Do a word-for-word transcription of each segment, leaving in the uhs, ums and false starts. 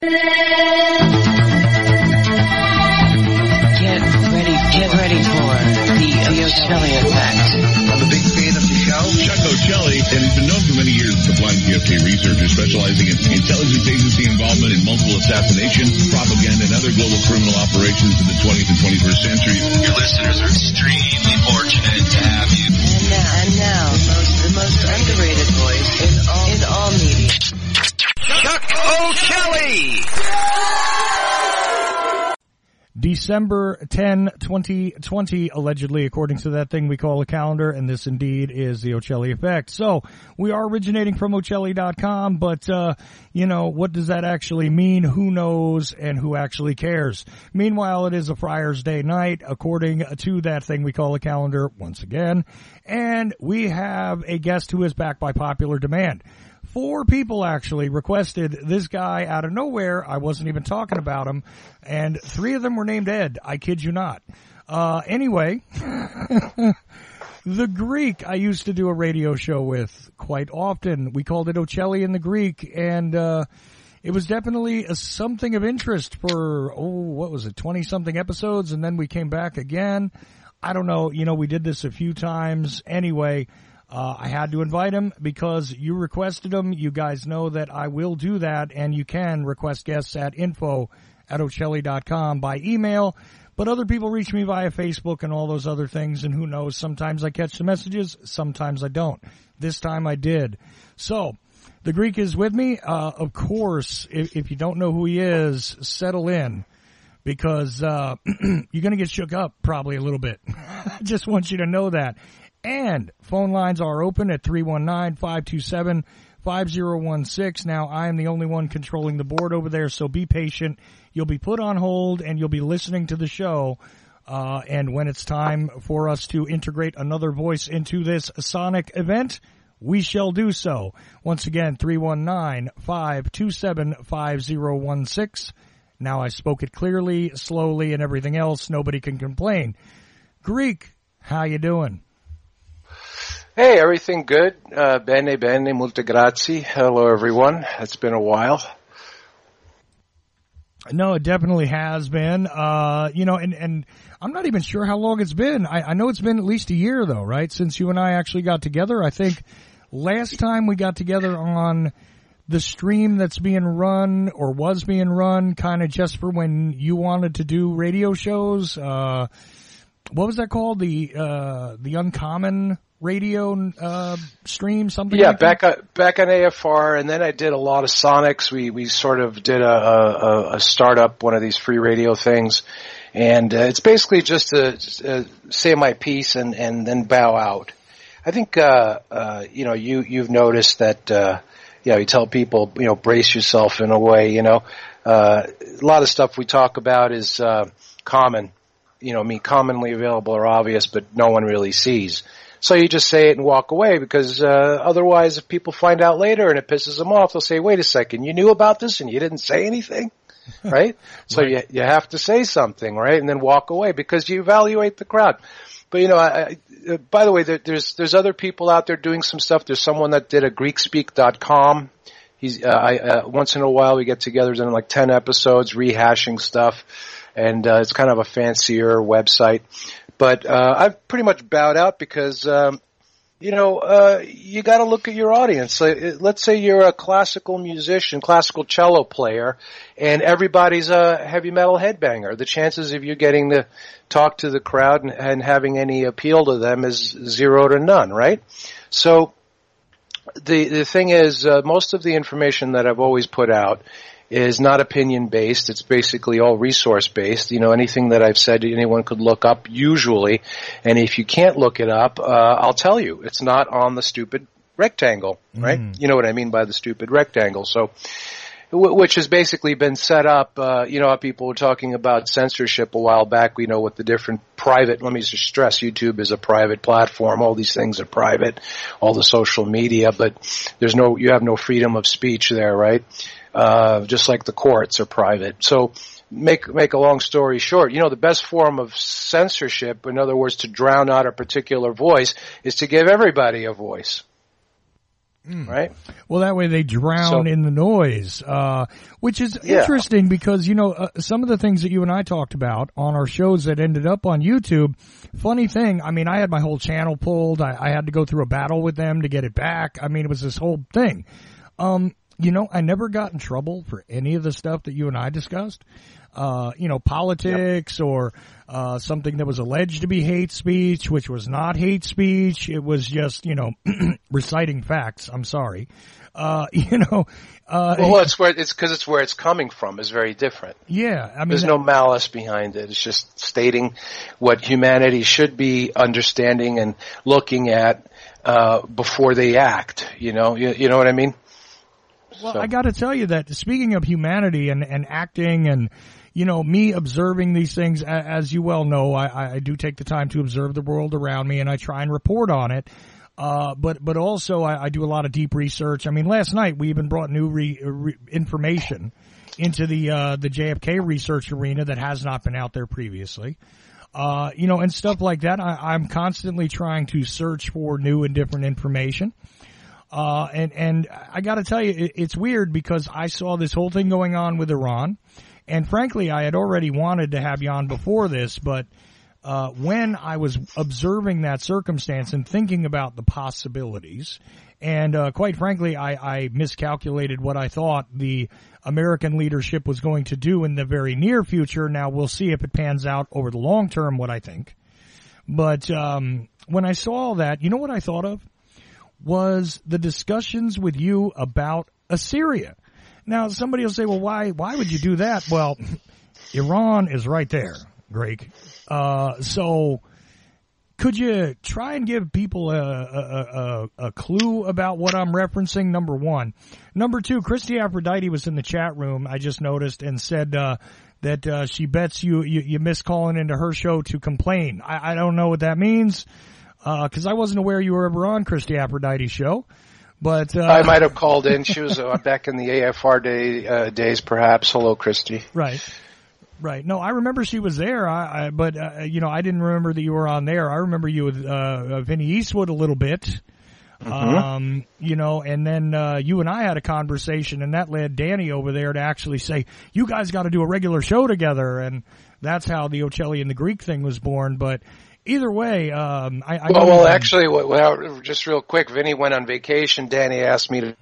Get ready, get ready for the Ocelli effect. I'm a big fan of the show. Chuck Ocelli, and he's been known for many years as a blind P F K researcher specializing in intelligence agency involvement in multiple assassinations, propaganda, and other global criminal operations in the twentieth and twenty-first centuries. Your listeners are extremely fortunate to have you. And now, and now most, the most underrated voice in all, in all media. Chuck Ocelli! December tenth, twenty twenty, allegedly, according to that thing we call a calendar, and this indeed is the Ocelli effect. So, we are originating from Ocelli dot com, but, uh, you know, what does that actually mean? Who knows, and who actually cares? Meanwhile, it is a Friar's Day night, according to that thing we call a calendar, once again, and we have a guest who is back by popular demand. Four people actually requested this guy out of nowhere. I wasn't even talking about him. And three of them were named Ed. I kid you not. Uh, anyway, the Greek I used to do a radio show with quite often. We called it Ocelli and the Greek. And, uh, it was definitely a, something of interest for, oh, what was it, twenty-something episodes. And then we came back again. I don't know. You know, we did this a few times. Anyway, Uh, I had to invite him because you requested him. You guys know that I will do that, and you can request guests at info at Ocelli dot com by email. But other people reach me via Facebook and all those other things, and who knows, sometimes I catch the messages, sometimes I don't. This time I did. So, the Greek is with me. Uh, of course, if, if you don't know who he is, settle in. Because uh, you're going to get shook up probably a little bit. I just want you to know that. And phone lines are open at three one nine, five two seven, five zero one six. Now, I am the only one controlling the board over there, so be patient. You'll be put on hold, and you'll be listening to the show. Uh, and when it's time for us to integrate another voice into this sonic event, we shall do so. Once again, three one nine, five two seven, five zero one six. Now, I spoke it clearly, slowly, and everything else. Nobody can complain. Greek, how you doing? Hey, everything good? Uh, bene, bene, molte grazie. Hello, everyone. It's been a while. No, it definitely has been. Uh, you know, and, and I'm not even sure how long it's been. I, I know it's been at least a year, though, right? Since you and I actually got together. I think last time we got together on the stream that's being run or was being run kind of just for when you wanted to do radio shows. Uh, what was that called? The, uh, the Uncommon radio uh stream, something yeah like back that? on, back on A F R, and then I did a lot of Sonics. We we sort of did a a, a startup, one of these free radio things, and uh, it's basically just to uh, say my piece and and then bow out. I think uh uh you know you you've noticed that uh you know you tell people, you know, brace yourself in a way, you know. Uh a lot of stuff we talk about is uh common, you know, I mean commonly available or obvious, but no one really sees. So you just say it and walk away, because uh, otherwise if people find out later and it pisses them off, they'll say, wait a second, you knew about this and you didn't say anything, right? So right. you you have to say something, right, and then walk away, because you evaluate the crowd. But, you know, I, I, by the way, there, there's there's other people out there doing some stuff. There's someone that did a Greek speak dot com. He's uh, I, uh, once in a while we get together, done like ten episodes, rehashing stuff, and uh, it's kind of a fancier website. But uh, I've pretty much bowed out because, um, you know, uh, you got to look at your audience. Let's say you're a classical musician, classical cello player, and everybody's a heavy metal headbanger. The chances of you getting to talk to the crowd and, and having any appeal to them is zero to none, right? So the the thing is, uh, most of the information that I've always put out is not opinion-based. It's basically all resource-based. You know, anything that I've said anyone could look up usually, and if you can't look it up, uh, I'll tell you. It's not on the stupid rectangle, right? Mm. You know what I mean by the stupid rectangle. So, w- which has basically been set up, uh, you know, people were talking about censorship a while back, you know, with the different private, let me just stress, YouTube is a private platform. All these things are private, all the social media, but there's no, you have no freedom of speech there, right? Uh, just like the courts are private. So make, make a long story short, you know, the best form of censorship, in other words, to drown out a particular voice, is to give everybody a voice. Mm. Right? Well, that way they drown so, in the noise, uh, which is yeah. interesting because, you know, uh, some of the things that you and I talked about on our shows that ended up on YouTube, funny thing, I mean, I had my whole channel pulled. I, I had to go through a battle with them to get it back. I mean, it was this whole thing. Um, you know, I never got in trouble for any of the stuff that you and I discussed. Uh, you know, politics yep. or, uh, something that was alleged to be hate speech, which was not hate speech. It was just, you know, reciting facts. I'm sorry. Uh, you know, uh. Well, it's where, it's cause it's where it's coming from is very different. Yeah. I mean, there's no malice behind it. It's just stating what humanity should be understanding and looking at, uh, before they act, you know, you, you know what I mean? Well, so. I got to tell you that speaking of humanity and, and acting and, you know, me observing these things, as you well know, I, I do take the time to observe the world around me and I try and report on it. Uh, but, but also I, I do a lot of deep research. I mean, last night we even brought new re, re, information into the, uh, the J F K research arena that has not been out there previously. Uh, you know, and stuff like that. I, I'm constantly trying to search for new and different information. Uh, and, and I gotta tell you, it, it's weird because I saw this whole thing going on with Iran. And frankly, I had already wanted to have you on before this, but, uh, when I was observing that circumstance and thinking about the possibilities, and, uh, quite frankly, I, I miscalculated what I thought the American leadership was going to do in the very near future. Now we'll see if it pans out over the long term, what I think. But, um, when I saw all that, you know what I thought of? Was the discussions with you about Assyria. Now, somebody will say, well, why, why would you do that? Well, Iran is right there, Greg. Uh, so could you try and give people a, a, a, a clue about what I'm referencing? Number one. Number two, Christy Aphrodite was in the chat room, I just noticed, and said, uh, that, uh, she bets you, you, you miss calling into her show to complain. I, I don't know what that means. Uh, cause I wasn't aware you were ever on Christy Aphrodite's show, but, uh. I might have called in. She was uh, back in the A F R day, uh, days perhaps. Hello, Christy. Right. Right. No, I remember she was there. I, I but, uh, you know, I didn't remember that you were on there. I remember you with, uh, Vinny Eastwood a little bit. Mm-hmm. Um, you know, and then, uh, you and I had a conversation and that led Danny over there to actually say, you guys got to do a regular show together. And that's how the Ocelli and the Greek thing was born. But, either way, um, I, I well, well, actually, well, just real quick, Vinny went on vacation. Danny asked me to.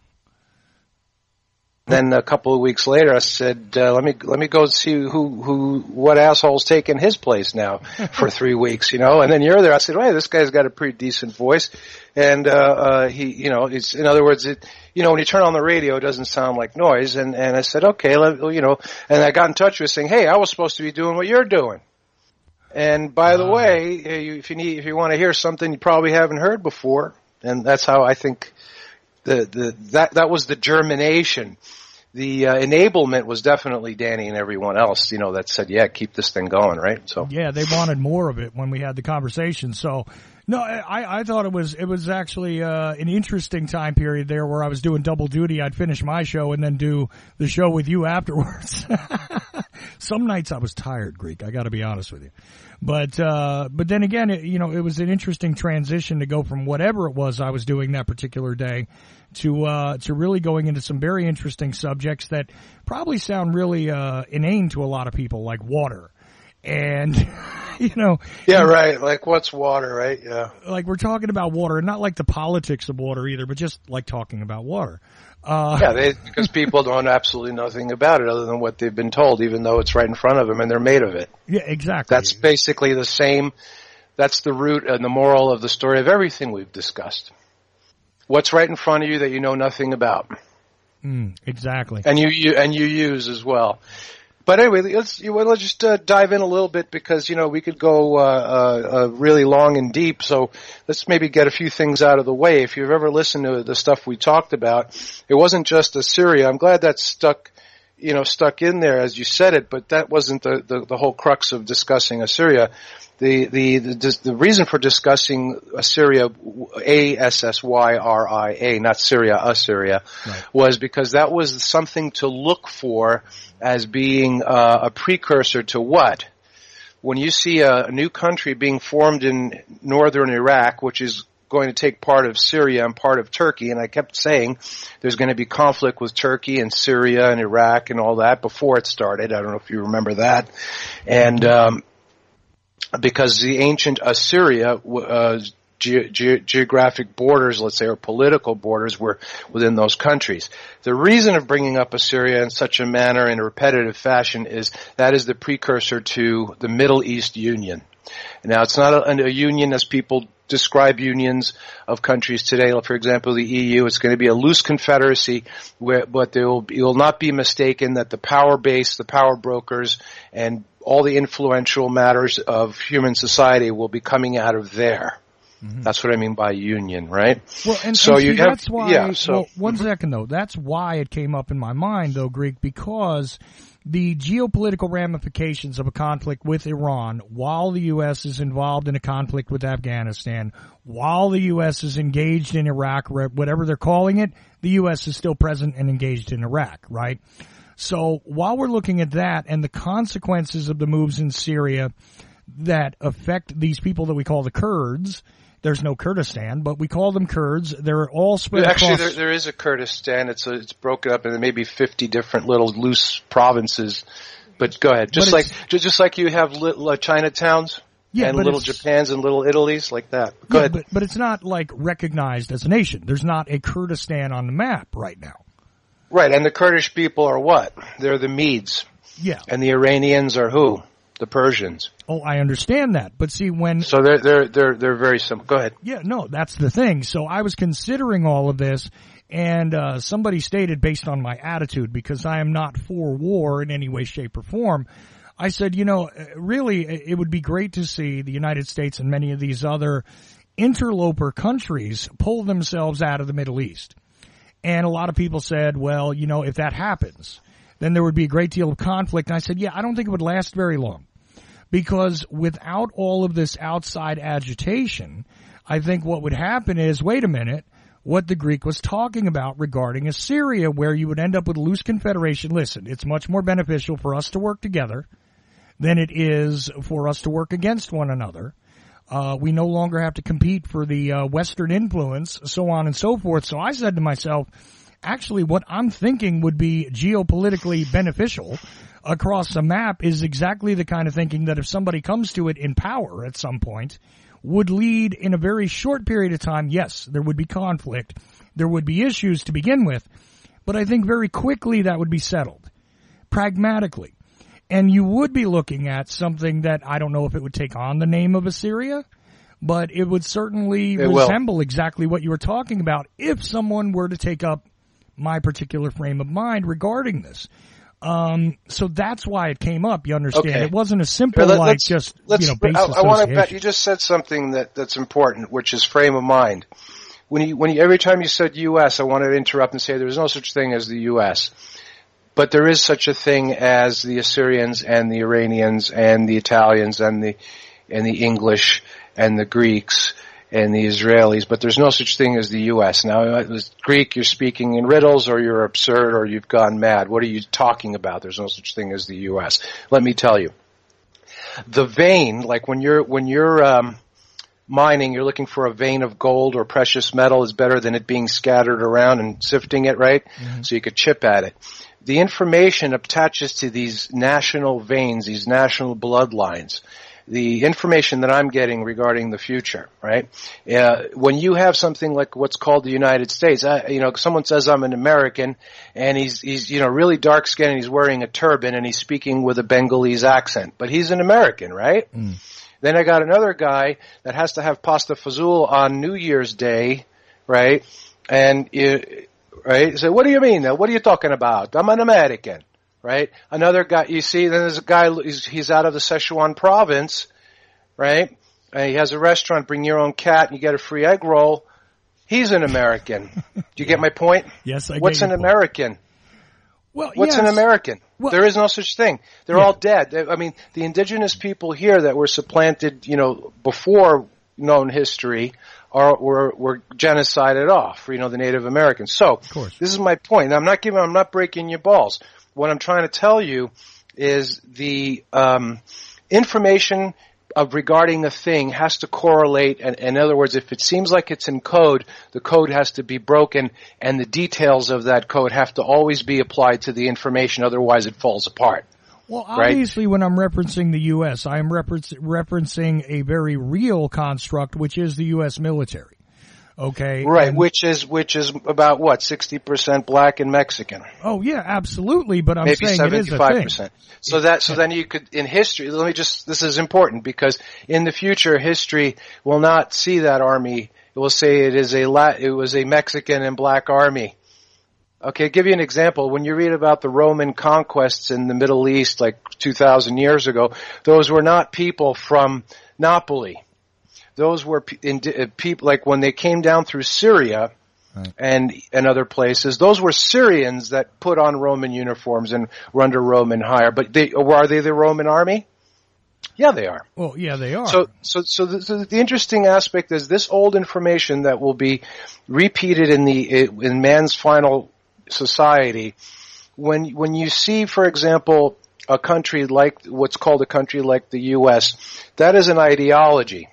Then a couple of weeks later, I said, uh, "Let me let me go see who who what asshole's taking his place now for three weeks." You know, and then you're there. I said, "Hey, this guy's got a pretty decent voice," and uh, uh he, you know, it's in other words, it, you know, when you turn on the radio, it doesn't sound like noise. And and I said, "Okay, let, you know," and I got in touch with saying, "Hey, I was supposed to be doing what you're doing." And by the way, if you need, if you want to hear something you probably haven't heard before, and that's how I think the the that that was the germination. The uh, enablement was definitely Danny and everyone else, you know, that said, yeah, keep this thing going, right? So yeah, they wanted more of it when we had the conversation. So no, I I thought it was it was actually uh an interesting time period there where I was doing double duty. I'd finish my show and then do the show with you afterwards. Some nights I was tired, Greek. I got to be honest with you. But uh but then again, it, you know, it was an interesting transition to go from whatever it was I was doing that particular day to uh to really going into some very interesting subjects that probably sound really uh inane to a lot of people, like water. And, you know. Yeah, right. Like, what's water, right? Yeah. Like, we're talking about water, and not like the politics of water either, but just like talking about water. Uh, yeah, they, because people don't know absolutely nothing about it other than what they've been told, even though it's right in front of them and they're made of it. Yeah, exactly. That's basically the same. That's the root and the moral of the story of everything we've discussed. What's right in front of you that you know nothing about. Mm, exactly. And you, you, and you use as well. But anyway, let's, you, well, let's just uh, dive in a little bit because, you know, we could go uh, uh, uh, really long and deep. So let's maybe get a few things out of the way. If you've ever listened to the stuff we talked about, it wasn't just Assyria. I'm glad that stuck, you know, stuck in there as you said it, but that wasn't the, the, the whole crux of discussing Assyria. The, the, the, the reason for discussing Assyria, A S S Y R I A, not Syria, Assyria, right, was because that was something to look for as being uh, a precursor to what? When you see a, a new country being formed in northern Iraq, which is going to take part of Syria and part of Turkey, and I kept saying there's going to be conflict with Turkey and Syria and Iraq and all that before it started. I don't know if you remember that. And um, because the ancient Assyria, uh, ge- ge- geographic borders, let's say, or political borders were within those countries. The reason of bringing up Assyria in such a manner, in a repetitive fashion, is that is the precursor to the Middle East Union. Now, it's not a, a union as people describe unions of countries today. For example, the E U, it's going to be a loose confederacy, where, but there will, it will not be mistaken that the power base, the power brokers, and all the influential matters of human society will be coming out of there. Mm-hmm. That's what I mean by union, right? Well, and, so and see, you have, that's why, yeah, so, well, one mm-hmm. second though, that's why it came up in my mind though, Greek, because the geopolitical ramifications of a conflict with Iran, while the U S is involved in a conflict with Afghanistan, while the U S is engaged in Iraq, whatever they're calling it, the U S is still present and engaged in Iraq, right? So while we're looking at that and the consequences of the moves in Syria that affect these people that we call the Kurds, there's no Kurdistan, but we call them Kurds. They're all spread Actually, across. there, there is a Kurdistan. It's a, it's broken up into maybe fifty different little loose provinces. But go ahead. Just like just, just like you have little uh, Chinatowns yeah, and little Japans and little Italies like that. Go yeah, ahead. But, but it's not like recognized as a nation. There's not a Kurdistan on the map right now. Right, and the Kurdish people are what? They're the Medes. Yeah. And the Iranians are who? The Persians. Oh, I understand that. But see, when... So they're, they're, they're, they're very simple. Go ahead. Yeah, no, that's the thing. So I was considering all of this, and uh, somebody stated, based on my attitude, because I am not for war in any way, shape, or form, I said, you know, really, it would be great to see the United States and many of these other interloper countries pull themselves out of the Middle East. And a lot of people said, well, you know, if that happens, then there would be a great deal of conflict. And I said, yeah, I don't think it would last very long. Because without all of this outside agitation, I think what would happen is, wait a minute, what the Greek was talking about regarding Assyria, where you would end up with a loose confederation. Listen, it's much more beneficial for us to work together than it is for us to work against one another. Uh, we no longer have to compete for the uh, Western influence, so on and so forth. So I said to myself, actually, what I'm thinking would be geopolitically beneficial across the map is exactly the kind of thinking that if somebody comes to it in power at some point, would lead in a very short period of time. Yes, there would be conflict. There would be issues to begin with. But I think very quickly that would be settled, pragmatically. And you would be looking at something that I don't know if it would take on the name of Assyria, but it would certainly it resemble will. exactly what you were talking about if someone were to take up my particular frame of mind regarding this. Um, so that's why it came up. You understand? Okay. It wasn't a simple Let, like just you know base I, I want association. to. You just said something that that's important, which is frame of mind. When you when you every time you said U S, I wanted to interrupt and say there is no such thing as the U S, but there is such a thing as the Assyrians and the Iranians and the Italians and the and the English and the Greeks and the Israelis, but there's no such thing as the U S. Now, as Greek, you're speaking in riddles, or you're absurd, or you've gone mad. What are you talking about? There's no such thing as the U S. Let me tell you. The vein, like when you're, when you're, um, mining, you're looking for a vein of gold or precious metal, is better than it being scattered around and sifting it, right? Mm-hmm. So you could chip at it. The information attaches to these national veins, these national bloodlines. The information that I'm getting regarding the future, right? Uh, when you have something like what's called the United States, I, you know, someone says I'm an American, and he's, he's, you know, really dark skinned, and he's wearing a turban, and he's speaking with a Bengalese accent, but he's an American, right? Mm. Then I got another guy that has to have pasta fazool on New Year's Day, right? And, you, right? So what do you mean? What are you talking about? I'm an American. Right? Another guy, you see, then there's a guy, he's, he's out of the Sichuan province, right? And he has a restaurant, bring your own cat, and you get a free egg roll. He's an American. Do you yeah. get my point? Yes, I What's get an your American? Point. Well, What's yes. an American? Well, there is no such thing. They're yeah. all dead. I mean, the indigenous people here that were supplanted, you know, before known history, are were were genocided off. You know, the Native Americans. So this is my point. I'm not giving. I'm not breaking your balls. What I'm trying to tell you is the um, information of regarding a thing has to correlate, and in other words, if it seems like it's in code, the code has to be broken, and the details of that code have to always be applied to the information, otherwise it falls apart. Well, obviously, right? When I'm referencing the U S, I'm refer- referencing a very real construct, which is the U S military. Okay. Right, and, which is which is about what, sixty percent black and Mexican. Oh yeah, absolutely. But I'm Maybe saying it is a seventy-five thing. percent. So that so then you could in history. Let me just. This is important because in the future, history will not see that army. It will say it is a La- it was a Mexican and black army. Okay, I'll give you an example. When you read about the Roman conquests in the Middle East, like two thousand years ago, those were not people from Napoli. Those were people, like when they came down through Syria right. and and other places, those were Syrians that put on Roman uniforms and were under Roman hire. But they, are they the Roman army? Yeah, they are. Well, yeah, they are. So, so, so the, so the interesting aspect is this old information that will be repeated in the in man's final society. When when you see, for example, a country like what's called a country like the U S, that is an ideology.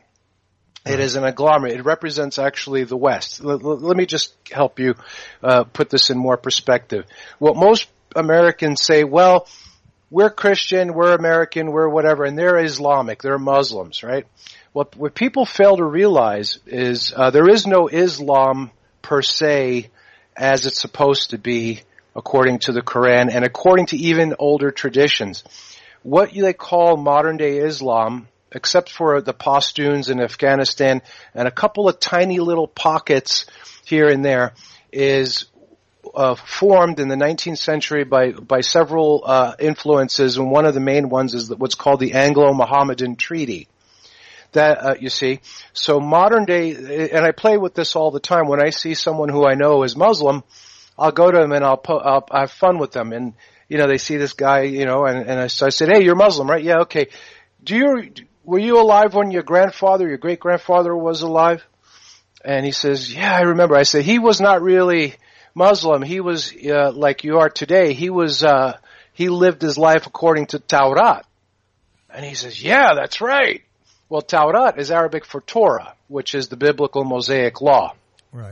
It is an agglomerate. It represents actually the West. L- l- let me just help you uh, put this in more perspective. What most Americans say, well, we're Christian, we're American, we're whatever, and they're Islamic, they're Muslims, right? What, what people fail to realize is uh, there is no Islam per se as it's supposed to be according to the Quran and according to even older traditions. What they call modern-day Islam, except for the Pashtuns in Afghanistan and a couple of tiny little pockets here and there, is uh, formed in the nineteenth century by by several uh, influences, and one of the main ones is what's called the Anglo-Mohammedan Treaty. That uh, you see, so modern day, and I play with this all the time. When I see someone who I know is Muslim, I'll go to them and I'll, po- I'll have fun with them, and you know they see this guy, you know, and, and I, so I said, "Hey, you're Muslim, right? Yeah, okay. Do you were you alive when your grandfather, your great grandfather was alive?" And he says, "Yeah, I remember." I said, "He was not really Muslim. He was uh, like you are today. He was uh, he lived his life according to Taurat." And he says, "Yeah, that's right." Well, Taurat is Arabic for Torah, which is the biblical Mosaic law. Right.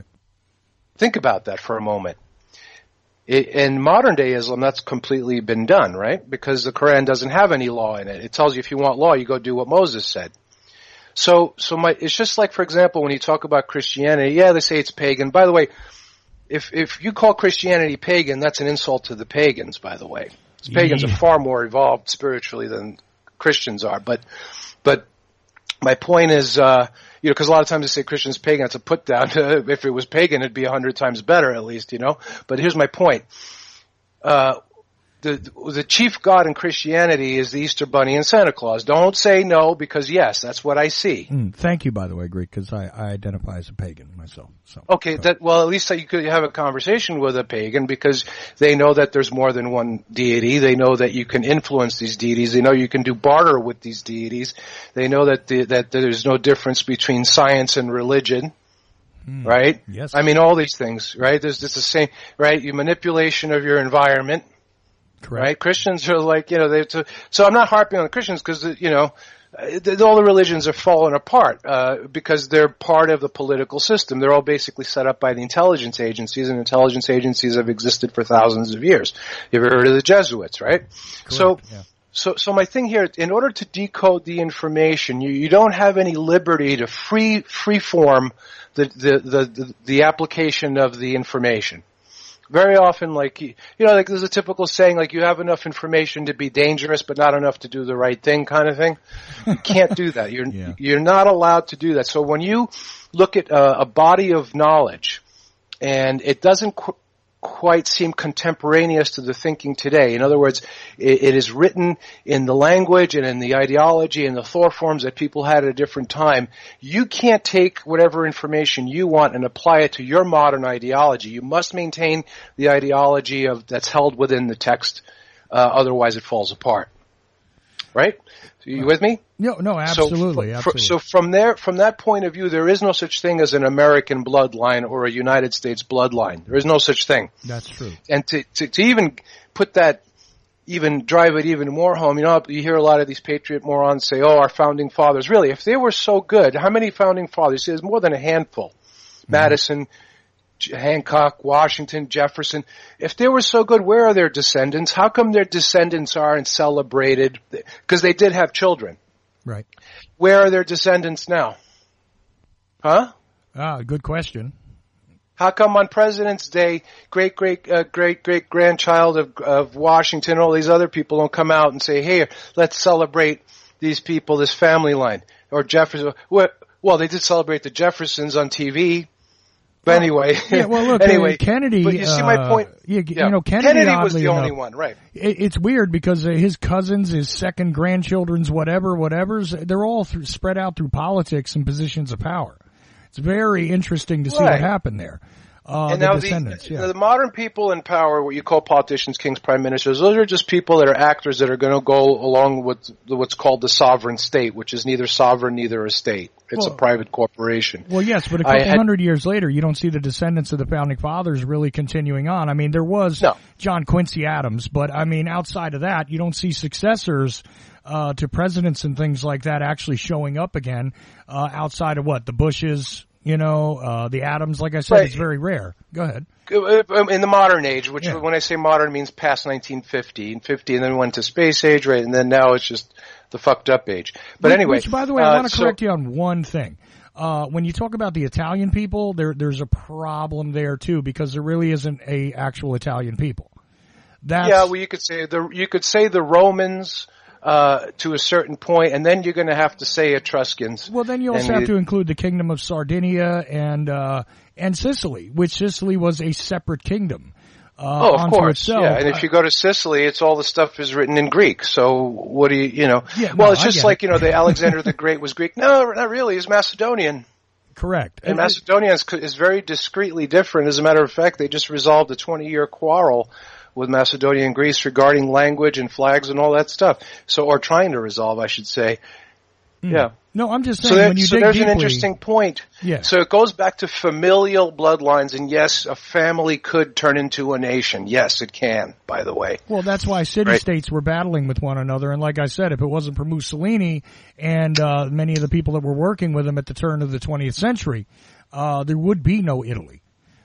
Think about that for a moment. It, in modern-day Islam, that's completely been done, right? Because the Quran doesn't have any law in it. It tells you if you want law, you go do what Moses said. So, so my, it's just like, for example, when you talk about Christianity, yeah, they say it's pagan. By the way, if if you call Christianity pagan, that's an insult to the pagans, by the way. Pagans yeah. are far more evolved spiritually than Christians are. But, but, my point is, uh, you know, because a lot of times they say Christian's pagan, it's a put down. If it was pagan, it'd be a hundred times better, at least, you know. But here's my point. Uh, the, the chief god in Christianity is the Easter Bunny and Santa Claus. Don't say no, because yes, that's what I see. Mm, thank you, by the way, Greek, because I, I identify as a pagan myself. So okay, that well, at least you could have a conversation with a pagan because they know that there's more than one deity. They know that you can influence these deities. They know you can do barter with these deities. They know that the, that there's no difference between science and religion. Mm, right? Yes. I mean, all these things, right? There's just the same, right? Your manipulation of your environment. Correct. Right? Christians are like, you know, they, to, so I'm not harping on the Christians because, you know, all the religions are falling apart, uh, because they're part of the political system. They're all basically set up by the intelligence agencies, and intelligence agencies have existed for thousands of years. You've ever heard of the Jesuits, right? Correct. So, yeah. so, so my thing here, in order to decode the information, you, you don't have any liberty to free, free form the, the, the, the, the application of the information. Very often, like, you know, like there's a typical saying, like, you have enough information to be dangerous, but not enough to do the right thing kind of thing. You can't do that. You're, yeah. you're not allowed to do that. So when you look at a, a body of knowledge and it doesn't qu- quite seem contemporaneous to the thinking today, in other words, it, it is written in the language and in the ideology and the thought forms that people had at a different time, you can't take whatever information you want and apply it to your modern ideology. You must maintain the ideology of that's held within the text, uh, otherwise it falls apart. Right? So you with me? No, no, absolutely, so, absolutely. So from there, from that point of view, there is no such thing as an American bloodline or a United States bloodline. There is no such thing. That's true. And to, to, to even put that even drive it even more home, you know, you hear a lot of these patriot morons say, oh, our founding fathers. Really, if they were so good, how many founding fathers? See, there's more than a handful. Mm-hmm. Madison, Hancock, Washington, Jefferson. If they were so good, where are their descendants? How come their descendants aren't celebrated? Because they did have children. Right. Where are their descendants now? Huh? Ah, good question. How come on President's Day, great, great, uh, great, great grandchild of, of Washington, all these other people don't come out and say, hey, let's celebrate these people, this family line? Or Jefferson. Well, they did celebrate the Jeffersons on T V. But well, anyway. Yeah, well, look, anyway, uh, Kennedy. But you see my point? Uh, yeah, yeah. You know, Kennedy, Kennedy was the enough, only one, right. It, it's weird because uh, his cousins, his second grandchildren's whatever, whatever's, they're all through, spread out through politics and positions of power. It's very interesting to see right. what happened there. Uh, and the now descendants, the, yeah. the modern people in power, what you call politicians, kings, prime ministers, those are just people that are actors that are going to go along with what's called the sovereign state, which is neither sovereign, neither a state. It's well, a private corporation. Well, yes, but a couple had, hundred years later, you don't see the descendants of the founding fathers really continuing on. I mean, there was no. John Quincy Adams, but I mean, outside of that, you don't see successors uh to presidents and things like that actually showing up again uh outside of what? The Bushes, you know, uh the Adams, like I said, right. it's very rare. Go ahead. In the modern age, which yeah. when I say modern means past nineteen fifty, and fifty, and then went to space age, right, and then now it's just the fucked up age. But which, anyway. Which, by the way, uh, I want to so, correct you on one thing. Uh, when you talk about the Italian people, there, there's a problem there too, because there really isn't a actual Italian people. That's, yeah, well, you could say the, you could say the Romans, Uh, to a certain point, and then you're going to have to say Etruscans. Well, then you also have you, to include the Kingdom of Sardinia and uh, and Sicily, which Sicily was a separate kingdom. Uh, oh, of course, itself. yeah. And if you go to Sicily, it's all the stuff is written in Greek. So what do you, you know? Yeah, well, no, it's just I like it. you know, the Alexander the Great was Greek. No, not really. It's Macedonian. Correct. And, and Macedonia is, is very discreetly different. As a matter of fact, they just resolved a twenty-year quarrel with Macedonia and Greece regarding language and flags and all that stuff. So, or trying to resolve, I should say. Mm. Yeah. No, I'm just saying so that, when you so dig there's deeply, an interesting point. Yeah. So it goes back to familial bloodlines, and yes, a family could turn into a nation. Yes, it can, by the way. Well, that's why city-states right. were battling with one another. And like I said, if it wasn't for Mussolini and uh, many of the people that were working with him at the turn of the twentieth century, uh, there would be no Italy.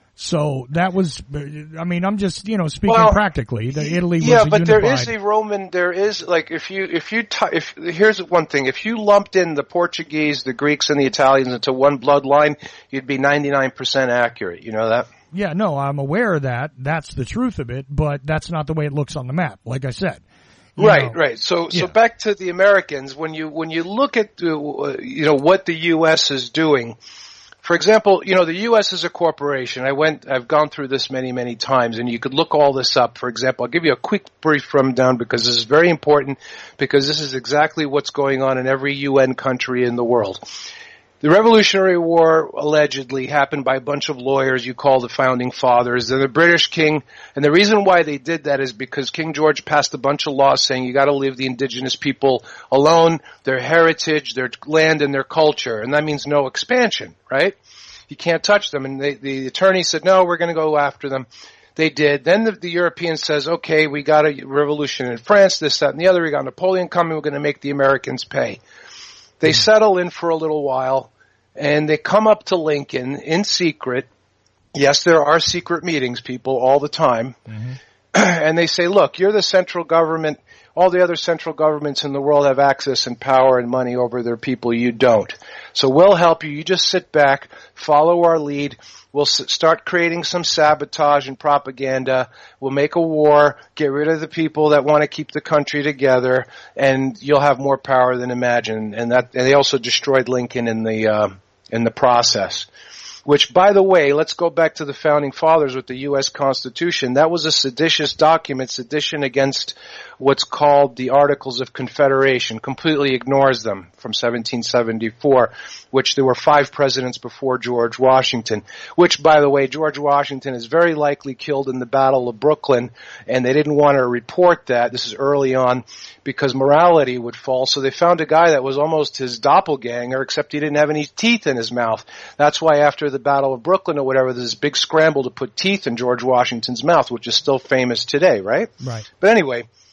So that was, I mean, I'm just, you know, speaking well, practically. The Italy was yeah, a but unified. there is a Roman. There is like if you if you t- if here's one thing: if you lumped in the Portuguese, the Greeks, and the Italians into one bloodline, you'd be ninety-nine percent accurate. You know that? Yeah, no, I'm aware of that. That's the truth of it, but that's not the way it looks on the map. Like I said. You right, know, right. So, yeah. so back to the Americans. When you when you look at the, uh, you know what the U S is doing. For example, you know, the U S is a corporation. I went, I've gone through this many, many times, and you could look all this up. For example, I'll give you a quick brief rundown because this is very important, because this is exactly what's going on in every U N country in the world. The Revolutionary War allegedly happened by a bunch of lawyers you call the Founding Fathers. And the British king, and the reason why they did that is because King George passed a bunch of laws saying you gotta leave the indigenous people alone, their heritage, their land, and their culture. And that means no expansion, right? You can't touch them. And they, the attorney said, no, we're gonna go after them. They did. Then the, the European says, okay, we got a revolution in France, this, that, and the other. We got Napoleon coming, we're gonna make the Americans pay. They settle in for a little while, and they come up to Lincoln in secret. Yes, there are secret meetings, people, all the time. Mm-hmm. And they say, look, you're the central government. All the other central governments in the world have access and power and money over their people. You don't. So we'll help you. You just sit back, follow our lead. We'll start creating some sabotage and propaganda. We'll make a war, get rid of the people that want to keep the country together, and you'll have more power than imagined. And that, and they also destroyed Lincoln in the, uh, in the process. Which, by the way, let's go back to the Founding Fathers with the U S Constitution. That was a seditious document, sedition against what's called the Articles of Confederation, completely ignores them from seventeen seventy-four, which there were five presidents before George Washington, which, by the way, George Washington is very likely killed in the Battle of Brooklyn, and they didn't want to report that. This is early on, because morality would fall, so they found a guy that was almost his doppelganger, except he didn't have any teeth in his mouth. That's why after the Battle of Brooklyn or whatever, there's this big scramble to put teeth in George Washington's mouth, which is still famous today, right? Right. But anyway,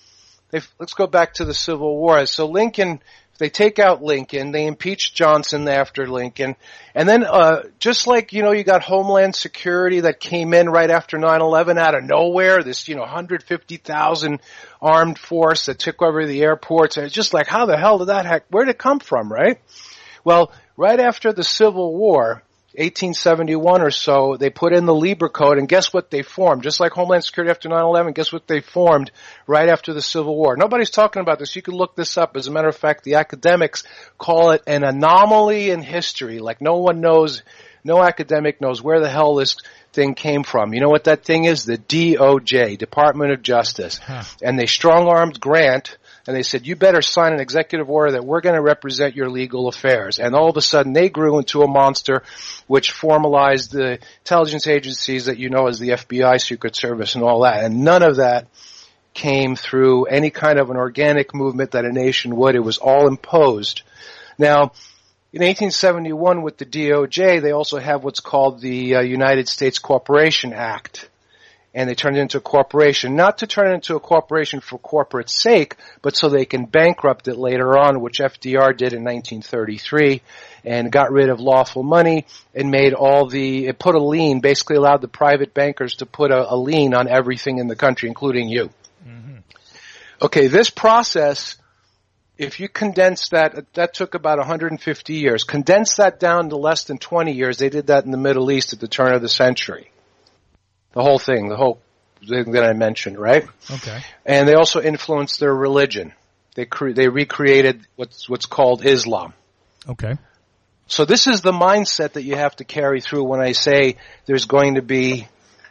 they, let's go back to the Civil War. So Lincoln, they take out Lincoln, they impeach Johnson after Lincoln, and then uh just like, you know, you got Homeland Security that came in right after nine eleven out of nowhere, this, you know, one hundred fifty thousand armed force that took over the airports, and it's just like, how the hell did that heck, where did it come from, right? Well, right after the Civil War, eighteen seventy-one or so, they put in the Lieber Code, and guess what they formed? Just like Homeland Security after nine eleven, guess what they formed right after the Civil War? Nobody's talking about this. You can look this up. As a matter of fact, the academics call it an anomaly in history. Like, no one knows, no academic knows where the hell this thing came from. You know what that thing is? The D O J, Department of Justice. Huh. And they strong-armed Grant, and they said, you better sign an executive order that we're going to represent your legal affairs. And all of a sudden, they grew into a monster which formalized the intelligence agencies that you know as the F B I, Secret Service, and all that. And none of that came through any kind of an organic movement that a nation would. It was all imposed. Now, in eighteen seventy-one with the D O J, they also have what's called the uh, United States Corporation Act. And they turned it into a corporation, not to turn it into a corporation for corporate sake, but so they can bankrupt it later on, which F D R did in nineteen thirty-three, and got rid of lawful money and made all the, it put a lien, basically allowed the private bankers to put a, a lien on everything in the country, including you. Mm-hmm. Okay, this process, if you condense that, that took about one hundred fifty years. Condense that down to less than twenty years. They did that in the Middle East at the turn of the century. The whole thing, the whole thing that I mentioned, right? Okay. And they also influenced their religion. They cre- they recreated what's what's called Islam. Okay. So this is the mindset that you have to carry through when I say there's going to be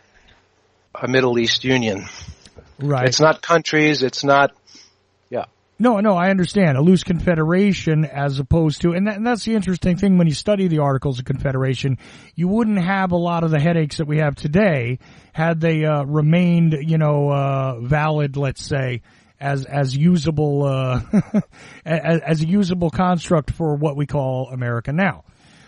a Middle East union. Right. It's not countries, it's not, yeah. No, no, I understand. A loose confederation as opposed to, and, that, and that's the interesting thing when you study the Articles of Confederation, you wouldn't have a lot of the headaches that we have today had they uh, remained, you know, uh, valid, let's say, as as usable, uh, as, as a usable construct for what we call America now.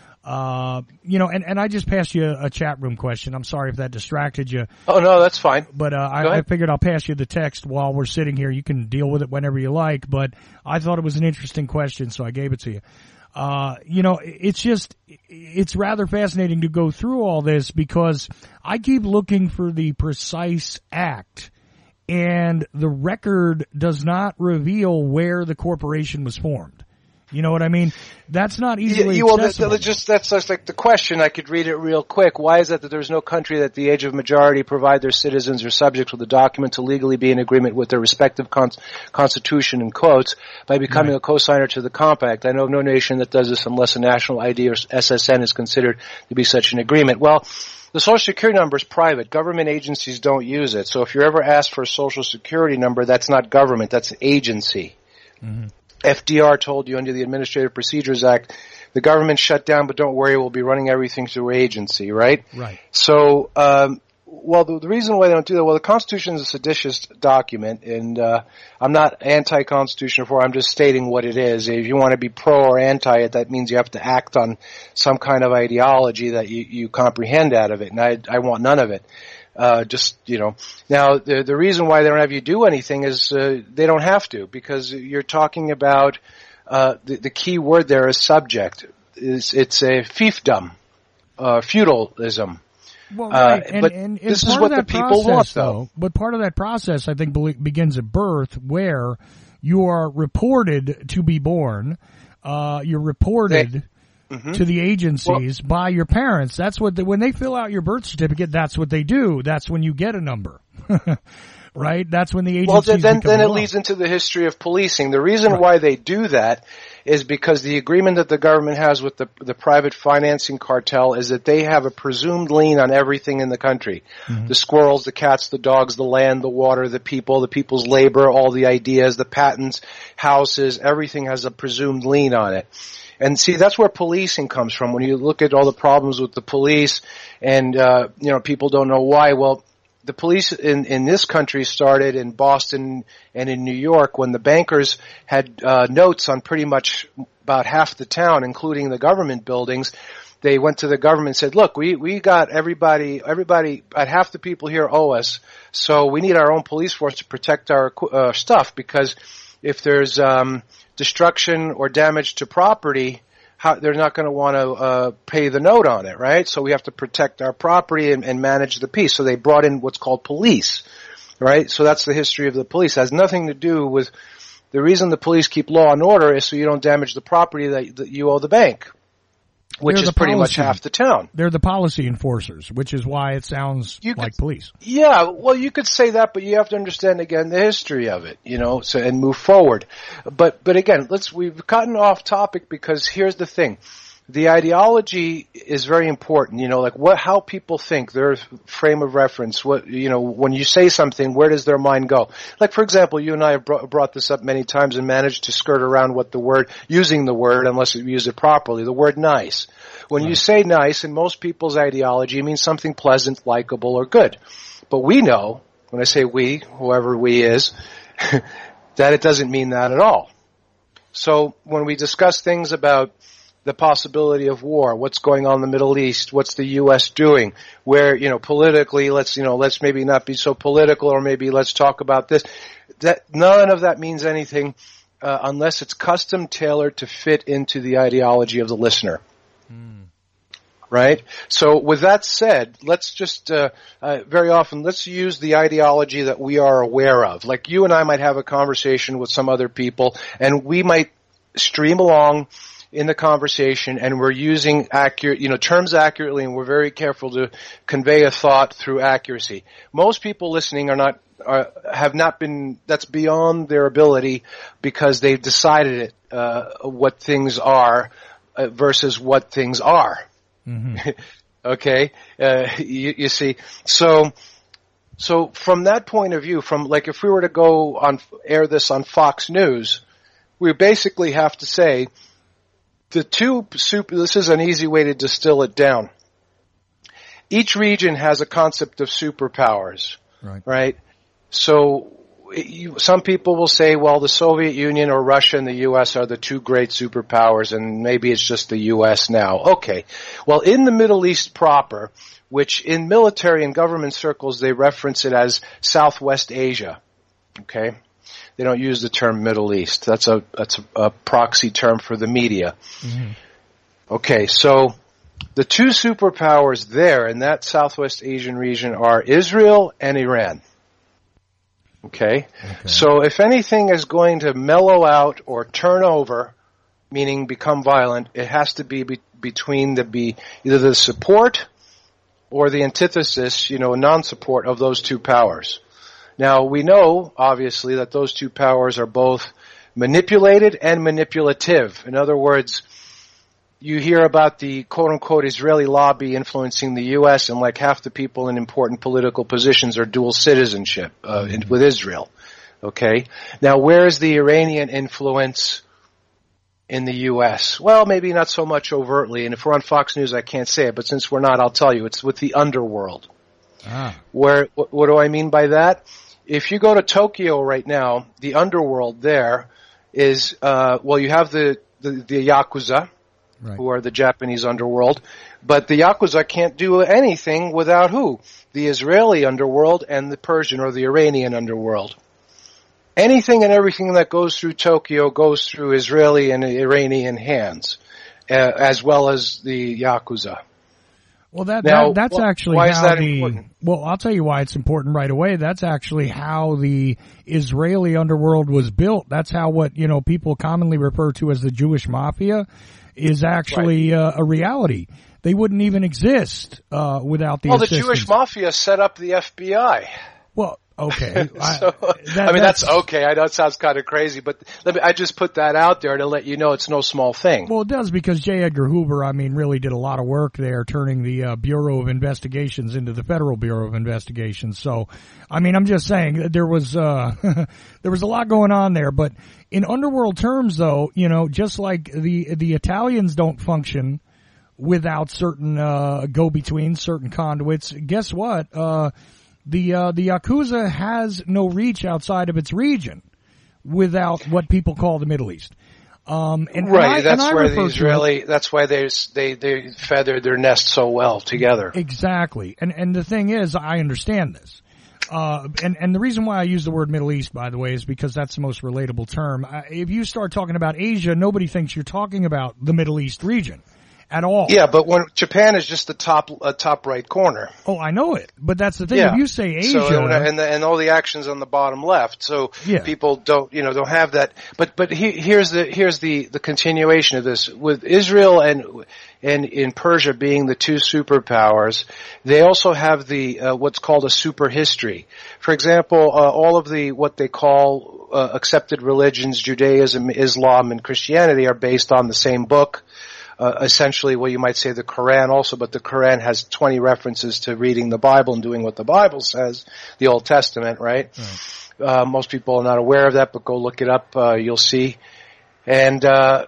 Uh, you know, and, and I just passed you a, a chat room question. I'm sorry if that distracted you. Oh, no, that's fine. But, uh, I, I figured I'll pass you the text while we're sitting here. You can deal with it whenever you like, but I thought it was an interesting question, so I gave it to you. Uh, you know, it's just, it's rather fascinating to go through all this because I keep looking for the precise act, and the record does not reveal where the corporation was formed. You know what I mean? That's not easily yeah, well, accessible. Well, just, that's just like the question. I could read it real quick. Why is it that there's no country that at the age of majority provide their citizens or subjects with a document to legally be in agreement with their respective cons- constitution, in quotes, by becoming right. a co-signer to the compact? I know of no nation that does this unless a national I D or S S N is considered to be such an agreement. Well, the Social Security number is private. Government agencies don't use it. So if you're ever asked for a Social Security number, that's not government. That's an agency. Mm-hmm. F D R told you under the Administrative Procedures Act, the government shut down, but don't worry, we'll be running everything through agency, right? Right. So, um, well, the, the reason why they don't do that, well, the Constitution is a seditious document, and uh, I'm not anti-Constitution for it, I'm just stating what it is. If you want to be pro or anti it, that means you have to act on some kind of ideology that you, you comprehend out of it, and I, I want none of it. Uh, just, you know, now the, the reason why they don't have you do anything is, uh, they don't have to, because you're talking about, uh, the, the key word there is subject. It's, it's a fiefdom, uh, feudalism. Well, right. Uh, and, but and, and this is what the people process, want, though. though. But part of that process, I think, begins at birth, where you are reported to be born, uh, you're reported, they, Mm-hmm. to the agencies well, by your parents. That's what the, when they fill out your birth certificate, that's what they do. That's when you get a number. Right? That's when the agencies Well, then, then it involved. leads into the history of policing. The reason right. why they do that is because the agreement that the government has with the, the private financing cartel is that they have a presumed lien on everything in the country. Mm-hmm. The squirrels, the cats, the dogs, the land, the water, the people, the people's labor, all the ideas, the patents, houses, everything has a presumed lien on it. And see, that's where policing comes from. When you look at all the problems with the police and, uh, you know, people don't know why. Well, the police in, in this country started in Boston and in New York when the bankers had, uh, notes on pretty much about half the town, including the government buildings. they went to the government and said, look, we, we got everybody, everybody, uh, half the people here owe us, so we need our own police force to protect our uh, stuff, because if there's um, destruction or damage to property, how, they're not going to want to uh, pay the note on it, right? So we have to protect our property and, and manage the peace. So they brought in what's called police, right? So that's the history of the police. It has nothing to do with the reason the police keep law and order is so you don't damage the property that, that you owe the bank, which They're is pretty much half the town. They're the policy enforcers, which is why it sounds you like could, police. Yeah, well, you could say that, but you have to understand again the history of it, you know, so and move forward. But but again, let's we've gotten off topic because here's the thing. The ideology is very important, you know, like what, how people think, their frame of reference, what, you know, when you say something, where does their mind go? Like, for example, you and I have brought, brought this up many times and managed to skirt around what the word, using the word, unless you use it properly, the word nice. When right. you say nice, in most people's ideology, it means something pleasant, likable, or good. But we know, when I say we, whoever we is, that it doesn't mean that at all. So when we discuss things about the possibility of war, what's going on in the Middle East, what's the U S doing, where, you know, politically, let's, you know, let's maybe not be so political, or maybe let's talk about this. That, none of that means anything, uh, unless it's custom tailored to fit into the ideology of the listener. Mm. Right? So with that said, let's just, uh, uh, very often, let's use the ideology that we are aware of. Like you and I might have a conversation with some other people, and we might stream along in the conversation, and we're using accurate, you know, terms accurately, and we're very careful to convey a thought through accuracy. Most people listening are not, are, have not been, that's beyond their ability, because they've decided it, uh, what things are uh, versus what things are. Mm-hmm. Okay? Uh, you, you see, so, so from that point of view, from like if we were to go on, air this on Fox News, we basically have to say, the two super, this is an easy way to distill it down. Each region has a concept of superpowers, right? right? So you, some people will say, well, the Soviet Union or Russia and the U S are the two great superpowers, and maybe it's just the U S now. Okay. Well, in the Middle East proper, which in military and government circles, they reference it as Southwest Asia. Okay. They don't use the term Middle East. That's a that's a, a proxy term for the media. Mm-hmm. Okay, so the two superpowers there in that Southwest Asian region are Israel and Iran. Okay? okay. So if anything is going to mellow out or turn over, meaning become violent, it has to be, be between the be either the support or the antithesis, you know, non-support of those two powers. Now, we know, obviously, that those two powers are both manipulated and manipulative. In other words, you hear about the quote-unquote Israeli lobby influencing the U S, and like half the people in important political positions are dual citizenship uh, in, with Israel. Okay? Now, where is the Iranian influence in the U S? Well, maybe not so much overtly, and if we're on Fox News, I can't say it, but since we're not, I'll tell you. It's with the underworld. Ah. Where, what, what do I mean by that? If you go to Tokyo right now, the underworld there is, uh, well, you have the, the, the Yakuza, right, who are the Japanese underworld, but the Yakuza can't do anything without who? The Israeli underworld and the Persian or the Iranian underworld. Anything and everything that goes through Tokyo goes through Israeli and Iranian hands, uh, as well as the Yakuza. Well, that, now, that that's wh- actually why how is that the important? Well, I'll tell you why it's important right away. That's actually how the Israeli underworld was built. That's how what, you know, people commonly refer to as the Jewish mafia is actually right. uh, a reality. They wouldn't even exist uh without the Well, assistance. the Jewish mafia set up the F B I. Well, okay. so, I, that, I mean, that's, that's okay. I know it sounds kind of crazy, but let me, I just put that out there to let you know it's no small thing. Well, it does, because J. Edgar Hoover, I mean, really did a lot of work there, turning the uh, Bureau of Investigations into the Federal Bureau of Investigations. So, I mean, I'm just saying there was uh there was a lot going on there. But in underworld terms, though, you know, just like the the Italians don't function without certain uh go-betweens, certain conduits, guess what? Uh The, uh, the Yakuza has no reach outside of its region without what people call the Middle East. Um, and, right, and I, that's and where I the Israeli, that's why they, they, they feathered their nest so well together. Exactly. And, and the thing is, I understand this. Uh, and, and the reason why I use the word Middle East, by the way, is because that's the most relatable term. Uh, if you start talking about Asia, nobody thinks you're talking about the Middle East region at all. Yeah, but when Japan is just the top, uh, top right corner. Oh, I know it. But that's the thing. Yeah. If you say Asia. So, and, and, the, and all the actions on the bottom left. So yeah. people don't, you know, don't have that. But, but he, here's the, here's the, the continuation of this. With Israel and, and in Persia being the two superpowers, they also have the, uh, what's called a super history. For example, uh, all of the, what they call, uh, accepted religions, Judaism, Islam, and Christianity are based on the same book. Uh, essentially, well, you might say the Quran also, but the Quran has twenty references to reading the Bible and doing what the Bible says, the Old Testament, right? right. Uh, most people are not aware of that, but go look it up, uh, you'll see. And, uh,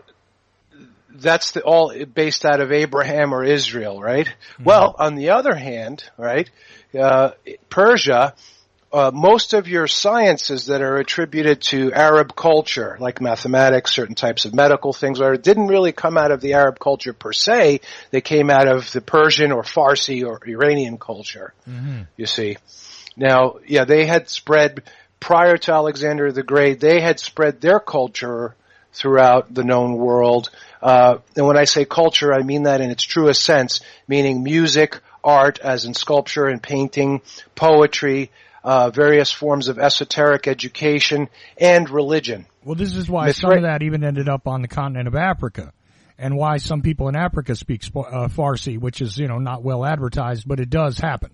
that's the, all based out of Abraham or Israel, right? Mm-hmm. Well, on the other hand, right, uh, Persia, Uh, most of your sciences that are attributed to Arab culture, like mathematics, certain types of medical things, or didn't really come out of the Arab culture per se. They came out of the Persian or Farsi or Iranian culture, mm-hmm. you see. Now, yeah, they had spread, prior to Alexander the Great, they had spread their culture throughout the known world. Uh, and when I say culture, I mean that in its truest sense, meaning music, art, as in sculpture and painting, poetry, Uh, various forms of esoteric education, and religion. Well, this is why some of that even ended up on the continent of Africa, and why some people in Africa speak uh, Farsi, which is, you know, not well advertised, but it does happen.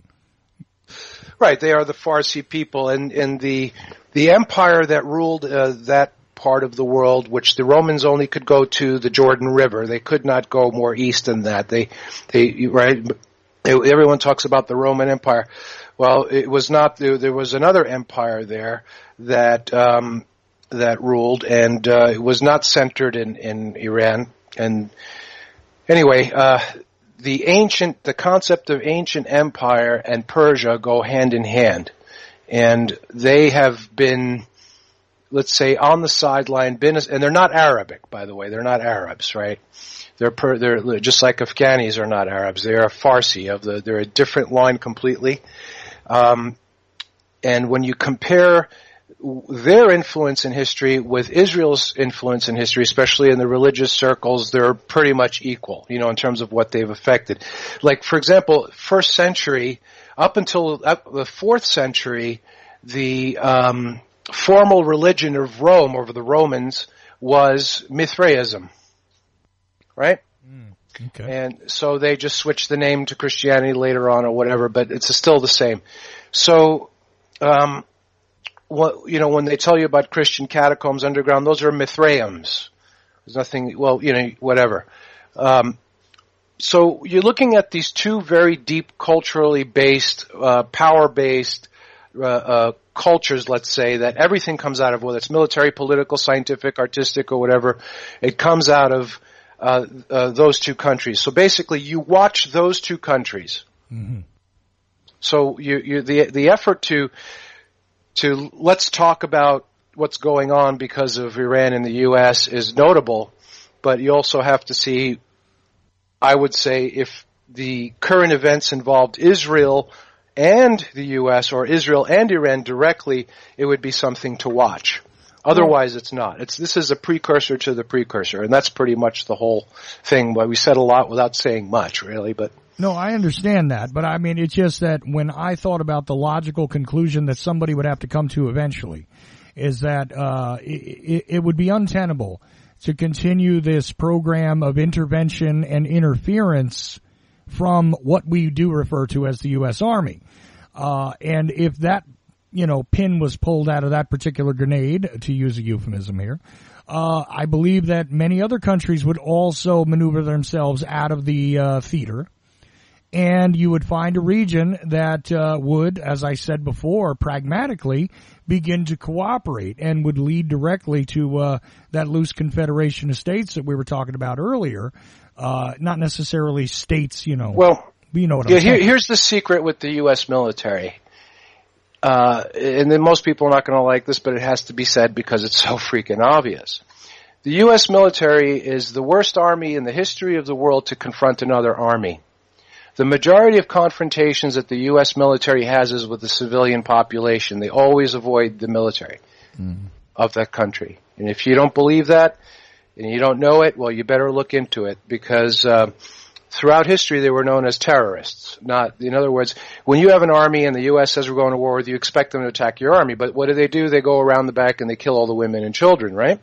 Right, they are the Farsi people, and, and the the empire that ruled uh, that part of the world, which the Romans only could go to the Jordan River. They could not go more east than that. They, they, right, everyone talks about the Roman Empire. Well, it was not, there was another empire there that, um, that ruled, and, uh, it was not centered in, in Iran. And anyway, uh, the ancient, the concept of ancient empire and Persia go hand in hand. And they have been, let's say, on the sideline, been, and they're not Arabic, by the way. They're not Arabs, right? They're per, they're just like Afghanis are not Arabs. They are Farsi of the, they're a different line completely. Um, and when you compare their influence in history with Israel's influence in history, especially in the religious circles, they're pretty much equal, you know, in terms of what they've affected. Like, for example, first century, up until up the fourth century, the, um, formal religion of Rome, or the Romans, was Mithraism. Right? Mm, okay. And so they just switched the name to Christianity later on or whatever, but it's still the same. So, um, what, you know, when they tell you about Christian catacombs underground, those are Mithraeums. There's nothing, well, you know, whatever. Um, so you're looking at these two very deep culturally based, uh, power-based, uh, uh, cultures, let's say, that everything comes out of, whether it's military, political, scientific, artistic, or whatever, it comes out of Uh, uh, those two countries. So basically, you watch those two countries. Mm-hmm. So you, you, the the effort to to let's talk about what's going on because of Iran and the U S is notable, but you also have to see, I would say, if the current events involved Israel and the U S, or Israel and Iran directly, it would be something to watch. Otherwise, it's not. It's, this is a precursor to the precursor, and that's pretty much the whole thing. But we said a lot without saying much, really, but. No, I understand that, but I mean, it's just that when I thought about the logical conclusion that somebody would have to come to eventually, is that, uh, it, it would be untenable to continue this program of intervention and interference from what we do refer to as the U S Army. Uh, and if that, you know, pin was pulled out of that particular grenade, to use a euphemism here, uh, I believe that many other countries would also maneuver themselves out of the, uh, theater. And you would find a region that, uh, would, as I said before, pragmatically begin to cooperate and would lead directly to, uh, that loose confederation of states that we were talking about earlier. Uh, not necessarily states, you know. Well, you know what yeah, I'm saying. Here, here's the secret with the U S military. Uh, and then most people are not going to like this, but it has to be said because it's so freaking obvious. The U S military is the worst army in the history of the world to confront another army. The majority of confrontations that the U S military has is with the civilian population. They always avoid the military mm. of that country. And if you don't believe that, and you don't know it, well, you better look into it, because uh, throughout history they were known as terrorists. Not, in other words, when you have an army and the U S says we're going to war with you, you expect them to attack your army. But what do they do? They go around the back and they kill all the women and children, right?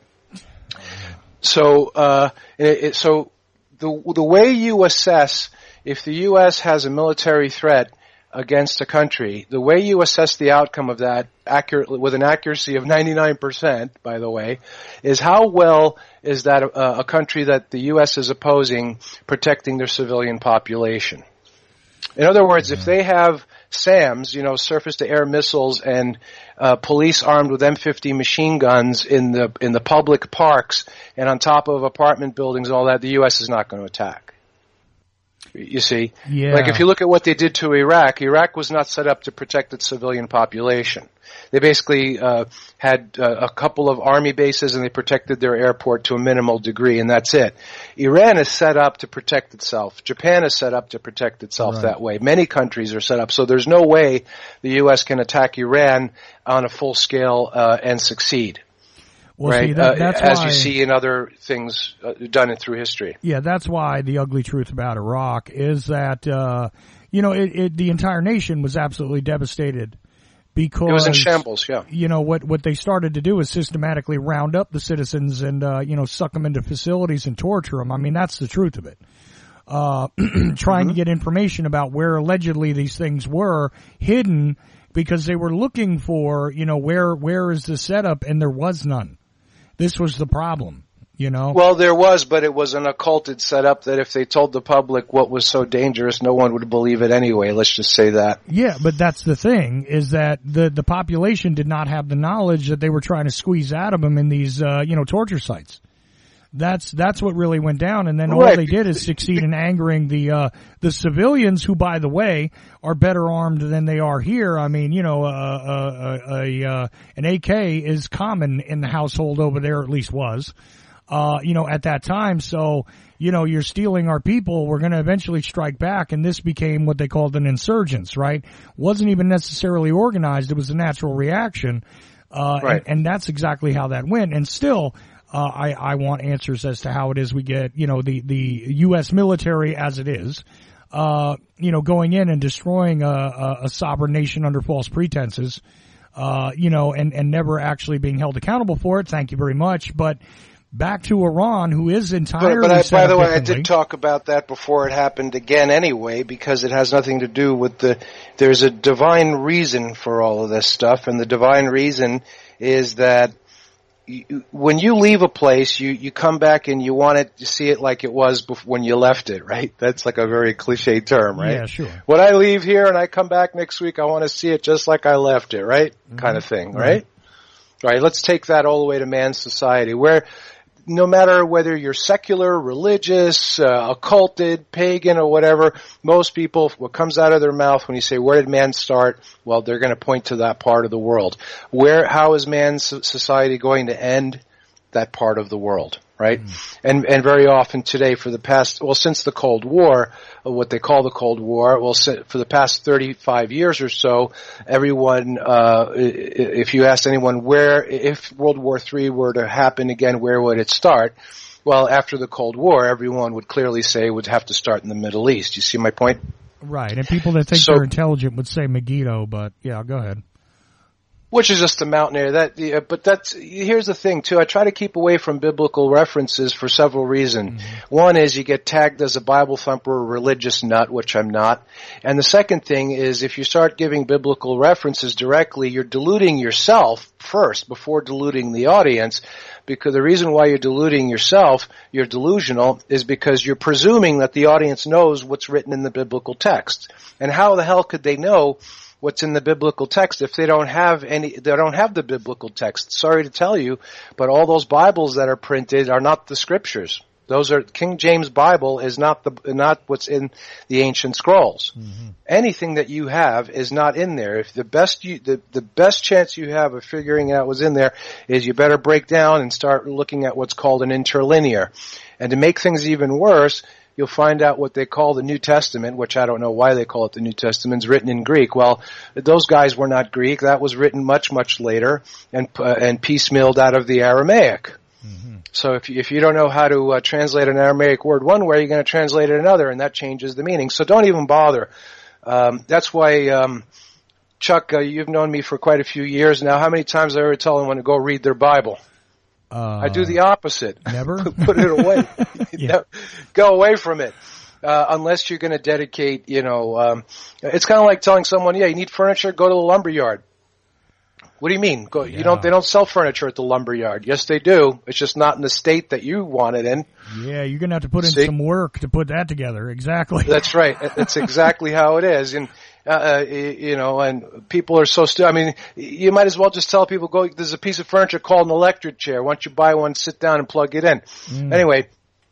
So, uh, it, it, so the the way you assess if the U S has a military threat against a country, the way you assess the outcome of that accurately, with an accuracy of ninety-nine percent, by the way, is how well is that a, a country that the U S is opposing protecting their civilian population. In other words, if they have SAMs, you know, surface-to-air missiles, and uh, police armed with M fifty machine guns in the in the public parks and on top of apartment buildings and all that, the U S is not going to attack. You see? Yeah. Like if you look at what they did to Iraq, Iraq was not set up to protect its civilian population. They basically uh, had uh, a couple of army bases and they protected their airport to a minimal degree, and that's it. Iran is set up to protect itself. Japan is set up to protect itself right. that way. Many countries are set up. So there's no way the U S can attack Iran on a full scale uh, and succeed. Well, right, see, that, that's uh, as why, you see in other things uh, done it through history. Yeah, that's why the ugly truth about Iraq is that, uh, you know, it, it, the entire nation was absolutely devastated because it was in shambles. Yeah, you know what what they started to do is systematically round up the citizens and uh, you know suck them into facilities and torture them. I mean, that's the truth of it. Uh, trying mm-hmm. to get information about where allegedly these things were hidden because they were looking for, you know, where where is the setup, and there was none. This was the problem, you know? Well, there was, but it was an occulted setup that if they told the public what was so dangerous, no one would believe it anyway. Let's just say that. Yeah, but that's the thing, is that the, the population did not have the knowledge that they were trying to squeeze out of them in these, uh, you know, torture sites. That's, that's what really went down, and then all right. they did is succeed in angering the, uh, the civilians who, by the way, are better armed than they are here. I mean, you know, uh, uh, a, uh, an A K is common in the household over there, at least was, uh, you know, at that time. So, you know, you're stealing our people. We're going to eventually strike back, and this became what they called an insurgence, right? Wasn't even necessarily organized. It was a natural reaction. Uh, right. and, and that's exactly how that went. And still, Uh, I, I want answers as to how it is we get, you know, the, the U S military as it is, uh, you know, going in and destroying a, a, a sovereign nation under false pretenses, uh, you know, and, and never actually being held accountable for it. Thank you very much. But back to Iran, who is entirely But, but I, set by the way, I differently. did talk about that before it happened again anyway, because it has nothing to do with the, there's a divine reason for all of this stuff, and the divine reason is that You, when you leave a place, you, you come back and you want it to see it like it was before, when you left it, right? That's like a very cliche term, right? Yeah, sure. When I leave here and I come back next week, I want to see it just like I left it, right? Mm-hmm. Kind of thing, right? right? Right. Let's take that all the way to man's society, where no matter whether you're secular, religious, uh, occulted, pagan, or whatever, most people, what comes out of their mouth when you say, where did man start? Well, they're going to point to that part of the world. Where, how is man's society going to end? That part of the world, right? Mm. And, and very often today for the past, well, since the Cold War, what they call the Cold War, well, for the past thirty-five years or so, everyone, uh, if you asked anyone where, if World War Three were to happen again, where would it start? Well, after the Cold War, everyone would clearly say it would have to start in the Middle East. You see my point? Right. And people that think so, they're intelligent would say Megiddo, but yeah, go ahead. Which is just a mountain area. That, yeah, but that's, here's the thing too. I try to keep away from biblical references for several reasons. Mm-hmm. One is you get tagged as a Bible thumper or religious nut, which I'm not. And the second thing is if you start giving biblical references directly, you're deluding yourself first before deluding the audience. Because the reason why you're deluding yourself, you're delusional, is because you're presuming that the audience knows what's written in the biblical text. And how the hell could they know what's in the biblical text if they don't have any, they don't have the biblical text? Sorry to tell you, but all those Bibles that are printed are not the scriptures. Those are King James Bible is not the not what's in the ancient scrolls. Mm-hmm. Anything that you have is not in there. If the best you the, the best chance you have of figuring out what's in there is you better break down and start looking at what's called an interlinear. And to make things even worse, you'll find out what they call the New Testament, which I don't know why they call it the New Testament, is written in Greek. Well, those guys were not Greek. That was written much, much later and uh, and piecemealed out of the Aramaic. Mm-hmm. So if you, if you don't know how to uh, translate an Aramaic word one way, you're going to translate it another, and that changes the meaning. So don't even bother. Um, that's why, um, Chuck, uh, you've known me for quite a few years now. How many times have I ever tell anyone to go read their Bible? Uh, I do the opposite. Never? Put it away. Yeah. Go away from it. Uh, unless you're going to dedicate, you know, um, it's kind of like telling someone, yeah, you need furniture, go to the lumber yard. What do you mean? Go, yeah. You don't, they don't sell furniture at the lumber yard. Yes, they do. It's just not in the state that you want it in. Yeah, you're going to have to put in See? some work to put that together. Exactly. That's right. That's exactly how it is. And, uh, you know, and people are so stupid. I mean, you might as well just tell people, go, there's a piece of furniture called an electric chair. Why don't you buy one, sit down and plug it in? Mm. Anyway,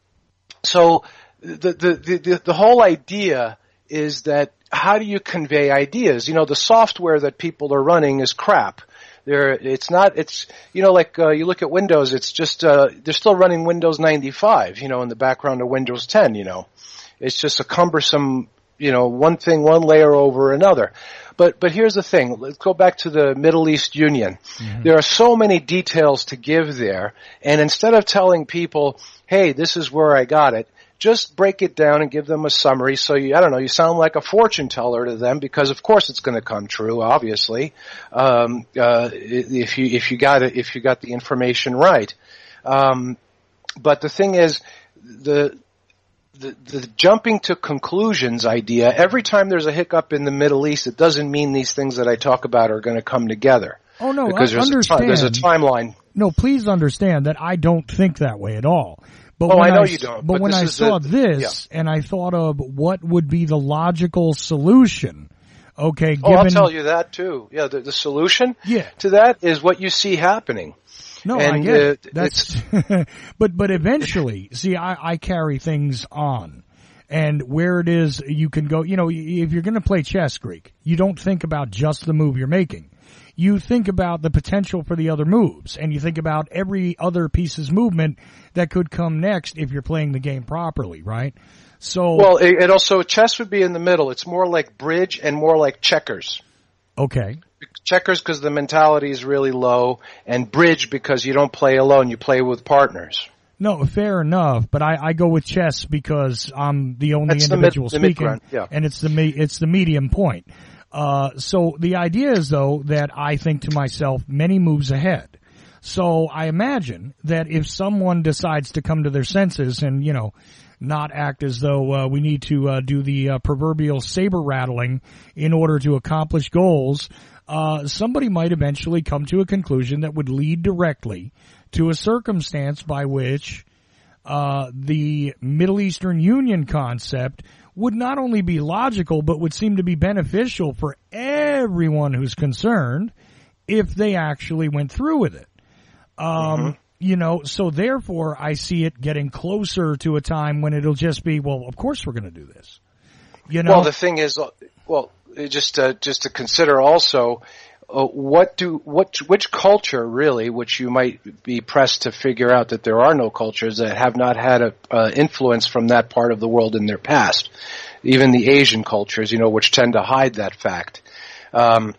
so the, the, the, the whole idea is that how do you convey ideas? You know, the software that people are running is crap. There, it's not, it's, you know, like, uh, you look at Windows, it's just, uh, they're still running Windows ninety-five, you know, in the background of Windows ten, you know. It's just a cumbersome, you know, one thing, one layer over another. But, but here's the thing. Let's go back to the Middle East Union. Mm-hmm. There are so many details to give there, and instead of telling people, hey, this is where I got it, just break it down and give them a summary so you, I don't know, you sound like a fortune teller to them because of course it's going to come true, obviously, um, uh, if you, if you got it, if you got the information right. Um, but the thing is, the, the, the jumping to conclusions idea, every time there's a hiccup in the Middle East, it doesn't mean these things that I talk about are going to come together. Oh no, because I there's understand. A, there's a timeline. No, please understand that I don't think that way at all. But oh, when I know I, you don't. But, but when I saw a, this yeah. and I thought of what would be the logical solution, okay, given... Oh, I'll tell you that too. Yeah, the, the solution yeah. to that is what you see happening. No, and, I get it. Uh, That's, but, but eventually, see, I, I carry things on. And where it is, you can go, you know, if you're going to play chess, Greek, you don't think about just the move you're making. You think about the potential for the other moves, and you think about every other piece's movement that could come next if you're playing the game properly, right? So, well, it, it also chess would be in the middle. It's more like bridge and more like checkers. Okay. Checkers because the mentality is really low, and bridge because you don't play alone; you play with partners. No, fair enough, but I, I go with chess because I'm the only That's individual the mid, speaking, the yeah. and it's the it's the medium point. Uh, so the idea is, though, that I think to myself many moves ahead. So I imagine that if someone decides to come to their senses and, you know, not act as though uh, we need to uh, do the uh, proverbial saber rattling in order to accomplish goals, uh, somebody might eventually come to a conclusion that would lead directly to a circumstance by which uh, the Middle Eastern Union concept would not only be logical, but would seem to be beneficial for everyone who's concerned if they actually went through with it. Um, mm-hmm. You know, so therefore I see it getting closer to a time when it'll just be, well, of course we're going to do this. You know? Well, the thing is, well, just uh, just to consider also, uh, what do what which culture really, which you might be pressed to figure out that there are no cultures that have not had a uh, influence from that part of the world in their past, even the Asian cultures, you know, which tend to hide that fact. Um,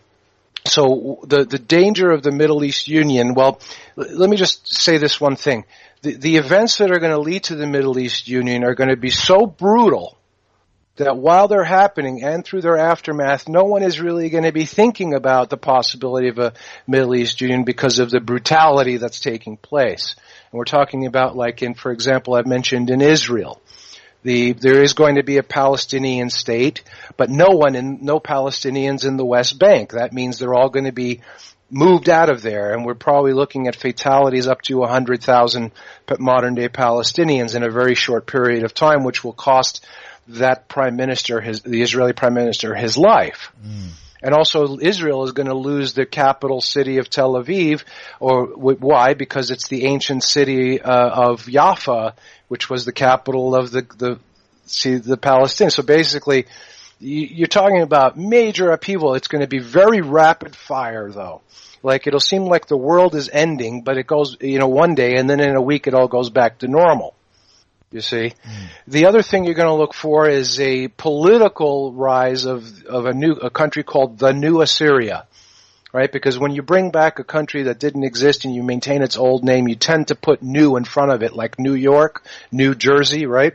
so the the danger of the Middle East Union. Well, l- let me just say this one thing: the the events that are going to lead to the Middle East Union are going to be so brutal that while they're happening and through their aftermath, no one is really going to be thinking about the possibility of a Middle East Union because of the brutality that's taking place. And we're talking about, like in, for example, I've mentioned in Israel. The, there is going to be a Palestinian state, but no one in, no Palestinians in the West Bank. That means they're all going to be moved out of there, and we're probably looking at fatalities up to one hundred thousand modern-day Palestinians in a very short period of time, which will cost that prime minister, his, the Israeli prime minister, his life. Mm. And also Israel is going to lose the capital city of Tel Aviv. Or why? Because it's the ancient city uh, of Jaffa, which was the capital of the, the, see, the Palestinians. So basically, you're talking about major upheaval. It's going to be very rapid fire, though. Like, it'll seem like the world is ending, but it goes, you know, one day, and then in a week it all goes back to normal. You see? Mm. The other thing you're going to look for is a political rise of, of a new, a country called the New Assyria. Right? Because when you bring back a country that didn't exist and you maintain its old name, you tend to put new in front of it, like New York, New Jersey, right?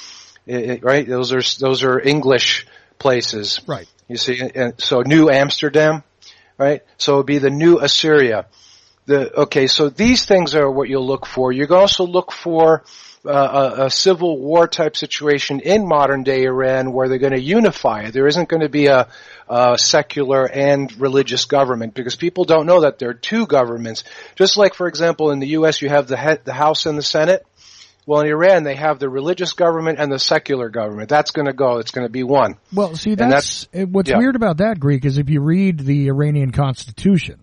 It, it, right? Those are, those are English places. Right. You see? And so New Amsterdam, right? So it would be the New Assyria. The, okay, so these things are what you'll look for. You can also look for Uh, a, a civil war type situation in modern day Iran where they're going to unify. There isn't going to be a, a secular and religious government because people don't know that there are two governments. Just like, for example, in the U S you have the head, the House and the Senate. Well, in Iran they have the religious government and the secular government. That's going to go. It's going to be one. Well, see, that's, that's what's yeah. weird about that, Greek, is if you read the Iranian Constitution,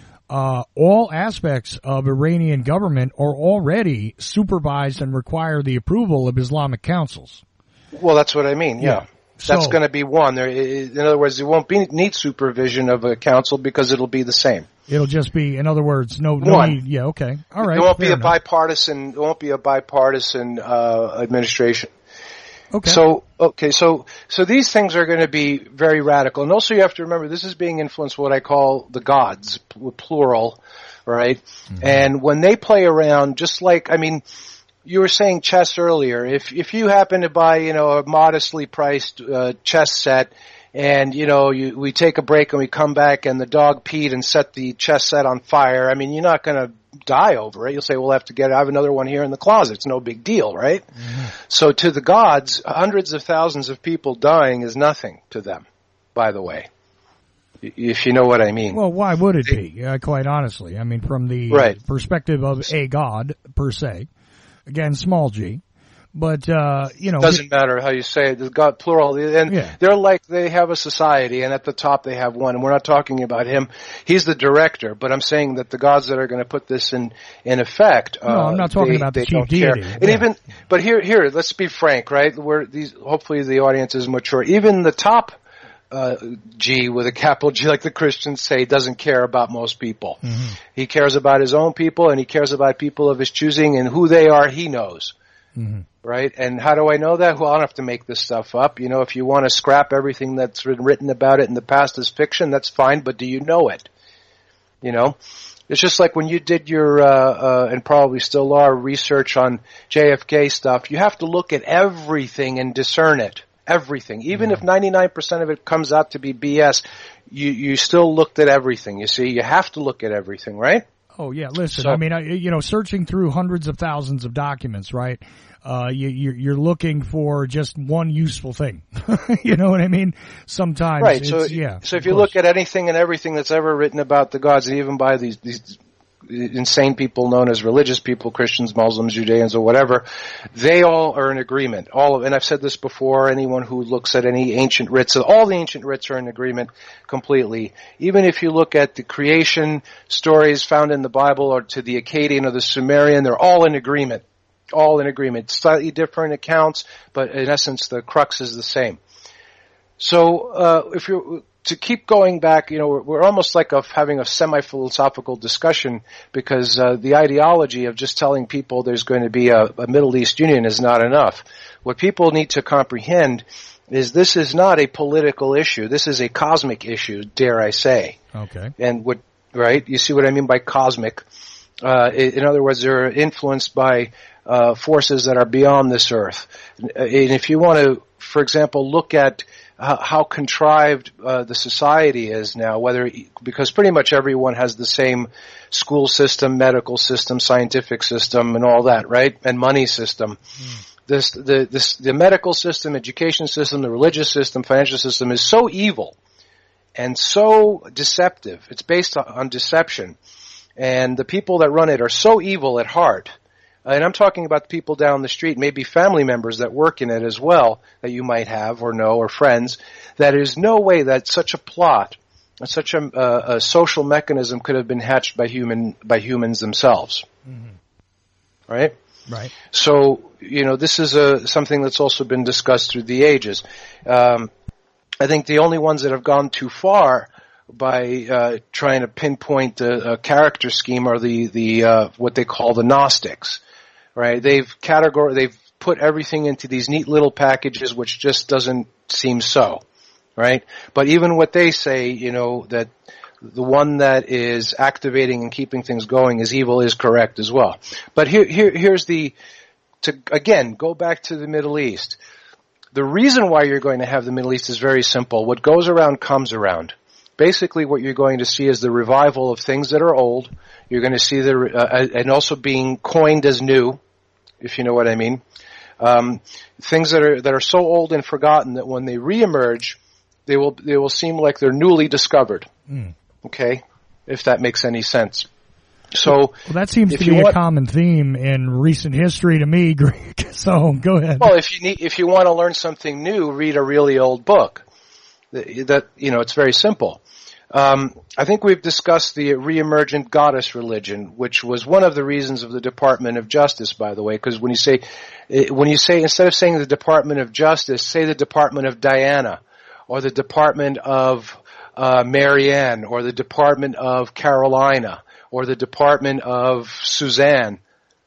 Uh, all aspects of Iranian government are already supervised and require the approval of Islamic councils. Well, that's what I mean, yeah. yeah. That's so, going to be one. There, in other words, it won't be, need supervision of a council because it'll be the same. It'll just be, in other words, no, no one. Need, yeah, okay. All right. It won't be a enough. bipartisan, it won't be a bipartisan, uh, administration. Okay. So, okay, so, so these things are going to be very radical. And also you have to remember this is being influenced by what I call the gods, plural, right? Mm-hmm. And when they play around, just like, I mean, you were saying chess earlier. If, if you happen to buy, you know, a modestly priced, uh, chess set and, you know, you, we take a break and we come back and the dog peed and set the chess set on fire, I mean, you're not going to die over it. You'll say, we'll have to get it. I have another one here in the closet. It's no big deal, right? Mm-hmm. So to the gods, hundreds of thousands of people dying is nothing to them, by the way. If you know what I mean. Well, why would it be? Uh, quite honestly. I mean, from the right. perspective of a god, per se. Again, small g. But, uh, you know. It doesn't matter how you say it. There's God plural. And yeah. they're like, they have a society and at the top they have one. And we're not talking about him. He's the director. But I'm saying that the gods that are going to put this in, in effect. No, uh, I'm not talking they, about the they chief don't deity. care. And yeah. even, but here, here, let's be frank, right? We're these, hopefully the audience is mature. Even the top, uh, G with a capital G, like the Christians say, doesn't care about most people. Mm-hmm. He cares about his own people and he cares about people of his choosing and who they are, he knows. Mm-hmm. Right? And how do I know that? Well, I don't have to make this stuff up. You know, if you want to scrap everything that's been written about it in the past as fiction, that's fine, but do you know it? You know? It's just like when you did your, uh, uh, and probably still are, research on J F K stuff, you have to look at everything and discern it. Everything. Even mm-hmm. if ninety-nine percent of it comes out to be B S, you, you still looked at everything. You see, you have to look at everything, right? Oh, yeah, listen, So- I mean, I, you know, searching through hundreds of thousands of documents, right? Uh, you, you're, you're looking for just one useful thing. You know what I mean? Sometimes, Right. it's, So, yeah. so if of you course. look at anything and everything that's ever written about the gods, and even by these, these insane people known as religious people, Christians, Muslims, Judeans, or whatever, they all are in agreement. All of, and I've said this before, anyone who looks at any ancient writs, all the ancient writs are in agreement completely. Even if you look at the creation stories found in the Bible or to the Akkadian or the Sumerian, they're all in agreement. All in agreement. Slightly different accounts, but in essence the crux is the same. So, uh, if you're, to keep going back, you know, we're, we're almost like a, having a semi-philosophical discussion because, uh, the ideology of just telling people there's going to be a, a Middle East Union is not enough. What people need to comprehend is this is not a political issue. This is a cosmic issue, dare I say. Okay. And what, right? You see what I mean by cosmic? Uh, in other words, they're influenced by, uh, forces that are beyond this earth. And if you want to, for example, look at uh, how contrived uh, the society is now, whether because pretty much everyone has the same school system, medical system, scientific system, and all that, right? And money system. Mm. This, the, this, the medical system, education system, the religious system, financial system is so evil and so deceptive. It's based on, on deception. And the people that run it are so evil at heart. And I'm talking about the people down the street, maybe family members that work in it as well, that you might have or know, or friends. That there's no way that such a plot such a, uh, a social mechanism could have been hatched by human by humans themselves, mm-hmm. right? Right. So, you know, this is a something that's also been discussed through the ages. Um, I think the only ones that have gone too far by uh, trying to pinpoint a, a character scheme are the the uh, what they call the Gnostics, right? They've categor they've put everything into these neat little packages, which just doesn't seem so, right? But even what they say, you know, that the one that is activating and keeping things going is evil is correct as well. But here, here, here's the, to again, go back to the Middle East. The reason why you're going to have the Middle East is very simple. What goes around comes around. Basically what you're going to see is the revival of things that are old. You're going to see the, uh, and also being coined as new, if you know what I mean. Um, things that are, that are so old and forgotten that when they reemerge, they will, they will seem like they're newly discovered. Mm. Okay, if that makes any sense. So well, that seems to be want, a common theme in recent history to me, Greek. So go ahead. Well, if you need, if you want to learn something new, read a really old book. That, that you know, it's very simple. Um, I think we've discussed the reemergent goddess religion, which was one of the reasons of the Department of Justice, by the way. Because when you say, when you say instead of saying the Department of Justice, say the Department of Diana, or the Department of Uh, Marianne, or the Department of Carolina, or the Department of Suzanne.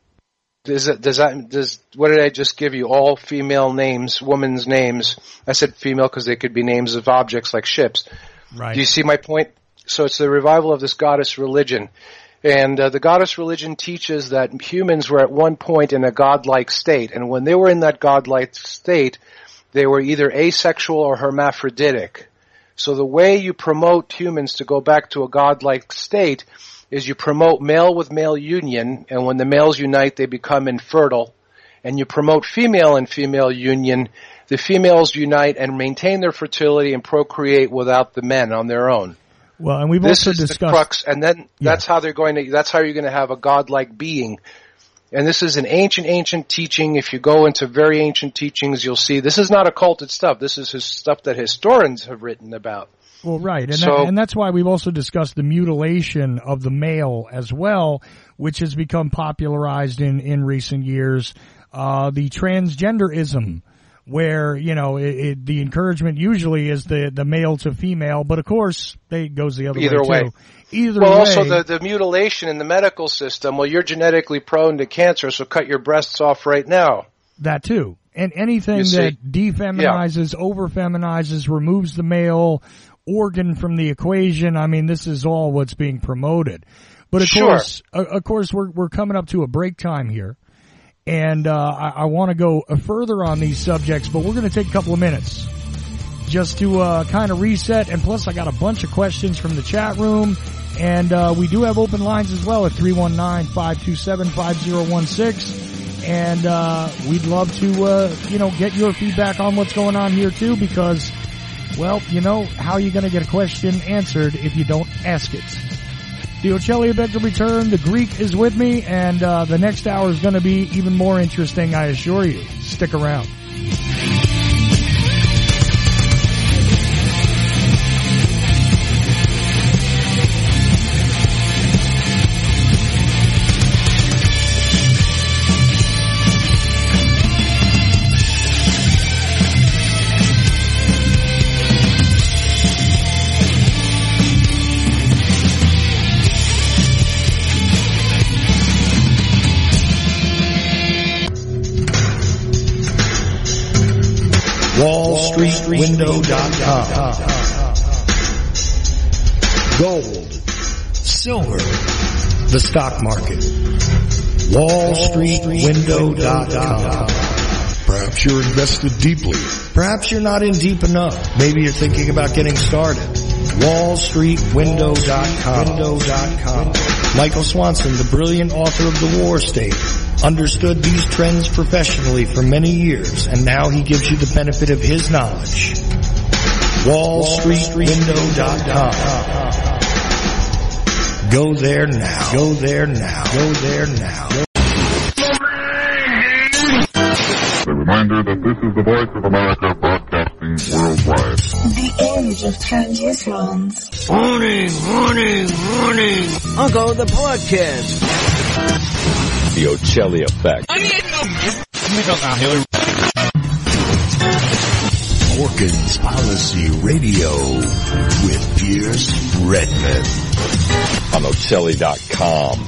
Does that, does that, does, what did I just give you? All female names, women's names. I said female because they could be names of objects like ships. Right. Do you see my point? So it's the revival of this goddess religion. And uh, the goddess religion teaches that humans were at one point in a godlike state. And when they were in that godlike state, they were either asexual or hermaphroditic. So the way you promote humans to go back to a godlike state is you promote male with male union, and when the males unite, they become infertile. And you promote female and female union. The females unite and maintain their fertility and procreate without the men on their own. Well, and we've this also is discussed the crux, and then yeah. that's how they're going to. That's how you're going to have a godlike being. And this is an ancient, ancient teaching. If you go into very ancient teachings, you'll see this is not occulted stuff. This is his stuff that historians have written about. Well, right. And, so, that, and that's why we've also discussed the mutilation of the male as well, which has become popularized in, in recent years. Uh, the transgenderism, where, you know, it, it, the encouragement usually is the, the male to female, but of course, they, it goes the other either way, way. too. Either well, way. also the, the mutilation in the medical system, well, you're genetically prone to cancer, so cut your breasts off right now. That too. And anything that defeminizes, yeah. over-feminizes, removes the male organ from the equation, I mean, this is all what's being promoted. But of sure. course, uh, of course, we're, we're coming up to a break time here. And, uh, I, I want to go further on these subjects, but we're going to take a couple of minutes just to, uh, kind of reset. And plus, I got a bunch of questions from the chat room. And, uh, we do have open lines as well at three one nine, five two seven, five zero one six. And, uh, we'd love to, uh, you know, get your feedback on what's going on here too, because, well, you know, how are you going to get a question answered if you don't ask it? The Ocelli Effect will return. The Greek is with me, and uh, the next hour is going to be even more interesting, I assure you. Stick around. wall street window dot com. Gold, silver, the stock market. wall street window dot com. Perhaps you're invested deeply. Perhaps you're not in deep enough. Maybe you're thinking about getting started. wall street window dot com. Michael Swanson, the brilliant author of The War State, understood these trends professionally for many years, and now he gives you the benefit of his knowledge. wall street window dot com. Go there now. Go there now. Go there now. A reminder that this is the Voice of America broadcast. Broadcasting worldwide. The age of transistorons. Warning, warning, warning. Uncle, the podcast. The Ocelli Effect. Morgan's Policy Radio with Pierce Redmond. On Ocelli dot com.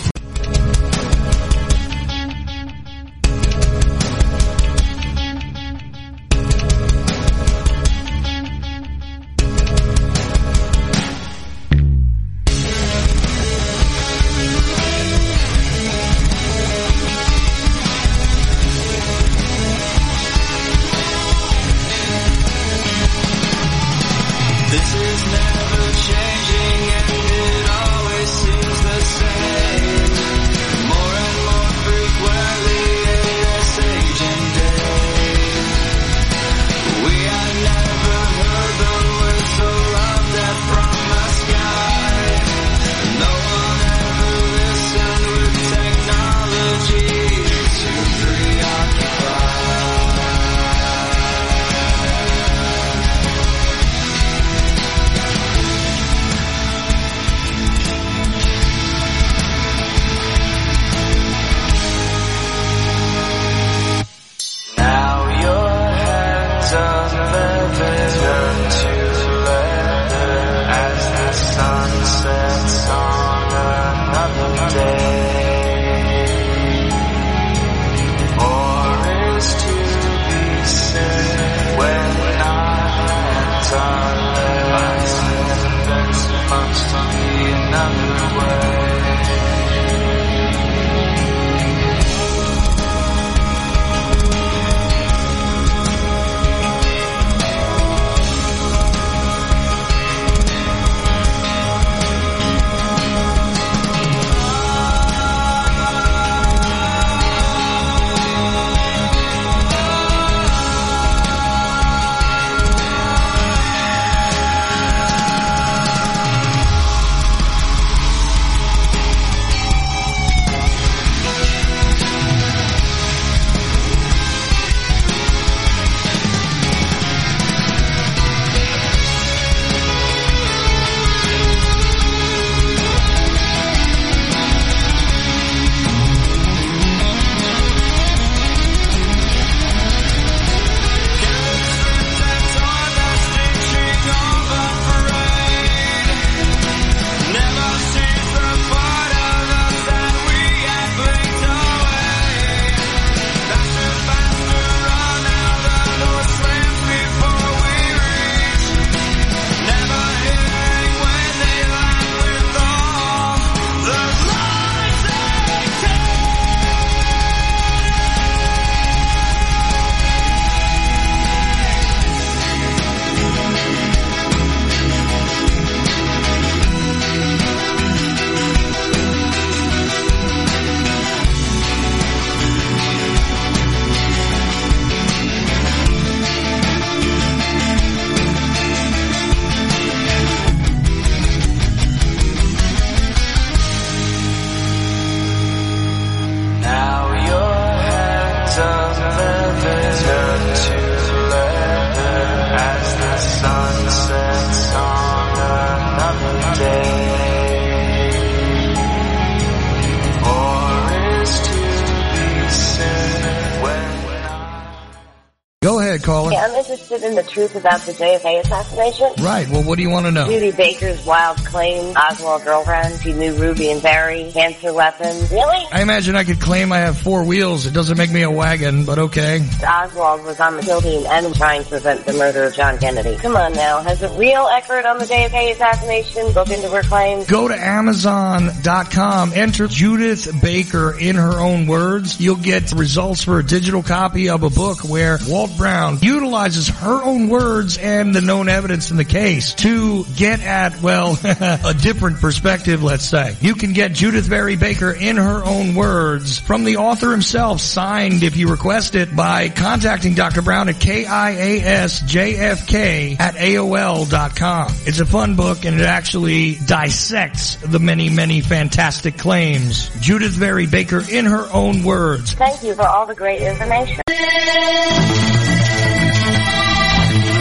Caller. Yeah, I'm interested in the truth about the J F K assassination. Right. Well, what do you want to know? Judy Baker's wild claim, Oswald girlfriend, she knew Ruby and Barry, cancer weapons. Really? I imagine I could claim I have four wheels. It doesn't make me a wagon, but okay. Oswald was on the kill team and trying to prevent the murder of John Kennedy. Come on now. Has a real expert on the J F K assassination looked into her claims? Go to Amazon dot com, enter Judith Baker in her own words. You'll get results for a digital copy of a book where Walt Brown utilizes her own words and the known evidence in the case to get at, well, a different perspective, let's say. You can get Judith Barry Baker in her own words from the author himself, signed if you request it by contacting Doctor Brown at K I A S J F K at A O L dot com. It's a fun book and it actually dissects the many, many fantastic claims. Judith Barry Baker in her own words. Thank you for all the great information.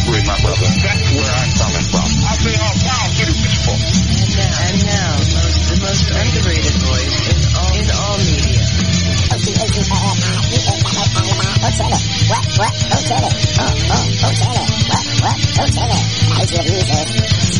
trickery, my brother. That's where I'm coming from. I say, oh, wow, get it, Mister Paul. And now, most, the most underrated voice in all, in all media. What, what, O'Chelly? Oh, oh, O'Chelly. What, what, O'Chelly? How's your music?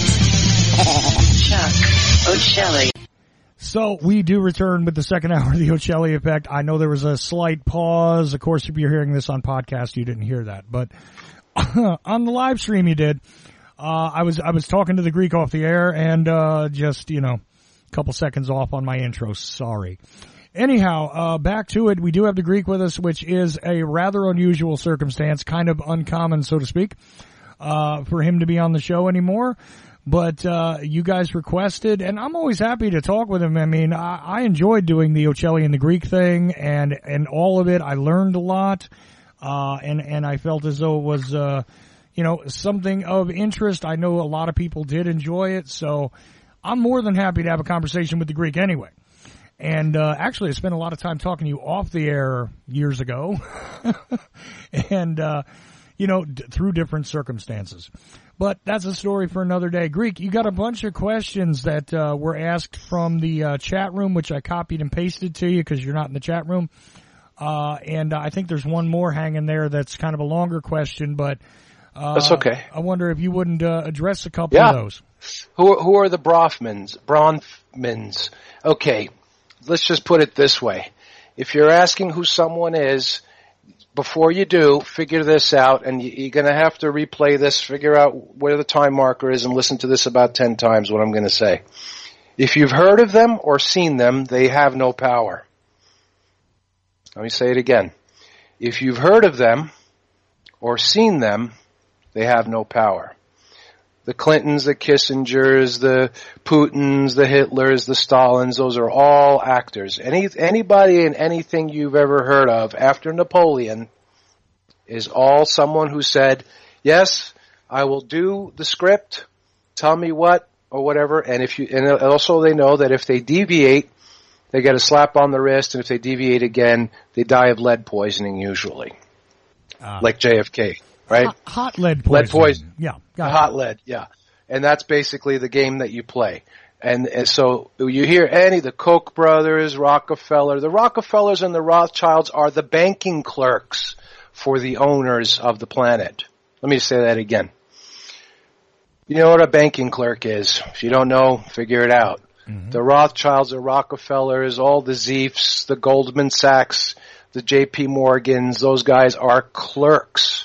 Chuck O'Chelly. So we do return with the second hour of the O'Chelly Effect. I know there was a slight pause. Of course, if you're hearing this on podcast, you didn't hear that. But on the live stream you did, uh, I was I was talking to the Greek off the air and uh, just, you know, a couple seconds off on my intro. Sorry. Anyhow, uh, back to it. We do have the Greek with us, which is a rather unusual circumstance, kind of uncommon, so to speak, uh, for him to be on the show anymore. But, uh, you guys requested, and I'm always happy to talk with him. I mean, I, I enjoyed doing the O'Chelly and the Greek thing and, and all of it. I learned a lot, uh, and, and I felt as though it was, uh, you know, something of interest. I know a lot of people did enjoy it, so I'm more than happy to have a conversation with the Greek anyway. And, uh, actually I spent a lot of time talking to you off the air years ago. and, uh, you know, d- through different circumstances. But that's a story for another day. Greek, you got a bunch of questions that uh, were asked from the uh, chat room, which I copied and pasted to you because you're not in the chat room. Uh, and I think there's one more hanging there that's kind of a longer question, but uh, that's okay. I wonder if you wouldn't uh, address a couple yeah. of those. Who, who are the Bronfmans? Bronfmans. Okay, let's just put it this way. If you're asking who someone is, before you do, figure this out, and you're going to have to replay this, figure out where the time marker is, and listen to this about ten times, what I'm going to say. If you've heard of them or seen them, they have no power. Let me say it again. If you've heard of them or seen them, they have no power. The Clintons, the Kissingers, the Putins, the Hitlers, the Stalins, those are all actors. Any anybody and anything you've ever heard of after Napoleon is all someone who said, yes, I will do the script, tell me what, or whatever, and if you, and also they know that if they deviate, they get a slap on the wrist, and if they deviate again, they die of lead poisoning usually. Uh, like J F K. Right? Hot, hot lead poison. Lead poison. Yeah. Got hot it. lead, yeah. And that's basically the game that you play. And, and so you hear any, the Koch brothers, Rockefeller. The Rockefellers and the Rothschilds are the banking clerks for the owners of the planet. Let me say that again. You know what a banking clerk is. If you don't know, figure it out. Mm-hmm. The Rothschilds, the Rockefellers, all the Ziefs, the Goldman Sachs, the J P Morgans, those guys are clerks.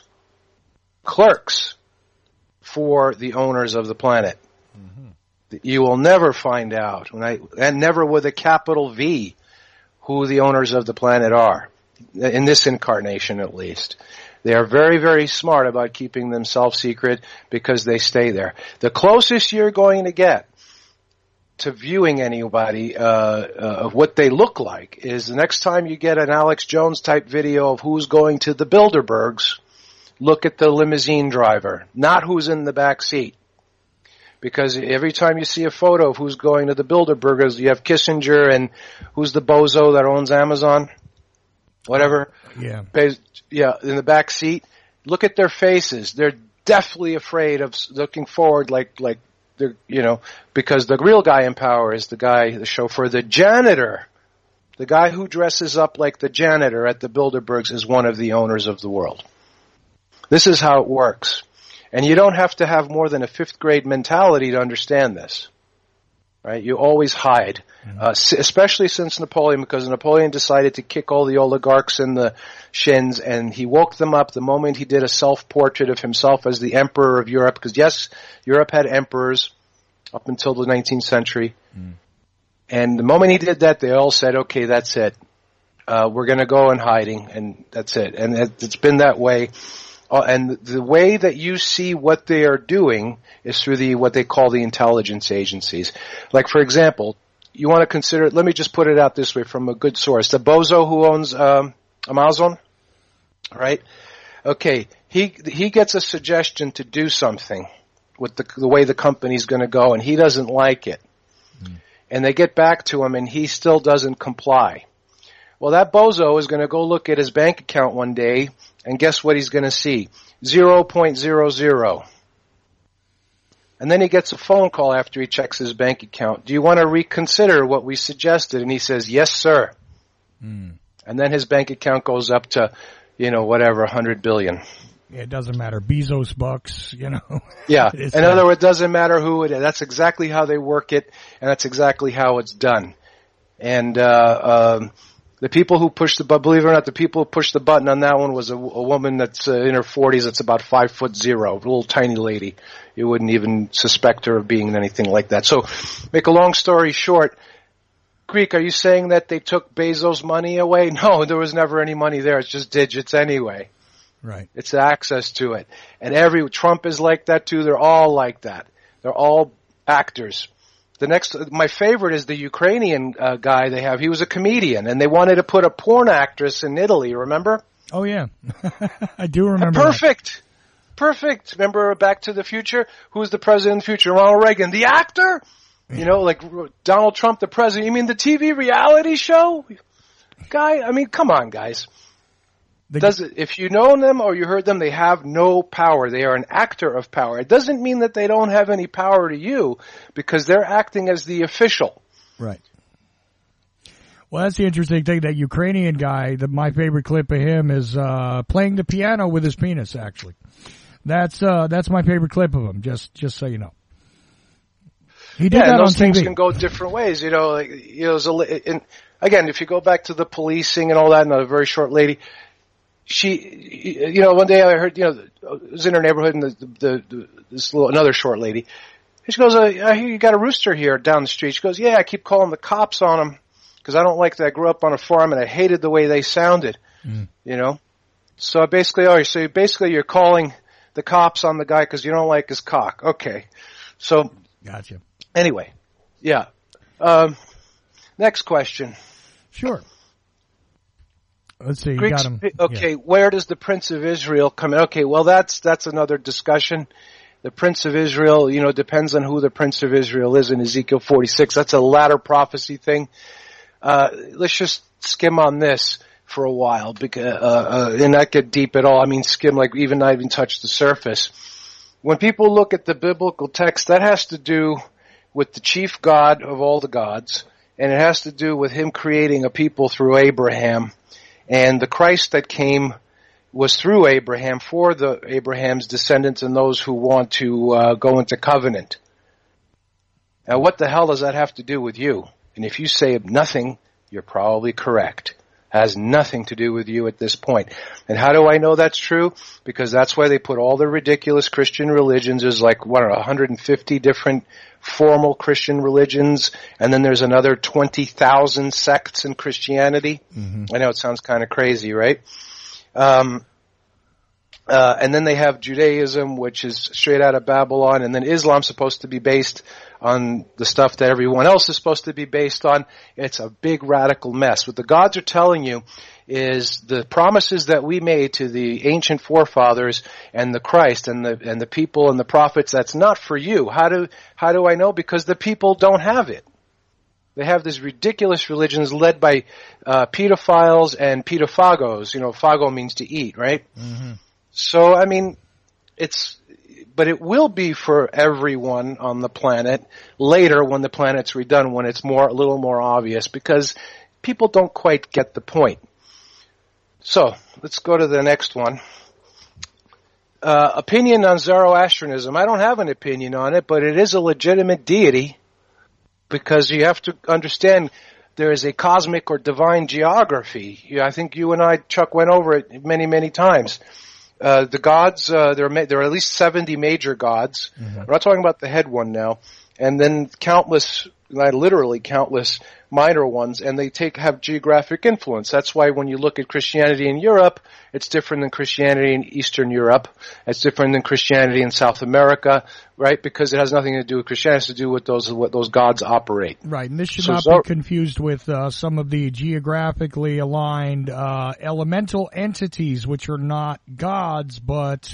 Clerks for the owners of the planet. Mm-hmm. You will never find out, when I, and never with a capital V, who the owners of the planet are. In this incarnation, at least. They are very, very smart about keeping themselves secret because they stay there. The closest you're going to get to viewing anybody uh, uh, of what they look like is the next time you get an Alex Jones type video of who's going to the Bilderbergs. Look at the limousine driver, not who's in the back seat. Because every time you see a photo of who's going to the Bilderbergers, you have Kissinger and who's the bozo that owns Amazon? Whatever. Yeah. Yeah, in the back seat. Look at their faces. They're definitely afraid of looking forward like, like they're, you know, because the real guy in power is the guy, the chauffeur, the janitor. The guy who dresses up like the janitor at the Bilderbergs is one of the owners of the world. This is how it works. And you don't have to have more than a fifth grade mentality to understand this. Right? You always hide. Mm-hmm. Uh, especially since Napoleon, because Napoleon decided to kick all the oligarchs in the shins, and he woke them up the moment he did a self-portrait of himself as the emperor of Europe, because yes, Europe had emperors up until the nineteenth century. Mm. And the moment he did that, they all said, okay, that's it. Uh, we're going to go in hiding, and that's it. And it, it's been that way. Uh, and the way that you see what they are doing is through the what they call the intelligence agencies. Like, for example, you want to consider, let me just put it out this way from a good source. The bozo who owns um, Amazon, right? Okay, he he gets a suggestion to do something with the, the way the company's going to go, and he doesn't like it. Mm. And they get back to him, and he still doesn't comply. Well, that bozo is going to go look at his bank account one day And guess what he's going to see? zero point zero zero. And then he gets a phone call after he checks his bank account. Do you want to reconsider what we suggested? And he says, yes, sir. Mm. And then his bank account goes up to, you know, whatever, one hundred billion. Yeah, it doesn't matter. Bezos bucks, you know. Yeah. In other words, it doesn't matter who it is. That's exactly how they work it, and that's exactly how it's done. And uh um the people who pushed the button, believe it or not, the people who pushed the button on that one was a, a woman that's uh, in her forties, that's about five foot zero, a little tiny lady. You wouldn't even suspect her of being anything like that. So, make a long story short, Greek, are you saying that they took Bezos' money away? No, there was never any money there. It's just digits anyway. Right. It's access to it. And every, Trump is like that too. They're all like that. They're all actors. The next, my favorite is the Ukrainian uh, guy they have. He was a comedian, and they wanted to put a porn actress in Italy, remember? Oh, yeah. I do remember Perfect. That. Perfect. Remember Back to the Future? Who's the president of the future? Ronald Reagan. The actor? You know, like Donald Trump, the president. You mean the T V reality show? Guy, I mean, come on, guys. The, Does it, if you know them or you heard them, they have no power. They are an actor of power. It doesn't mean that they don't have any power to you, because they're acting as the official. Right. Well, that's the interesting thing. That Ukrainian guy, the, my favorite clip of him is uh playing the piano with his penis, actually. That's uh that's my favorite clip of him, just just so you know. He did yeah, that and those on things T V. can go different ways, you know. Like, you know, a, and again, if you go back to the policing and all that, and a very short lady, she, you know, one day I heard, you know, I was in her neighborhood, and the, the, the this little another short lady, and she goes, uh, "I hear you got a rooster here down the street." She goes, "Yeah, I keep calling the cops on him because I don't like that. I grew up on a farm and I hated the way they sounded." Mm. You know, so basically, oh, so basically, you're calling the cops on the guy because you don't like his cock. Okay, so gotcha. Anyway, yeah. Um, next question. Sure. Let's see. You Greeks, got him. Okay, yeah. Where does the Prince of Israel come in? Okay, well, that's that's another discussion. The Prince of Israel, you know, depends on who the Prince of Israel is in Ezekiel forty-six. That's a latter prophecy thing. Uh, let's just skim on this for a while, because, uh, uh, and not get deep at all. I mean, skim, like even not even touch the surface. When people look at the biblical text, that has to do with the chief God of all the gods, and it has to do with him creating a people through Abraham. And the Christ that came was through Abraham for the Abraham's descendants and those who want to uh, go into covenant. Now, what the hell does that have to do with you? And if you say nothing, you're probably correct. Has nothing to do with you at this point. And how do I know that's true? Because that's why they put all the ridiculous Christian religions. There's like, what, one hundred fifty different formal Christian religions, and then there's another twenty thousand sects in Christianity. Mm-hmm. I know it sounds kind of crazy, right? Um, uh, and then they have Judaism, which is straight out of Babylon, and then Islam's supposed to be based on the stuff that everyone else is supposed to be based on. It's a big radical mess. What the gods are telling you is the promises that we made to the ancient forefathers and the Christ and the and the people and the prophets, that's not for you. How do how do I know? Because the people don't have it. They have these ridiculous religions led by uh, pedophiles and pedophagos. You know, phago means to eat, right? Mm-hmm. So, I mean, it's, but it will be for everyone on the planet later when the planet's redone, when it's more, a little more obvious, because people don't quite get the point. So, let's go to the next one. Uh, opinion on Zoroastrianism. I don't have an opinion on it, but it is a legitimate deity, because you have to understand there is a cosmic or divine geography. I think you and I, Chuck, went over it many, many times. Uh, the gods, uh, there are, there are at least seventy major gods. Mm-hmm. We're not talking about the head one now. And then countless, literally countless minor ones, and they take, have geographic influence. That's why when you look at Christianity in Europe, it's different than Christianity in Eastern Europe. It's different than Christianity in South America, right? Because it has nothing to do with Christianity. It has to do with those, what those gods operate. Right. And this should so, not so, be confused with, uh, some of the geographically aligned, uh, elemental entities, which are not gods, but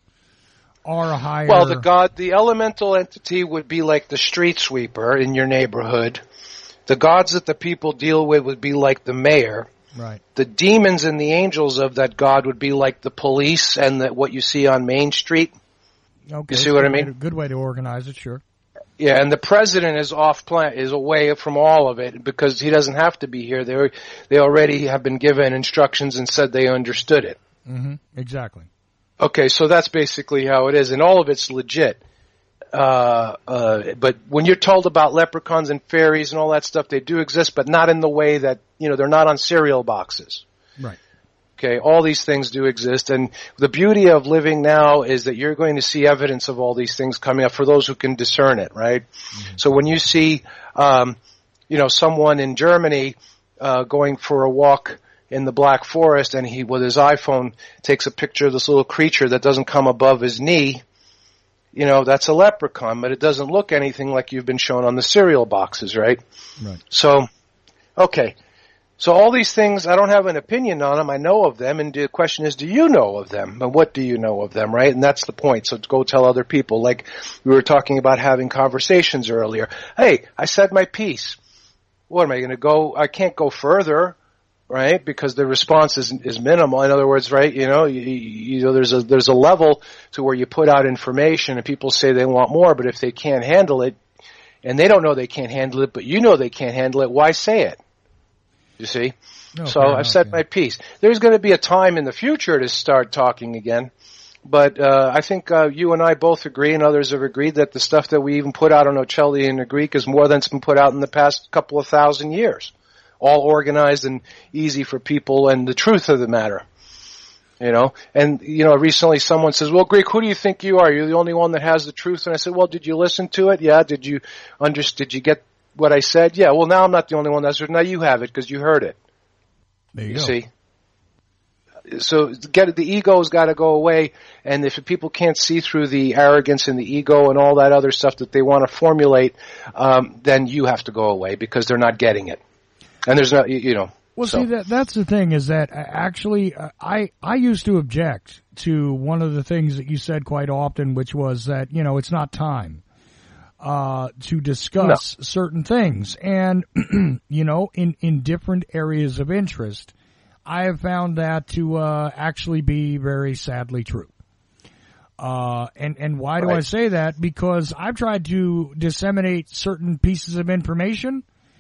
are higher. Well, the god, the elemental entity would be like the street sweeper in your neighborhood. The gods that the people deal with would be like the mayor. Right. The demons and the angels of that God would be like the police and the, what you see on Main Street. Okay. You see what I mean? To, good way to organize it, sure. Yeah, and the president is off plan, is away from all of it because he doesn't have to be here. They they already have been given instructions and said they understood it. Mm-hmm. Exactly. Okay, so that's basically how it is, and all of it's legit. Uh, uh, but when you're told about leprechauns and fairies and all that stuff, they do exist, but not in the way that, you know, they're not on cereal boxes. Right. Okay, all these things do exist, and the beauty of living now is that you're going to see evidence of all these things coming up for those who can discern it, right? Mm-hmm. So when you see, um, you know, someone in Germany uh, going for a walk in the Black Forest, and he, with his iPhone, takes a picture of this little creature that doesn't come above his knee, you know, that's a leprechaun, but it doesn't look anything like you've been shown on the cereal boxes, right? Right. So, okay. So all these things, I don't have an opinion on them. I know of them, and the question is, do you know of them? And what do you know of them, right? And that's the point. So go tell other people. Like we were talking about having conversations earlier. Hey, I said my piece. What am I going to go? I can't go further, right? Because the response is is minimal. In other words, right? You know, you, you know, there's a there's a level to where you put out information, and people say they want more, but if they can't handle it, and they don't know they can't handle it, but you know they can't handle it, why say it? You see? No, so I've enough, said yeah. my piece. There's going to be a time in the future to start talking again, but uh, I think uh, you and I both agree, and others have agreed, that the stuff that we even put out on Ocelli in the Greek is more than's been put out in the past couple of thousand years, all organized and easy for people, and the truth of the matter. You know, and, you know, recently someone says, well, Greek, who do you think you are? You're the only one that has the truth. And I said, well, did you listen to it? Yeah. Did you understand? Did you get what I said? Yeah. Well, now I'm not the only one that's heard. Now you have it because you heard it. There you, you go. see? So get it, the ego's got to go away. And if people can't see through the arrogance and the ego and all that other stuff that they want to formulate, um, then you have to go away because they're not getting it. And there's not, you know. Well, so. see, that that's the thing is that actually uh, I I used to object to one of the things that you said quite often, which was that, you know, it's not time uh to discuss no. certain things. And, you know, in, in different areas of interest, I have found that to uh actually be very sadly true. Uh and, and why do right. I say that? Because I've tried to disseminate certain pieces of information,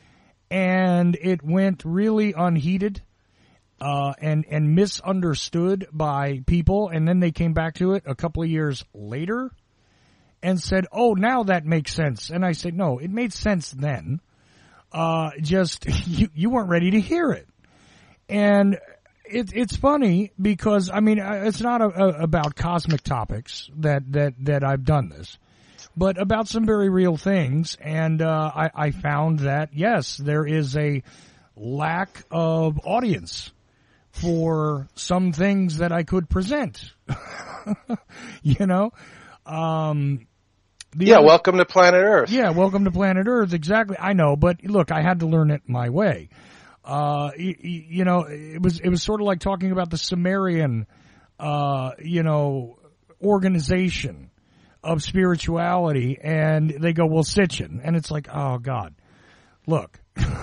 and it went really unheeded, uh, and, and misunderstood by people. And then they came back to it a couple of years later and said, oh, now that makes sense. And I said, no, it made sense then. Uh, just, you, you weren't ready to hear it. And it, it's funny because, I mean, it's not a, a, about cosmic topics that, that, that I've done this, but about some very real things. And uh, I, I found that, yes, there is a lack of audience for some things that I could present. You know? Um, yeah, other, welcome to planet Earth. Yeah, welcome to planet Earth, exactly. I know, but look, I had to learn it my way. Uh, you, you know, it was it was sort of like talking about the Sumerian, uh, you know, organization of spirituality, and they go, well, Sitchin. And it's like, oh, God. Look.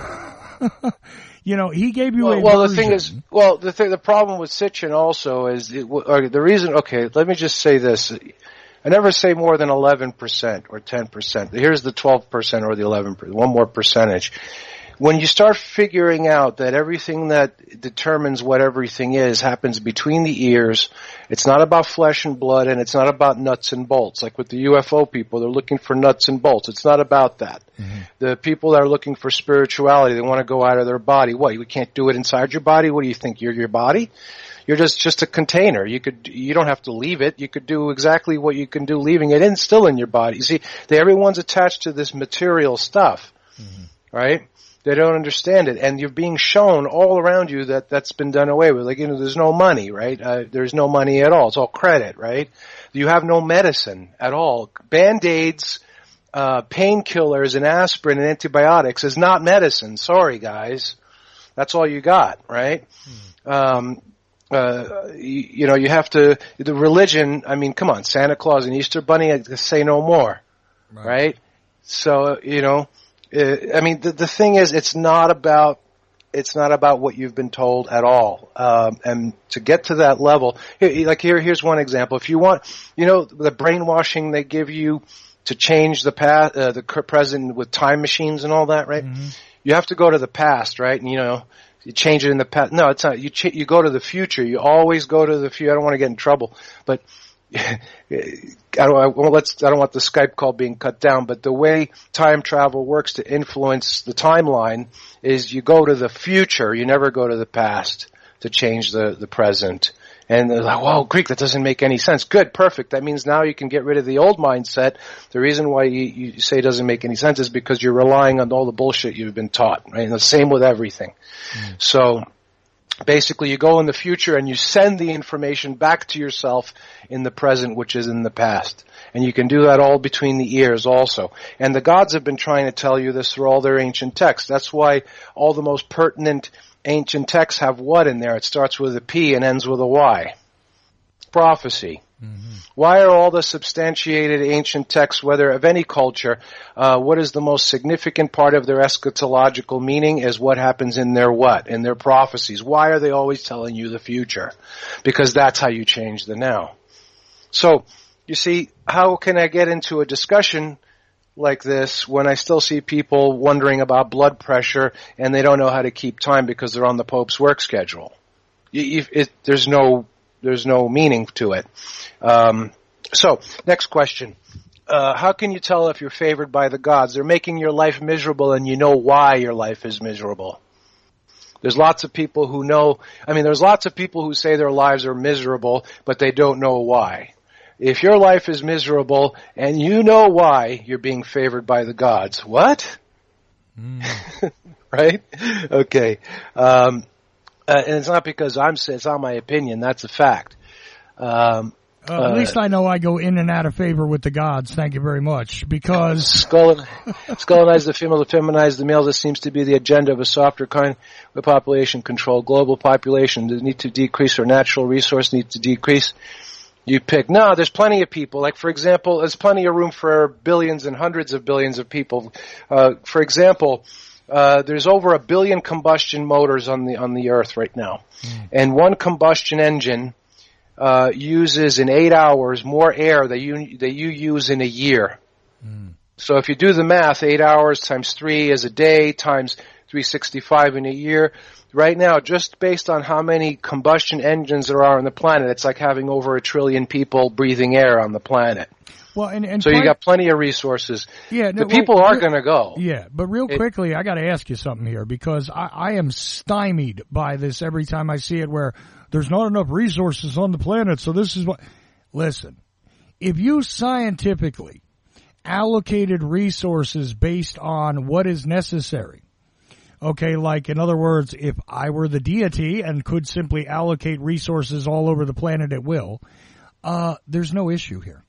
You know, he gave you well, a Well, version. the thing is, well, the th- the problem with Sitchin also is, it, or the reason, okay, let me just say this. I never say more than eleven percent or ten percent. Here's the twelve percent or the eleven percent, one more percentage. When you start figuring out that everything that determines what everything is happens between the ears, it's not about flesh and blood, and it's not about nuts and bolts. Like with the U F O people, they're looking for nuts and bolts. It's not about that. Mm-hmm. The people that are looking for spirituality, they want to go out of their body. What, you can't do it inside your body? What do you think? You're your body? You're just, just a container. You could, you don't have to leave it. You could do exactly what you can do leaving it in, still in your body. You see, they, everyone's attached to this material stuff, mm-hmm. right? They don't understand it, and you're being shown all around you that that's been done away with. Like, you know, there's no money, right? Uh, there's no money at all. It's all credit, right? You have no medicine at all. Band-Aids, uh, painkillers, and aspirin and antibiotics is not medicine. Sorry, guys. That's all you got, right? Hmm. Um, uh, you, you know, you have to, the religion, I mean, come on, Santa Claus and Easter Bunny, say no more, right? right? So, you know, I mean, the, the thing is, it's not about It's not about what you've been told at all. Um, and to get to that level, like here, here's one example. If you want, you know, the brainwashing they give you to change the past, uh, the present with time machines and all that, right? Mm-hmm. You have to go to the past, right? And you know, you change it in the past. No, it's not. You ch- you go to the future. You always go to the future. I don't want to get in trouble, but I don't. I, well, let's. I don't want the Skype call being cut down. But the way time travel works to influence the timeline is you go to the future. You never go to the past to change the the present. And they're like, "Whoa, Greek, that doesn't make any sense." Good, perfect. That means now you can get rid of the old mindset. The reason why you, you say it doesn't make any sense is because you're relying on all the bullshit you've been taught. Right? And the same with everything. Mm. So. Basically, you go in the future and you send the information back to yourself in the present, which is in the past. And you can do that all between the ears also. And the gods have been trying to tell you this through all their ancient texts. That's why all the most pertinent ancient texts have what in there? It starts with a P and ends with a Y. Prophecy. Mm-hmm. Why are all the substantiated ancient texts, whether of any culture, uh, what is the most significant part of their eschatological meaning is what happens in their what? In their prophecies. Why are they always telling you the future? Because that's how you change the now. So, you see, how can I get into a discussion like this when I still see people wondering about blood pressure and they don't know how to keep time because they're on the Pope's work schedule? You, you, it, there's no... There's no meaning to it. Um, so, next question. Uh, how can you tell if you're favored by the gods? They're making your life miserable and you know why your life is miserable. There's lots of people who know, I mean, there's lots of people who say their lives are miserable, but they don't know why. If your life is miserable and you know why you're being favored by the gods, what? Mm. Right? Okay. Um, Uh, and it's not because I'm saying, it's not my opinion, that's a fact. Um, uh, at uh, least I know I go in and out of favor with the gods, thank you very much, because... Scolonize the female, feminize the male, this seems to be the agenda of a softer kind of population control. Global population, the need to decrease or natural resource needs to decrease. You pick, no, there's plenty of people. Like, for example, there's plenty of room for billions and hundreds of billions of people. Uh, for example... Uh, there's over a billion combustion motors on the on the Earth right now, mm. and one combustion engine uh, uses in eight hours more air than you that you use in a year. Mm. So if you do the math, eight hours times three is a day times three hundred sixty-five in a year. Right now, just based on how many combustion engines there are on the planet, it's like having over a trillion people breathing air on the planet. Well, and, and so you got plenty of resources. Yeah, no, the people well, are going to go. Yeah, but real it, quickly, I got to ask you something here because I, I am stymied by this every time I see it. Where there's not enough resources on the planet, so this is what. Listen, if you scientifically allocated resources based on what is necessary, okay, like in other words, if I were the deity and could simply allocate resources all over the planet at will, uh, there's no issue here.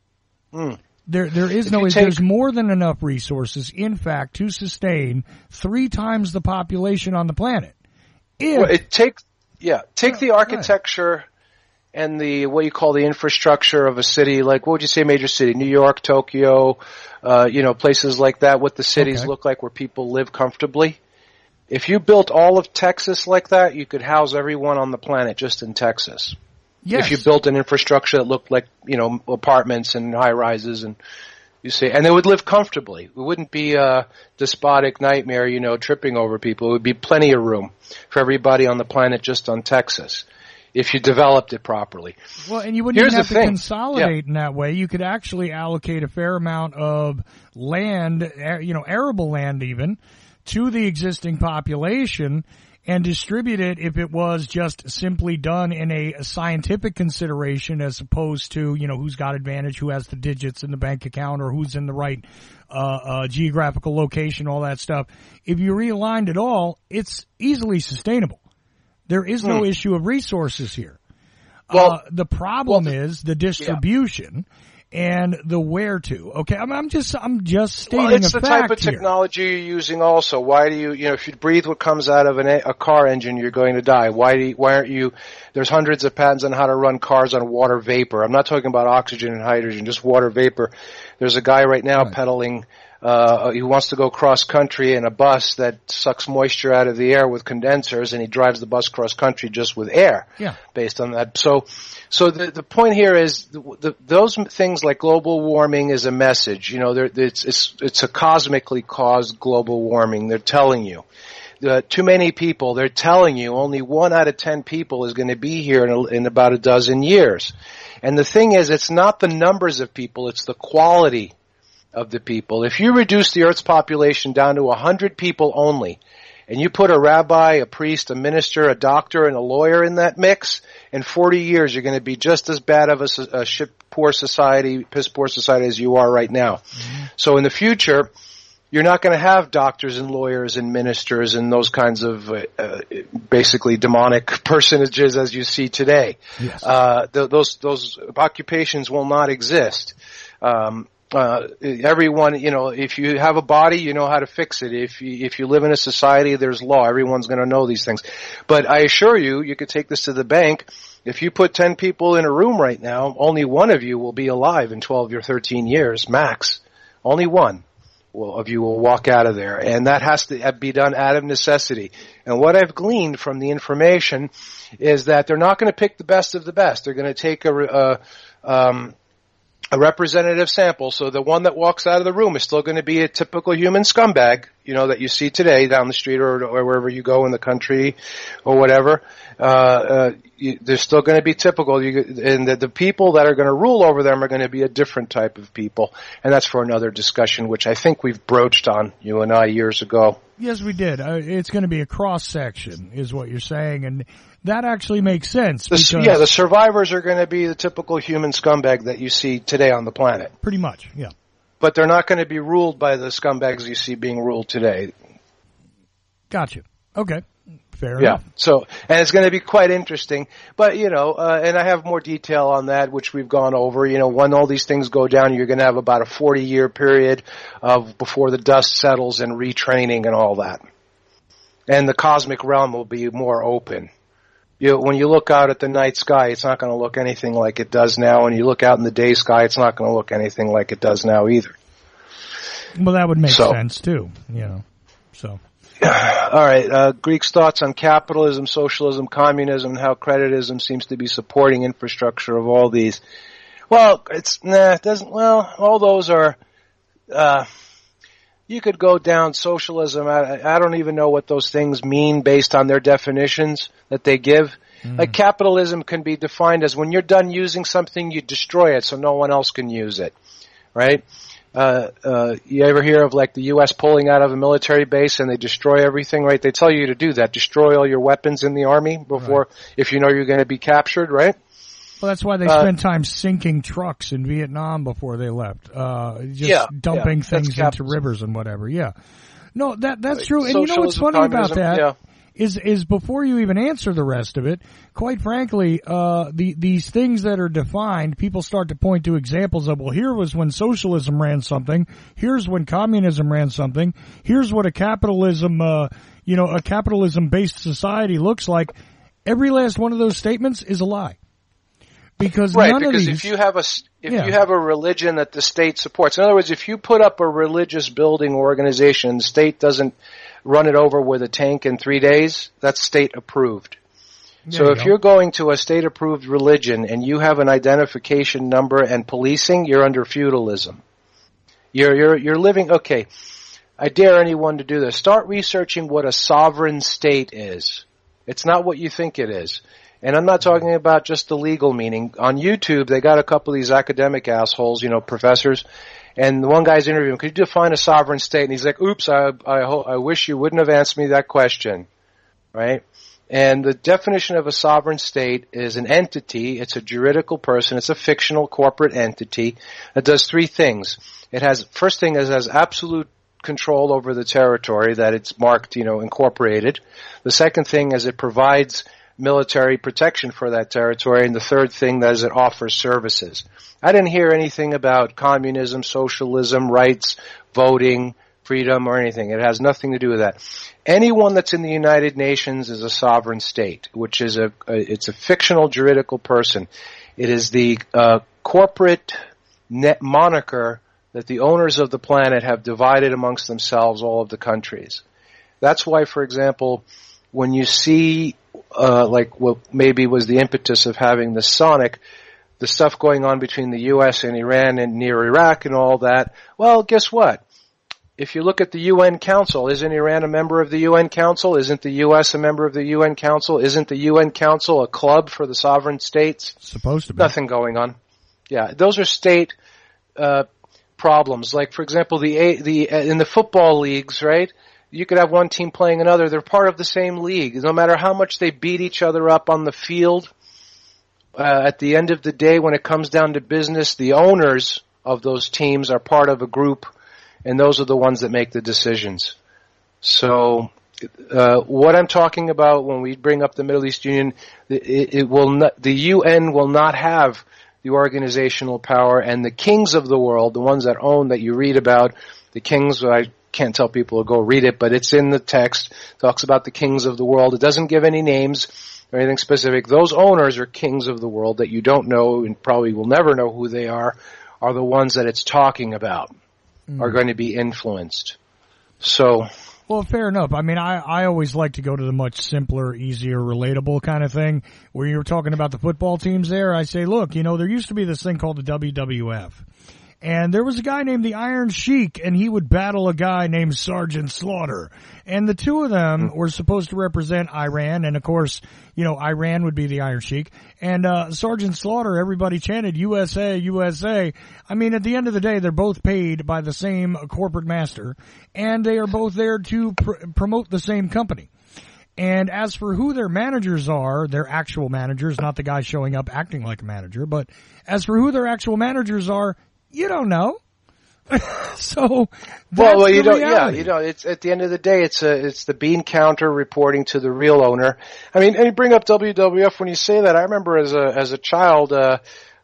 Mm. There, there is if no. Take, there's more than enough resources, in fact, to sustain three times the population on the planet. If, well, it takes, yeah, take the architecture right. and the what you call the infrastructure of a city. Like, what would you say, major city? New York, Tokyo, uh, you know, places like that. What the cities okay. look like, where people live comfortably. If you built all of Texas like that, you could house everyone on the planet just in Texas. Yes. If you built an infrastructure that looked like, you know, apartments and high rises and you see, and they would live comfortably. It wouldn't be a despotic nightmare, you know, tripping over people. It would be plenty of room for everybody on the planet just on Texas if you developed it properly. Well, and you wouldn't Here's even have to thing. consolidate yeah. in that way. You could actually allocate a fair amount of land, you know, arable land even, to the existing population and distribute it if it was just simply done in a, a scientific consideration as opposed to, you know, who's got advantage, who has the digits in the bank account, or who's in the right uh, uh geographical location, all that stuff. If you realigned it all, it's easily sustainable. There is no hmm. issue of resources here. Well, uh, the problem well, is the distribution. Yeah. And the where to. Okay, I'm, I'm just, I'm just stating well, it's a the fact type of here. technology you're using also. Why do you, you know, if you breathe what comes out of an, a car engine, you're going to die. Why do you, why aren't you, there's hundreds of patents on how to run cars on water vapor. I'm not talking about oxygen and hydrogen, just water vapor. There's a guy right now right. peddling, uh, he wants to go cross country in a bus that sucks moisture out of the air with condensers, and he drives the bus cross country just with air. Yeah. Based on that. So, so the, the point here is the, the, those things like global warming is a message. You know, it's, it's, it's a cosmically caused global warming. They're telling you. Uh, too many people, they're telling you only one out of ten people is going to be here in, a, in about a dozen years. And the thing is, it's not the numbers of people, it's the quality of the people. If you reduce the Earth's population down to one hundred people only, and you put a rabbi, a priest, a minister, a doctor, and a lawyer in that mix, in forty years you're going to be just as bad of a, a shit-poor society, piss-poor society as you are right now. Mm-hmm. So in the future, you're not going to have doctors and lawyers and ministers and those kinds of uh, uh, basically demonic personages as you see today. Yes. Uh, th- those those occupations will not exist. Um, uh, everyone, you know, if you have a body, you know how to fix it. If you, if you live in a society, there's law. Everyone's going to know these things. But I assure you, you could take this to the bank. If you put ten people in a room right now, only one of you will be alive in twelve or thirteen years, max. Only one. Well, of you will walk out of there, and that has to be done out of necessity. And what I've gleaned from the information is that they're not going to pick the best of the best. They're going to take a, a, um, a representative sample, so the one that walks out of the room is still going to be a typical human scumbag, you know, that you see today down the street or, or wherever you go in the country or whatever. Uh, uh, you, they're still going to be typical, you, and the, the people that are going to rule over them are going to be a different type of people, and that's for another discussion, which I think we've broached on, you and I, years ago. Yes, we did. Uh, it's going to be a cross-section, is what you're saying, and that actually makes sense. The, because yeah, the survivors are going to be the typical human scumbag that you see today on the planet. Pretty much, yeah. But they're not going to be ruled by the scumbags you see being ruled today. Gotcha. Okay. Fair yeah. enough. So, and it's going to be quite interesting. But, you know, uh, and I have more detail on that, which we've gone over. You know, when all these things go down, you're going to have about a forty-year period of before the dust settles and retraining and all that. And the cosmic realm will be more open. You, when you look out at the night sky, it's not going to look anything like it does now. When you look out in the day sky, it's not going to look anything like it does now either. Well, that would make so, sense too, you know. So. All right, uh, Greek's thoughts on capitalism, socialism, communism, and how creditism seems to be supporting infrastructure of all these. Well, it's, nah, it doesn't, well, all those are, uh, you could go down socialism. I, I don't even know what those things mean based on their definitions that they give. Mm. Like capitalism can be defined as when you're done using something, you destroy it so no one else can use it, right? Uh, uh, you ever hear of like the U S pulling out of a military base and they destroy everything, right? They tell you to do that. Destroy all your weapons in the army before, right. If you know you're going to be captured, right? Well, that's why they uh, spent time sinking trucks in Vietnam before they left. Uh, just yeah, dumping yeah, things into rivers and whatever. Yeah. No, that, that's right. true. And you know what's funny about that? Yeah. Is, is before you even answer the rest of it, quite frankly, uh, the, these things that are defined, people start to point to examples of, well, here was when socialism ran something, here's when communism ran something, here's what a capitalism, uh, you know, a capitalism-based society looks like. Every last one of those statements is a lie. Because right, none because of these, if you have a, if yeah. you have a religion that the state supports, in other words, if you put up a religious building or organization, the state doesn't run it over with a tank in three days, that's state approved. There so you if go. You're going to a state approved religion and you have an identification number and policing, you're under feudalism. You're, you're, you're living, okay, I dare anyone to do this. Start researching what a sovereign state is. It's not what you think it is. And I'm not talking about just the legal meaning. On YouTube, they got a couple of these academic assholes, you know, professors, and the one guy's interviewing, could you define a sovereign state? And he's like, oops, I, I, I wish you wouldn't have asked me that question, right? And the definition of a sovereign state is an entity, it's a juridical person, it's a fictional corporate entity that does three things. It has, first thing is, it has absolute control over the territory that it's marked, you know, incorporated. The second thing is it provides military protection for that territory, and the third thing that is it offers services. I didn't hear anything about communism, socialism, rights, voting, freedom, or anything. It has nothing to do with that. Anyone that's in the United Nations is a sovereign state, which is a, a it's a fictional juridical person. It is the uh, corporate net moniker that the owners of the planet have divided amongst themselves all of the countries. That's why, for example, when you see, uh, like what maybe was the impetus of having the Sonic, the stuff going on between the U S and Iran and near Iraq and all that, well, guess what? If you look at the U N Council, isn't Iran a member of the U N Council? Isn't the U S a member of the U N Council? Isn't the U N Council a club for the sovereign states? Supposed to be. Nothing going on. Yeah, those are state uh problems. Like, for example, the the in the football leagues, right? You could have one team playing another. They're part of the same league. No matter how much they beat each other up on the field, uh, at the end of the day, when it comes down to business, the owners of those teams are part of a group, and those are the ones that make the decisions. So, uh, what I'm talking about when we bring up the Middle East Union, it, it will not, the U N will not have the organizational power, and the kings of the world, the ones that own, that you read about, the kings, I can't tell people to go read it, but it's in the text, talks about the kings of the world. It doesn't give any names or anything specific. Those owners are kings of the world that you don't know and probably will never know who they are, are the ones that it's talking about, mm. are going to be influenced. So... Well, fair enough. I mean, I, I always like to go to the much simpler, easier, relatable kind of thing. Where you were talking about the football teams there, I say, look, you know, there used to be this thing called the W W F. And there was a guy named the Iron Sheik, and he would battle a guy named Sergeant Slaughter. And the two of them were supposed to represent Iran, and of course, you know, Iran would be the Iron Sheik. And uh Sergeant Slaughter, everybody chanted U S A, U S A. I mean, at the end of the day, they're both paid by the same corporate master, and they are both there to pr- promote the same company. And as for who their managers are, their actual managers, not the guy showing up acting like a manager, but as for who their actual managers are, you don't know. So, well, well, you don't. reality. Yeah, you know, it's at the end of the day, it's a, it's the bean counter reporting to the real owner. I mean, and you bring up W W F when you say that. I remember as a as a child, uh,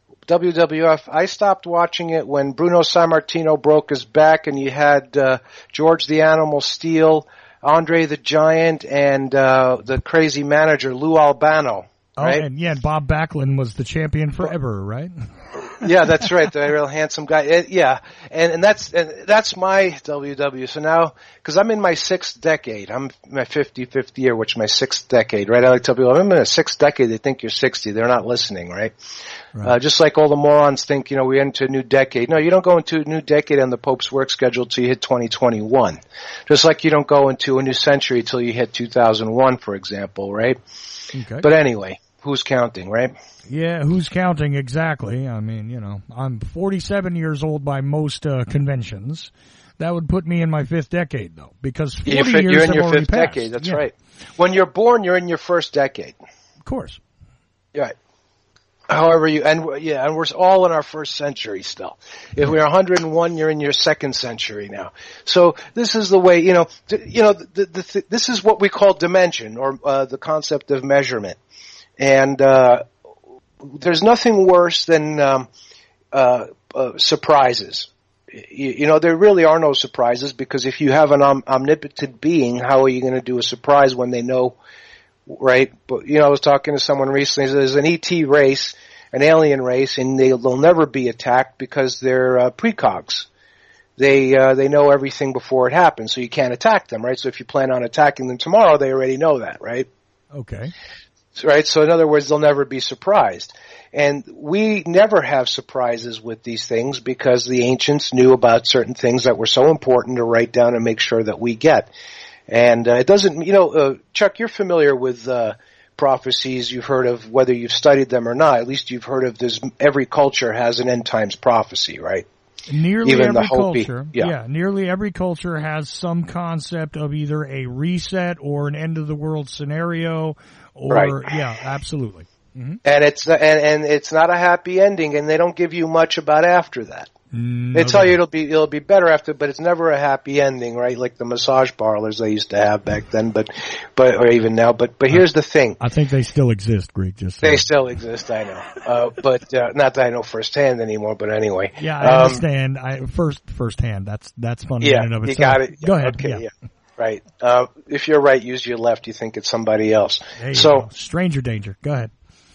W W F. I stopped watching it when Bruno Sammartino broke his back, and you had uh, George the Animal Steele, Andre the Giant, and uh, the crazy manager Lou Albano. Right? Oh, and yeah, Bob Backlund was the champion forever, right? Yeah, that's right. The real handsome guy. It, yeah, and and that's and that's my W W. So now, because I'm in my sixth decade, I'm in my fifty-fifth year, which is my sixth decade, right? I like to tell people, I'm in a sixth decade. They think you're sixty. They're not listening, right? Right. Uh, just like all the morons think, you know, we enter a new decade. No, you don't go into a new decade on the Pope's work schedule till you hit twenty twenty-one. Just like you don't go into a new century till you hit two thousand one, for example, right? Okay. But anyway, who's counting, right? Yeah, who's counting exactly? I mean, you know, I'm forty-seven years old by most uh, conventions. That would put me in my fifth decade, though, because forty you're, years you're in have your already fifth passed. decade. That's yeah. right. When you're born, you're in your first decade. Of course. Right. However, you and yeah, and we're all in our first century still. If we're one hundred one, you're in your second century now. So this is the way, you know, th- you know, the, the, th- this is what we call dimension, or uh, the concept of measurement. And uh there's nothing worse than um uh, uh surprises. You, you know, there really are no surprises, because if you have an om- omnipotent being, how are you going to do a surprise when they know? Right, but you know, I was talking to someone recently. There's an E T race, an alien race, and they'll, they'll never be attacked because they're uh, precogs. They uh, they know everything before it happens, so you can't attack them, right? So if you plan on attacking them tomorrow, they already know that, right? Okay. Right. So in other words, they'll never be surprised, and we never have surprises with these things because the ancients knew about certain things that were so important to write down and make sure that we get. And uh, it doesn't, you know, uh, Chuck, you're familiar with uh, prophecies. You've heard of, whether you've studied them or not, at least you've heard of this. Every culture has an end times prophecy, right? Nearly Even every the Hopi, culture, yeah. yeah, nearly every culture has some concept of either a reset or an end of the world scenario, or right. yeah, absolutely. Mm-hmm. And it's and, and it's not a happy ending, and they don't give you much about after that. Mm, they okay. tell you it'll be it'll be better after, but it's never a happy ending, right? Like the massage parlors they used to have back then, but but or even now. But but here's the thing: I think they still exist, Greek. Just so. They still exist, I know, uh, but uh, not that I know firsthand anymore. But anyway, yeah, I um, understand. I first firsthand. That's that's fun yeah, in and of you itself. got it. Go ahead. Okay, yeah. yeah. Right. Uh, if you're right, use your left. You think it's somebody else. There you so go. Stranger danger. Go ahead.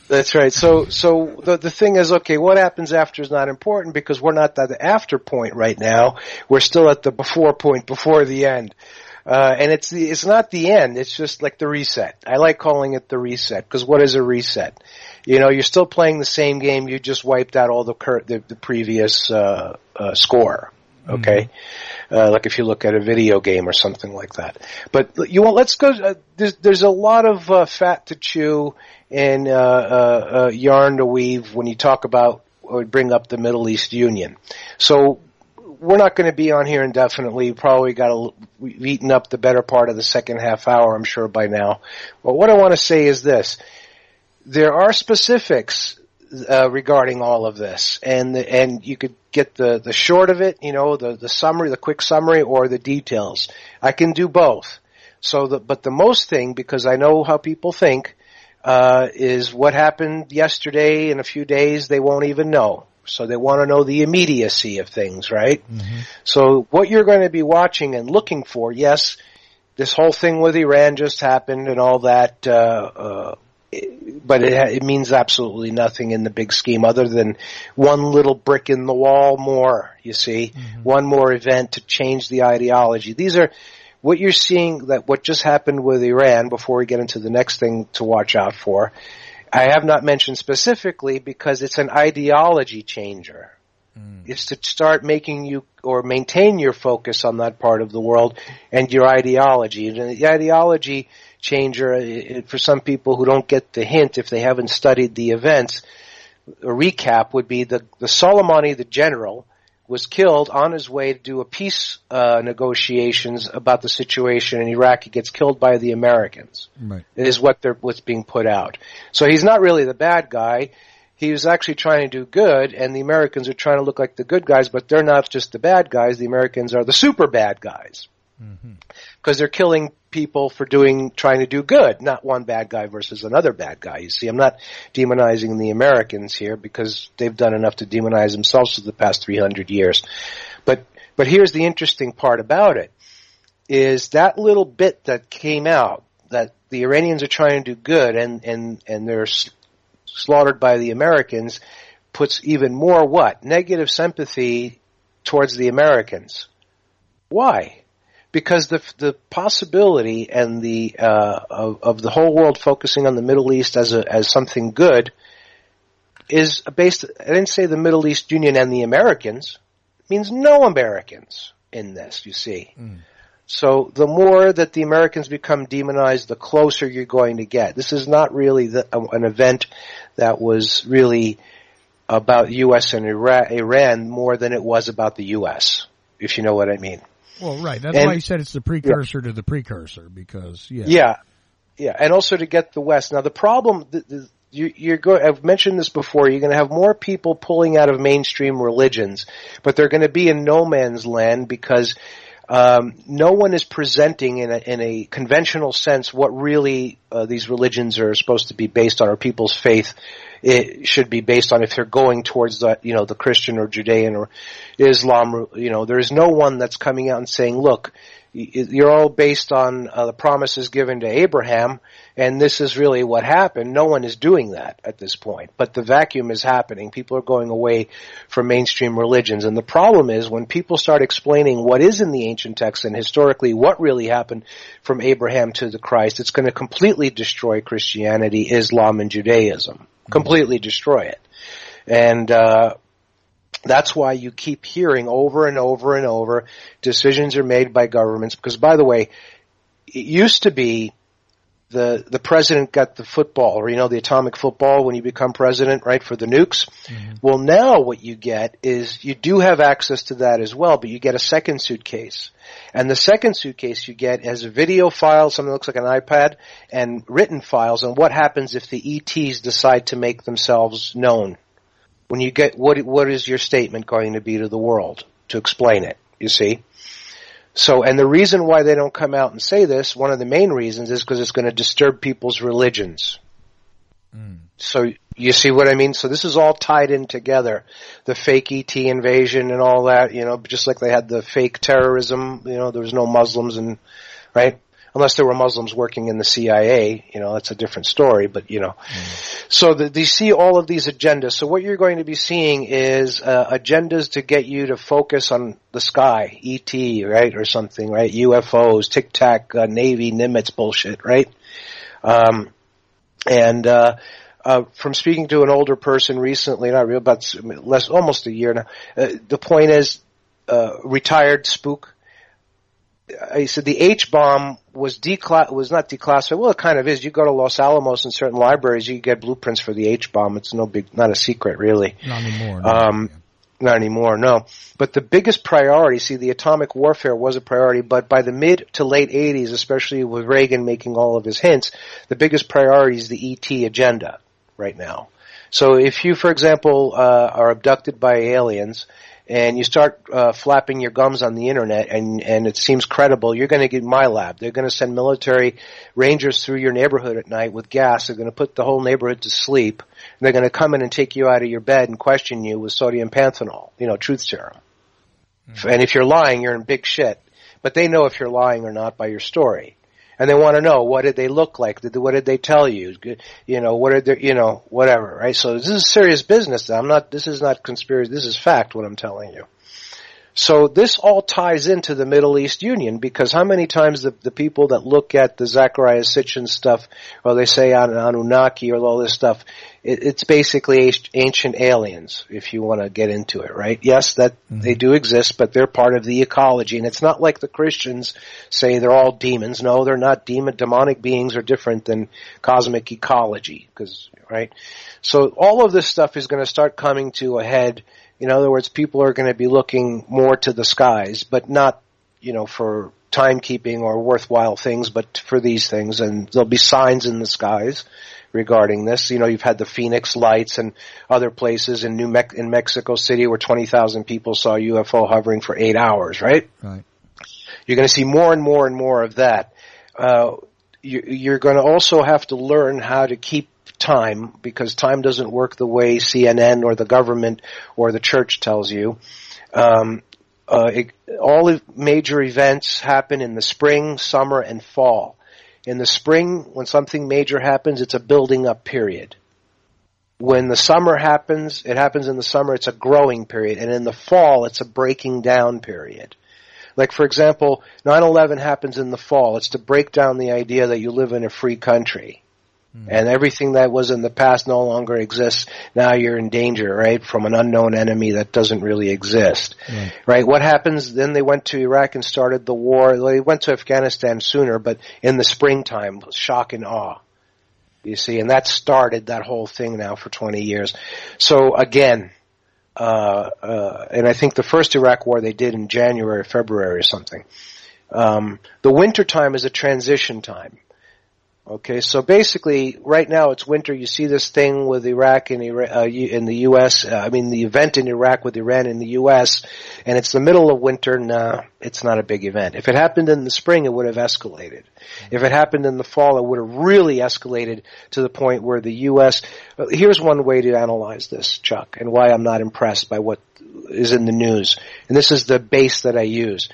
That's right. So, so the the thing is, okay, what happens after is not important because we're not at the after point right now. We're still at the before point, before the end. Uh, and it's the, it's not the end. It's just like the reset. I like calling it the reset because what is a reset? You know, you're still playing the same game. You just wiped out all the cur- the, the previous uh, uh, score. Okay, mm-hmm. uh, like if you look at a video game or something like that. But you want let's go. Uh, there's there's a lot of uh, fat to chew and uh, uh, uh, yarn to weave when you talk about or bring up the Middle East Union. So we're not going to be on here indefinitely. Probably got a, we've eaten up the better part of the second half hour, I'm sure by now. But what I want to say is this: there are specifics uh, regarding all of this, and the, and you could get the, the short of it, you know, the, the summary, the quick summary, or the details. I can do both. So, the, but the most thing, because I know how people think, uh, is what happened yesterday in a few days, they won't even know. So they want to know the immediacy of things, right? Mm-hmm. So what you're going to be watching and looking for, yes, this whole thing with Iran just happened and all that, uh, uh, but it, it means absolutely nothing in the big scheme other than one little brick in the wall more, you see, mm-hmm. one more event to change the ideology. These are what you're seeing, that what just happened with Iran, before we get into the next thing to watch out for. I have not mentioned specifically because it's an ideology changer. Mm. It's to start making you or maintain your focus on that part of the world and your ideology. And the ideology changer, it, for some people who don't get the hint if they haven't studied the events, a recap would be the, the Soleimani, the general, was killed on his way to do a peace uh, negotiations about the situation in Iraq. He gets killed by the Americans. Right. It is what they're, what's being put out. So he's not really the bad guy. He was actually trying to do good, and the Americans are trying to look like the good guys, but they're not just the bad guys. The Americans are the super bad guys. Mm-hmm. Because they're killing people for doing, trying to do good, not one bad guy versus another bad guy. You see, I'm not demonizing the Americans here because they've done enough to demonize themselves for the past three hundred years. But, but here's the interesting part about it, is that little bit that came out, that the Iranians are trying to do good and, and, and they're s- slaughtered by the Americans, puts even more what? Negative sympathy towards the Americans. Why? Because the the possibility and the uh, of, of the whole world focusing on the Middle East as a as something good is based. I didn't say the Middle East Union and the Americans. It means no Americans in this. You see, mm. So the more that the Americans become demonized, the closer you're going to get. This is not really the, an event that was really about U S and Ira- Iran more than it was about the U S. If you know what I mean. Well, right. That's and, why you said it's the precursor yeah. to the precursor, because, yeah. Yeah. Yeah. And also to get the West. Now, the problem, the, the, you, you're going, I've mentioned this before, you're going to have more people pulling out of mainstream religions, but they're going to be in no man's land because um, no one is presenting in a, in a conventional sense what really uh, these religions are supposed to be based on, or people's faith it should be based on if they're going towards the, you know, the Christian or Judean or Islam. You know, there is no one that's coming out and saying, look, you're all based on uh, the promises given to Abraham, and this is really what happened. No one is doing that at this point. But the vacuum is happening. People are going away from mainstream religions. And the problem is when people start explaining what is in the ancient texts and historically what really happened from Abraham to the Christ, it's going to completely destroy Christianity, Islam, and Judaism. Completely destroy it. And uh that's why you keep hearing over and over and over decisions are made by governments. Because, by the way, it used to be the the president got the football, or, you know, the atomic football when you become president, right, for the nukes. Mm-hmm. Well, now what you get is you do have access to that as well, but you get a second suitcase. And the second suitcase you get has a video file, something that looks like an iPad, and written files on what happens if the E Ts decide to make themselves known. When you get, what what is your statement going to be to the world to explain it, you see? So, and the reason why they don't come out and say this, one of the main reasons, is because it's going to disturb people's religions. Mm. So, you see what I mean? So this is all tied in together. The fake E T invasion and all that, you know, just like they had the fake terrorism, you know, there was no Muslims and, right? unless there were Muslims working in the C I A, you know, that's a different story, but you know. Mm. So the, you see all of these agendas. So what you're going to be seeing is uh, agendas to get you to focus on the sky, E T, right, or something, right, U F Os, Tic Tac, uh, Navy, Nimitz bullshit, right? Um, and, uh, uh, from speaking to an older person recently, not real, about less, almost a year now, uh, the point is, uh, retired spook. I said the H-bomb was declass, was not declassified. Well, it kind of is. You go to Los Alamos in certain libraries, you get blueprints for the H-bomb. It's no big, not a secret really. Not anymore. No. Um, Not anymore, no. But the biggest priority, see, the atomic warfare was a priority, but by the mid to late eighties, especially with Reagan making all of his hints, the biggest priority is the E T agenda right now. So if you, for example, uh, are abducted by aliens, and you start uh, flapping your gums on the internet and, and it seems credible, you're going to get MyLab. They're going to send military rangers through your neighborhood at night with gas. They're going to put the whole neighborhood to sleep. And they're going to come in and take you out of your bed and question you with sodium panthenol, you know, truth serum. Mm-hmm. And if you're lying, you're in big shit. But they know if you're lying or not by your story. And they want to know, what did they look like? Did, what did they tell you? You know, what are they, you know, whatever, right? So this is serious business. I'm not, this is not conspiracy. This is fact, what I'm telling you. So this all ties into the Middle East Union, because how many times the, the people that look at the Zecharia Sitchin stuff, or they say on Anunnaki or all this stuff, it, it's basically ancient aliens, if you want to get into it, right? Yes, that mm-hmm. they do exist, but they're part of the ecology, and it's not like the Christians say they're all demons. No, they're not demon. Demonic beings are different than cosmic ecology, because, right? So all of this stuff is going to start coming to a head. In other words, people are going to be looking more to the skies, but not, you know, for timekeeping or worthwhile things, but for these things. And there'll be signs in the skies regarding this. You know, you've had the Phoenix Lights and other places in New Me- in Mexico City where twenty thousand people saw a U F O hovering for eight hours, right? Right. You're going to see more and more and more of that. Uh, you, you're going to also have to learn how to keep time, because time doesn't work the way C N N or the government or the church tells you. Um, uh, it, all major events happen in the spring, summer, and fall. In the spring, when something major happens, it's a building up period. When the summer happens, it happens in the summer, it's a growing period. And in the fall, it's a breaking down period. Like, for example, nine eleven happens in the fall. It's to break down the idea that you live in a free country. And everything that was in the past no longer exists. Now you're in danger, right, from an unknown enemy that doesn't really exist. Right. Right? What happens, then they went to Iraq and started the war. They went to Afghanistan sooner, but in the springtime, shock and awe. You see, and that started that whole thing now for twenty years. So again, uh, uh, and I think the first Iraq war they did in January or February or something. Um, the winter time is a transition time. Okay, so basically, right now it's winter. You see this thing with Iraq and Iraq, uh, in the U S. Uh, I mean, the event in Iraq with Iran in the U S. And it's the middle of winter. Nah, it's not a big event. If it happened in the spring, it would have escalated. If it happened in the fall, it would have really escalated to the point where the U S. Uh, here's one way to analyze this, Chuck, and why I'm not impressed by what is in the news. And this is the base that I use.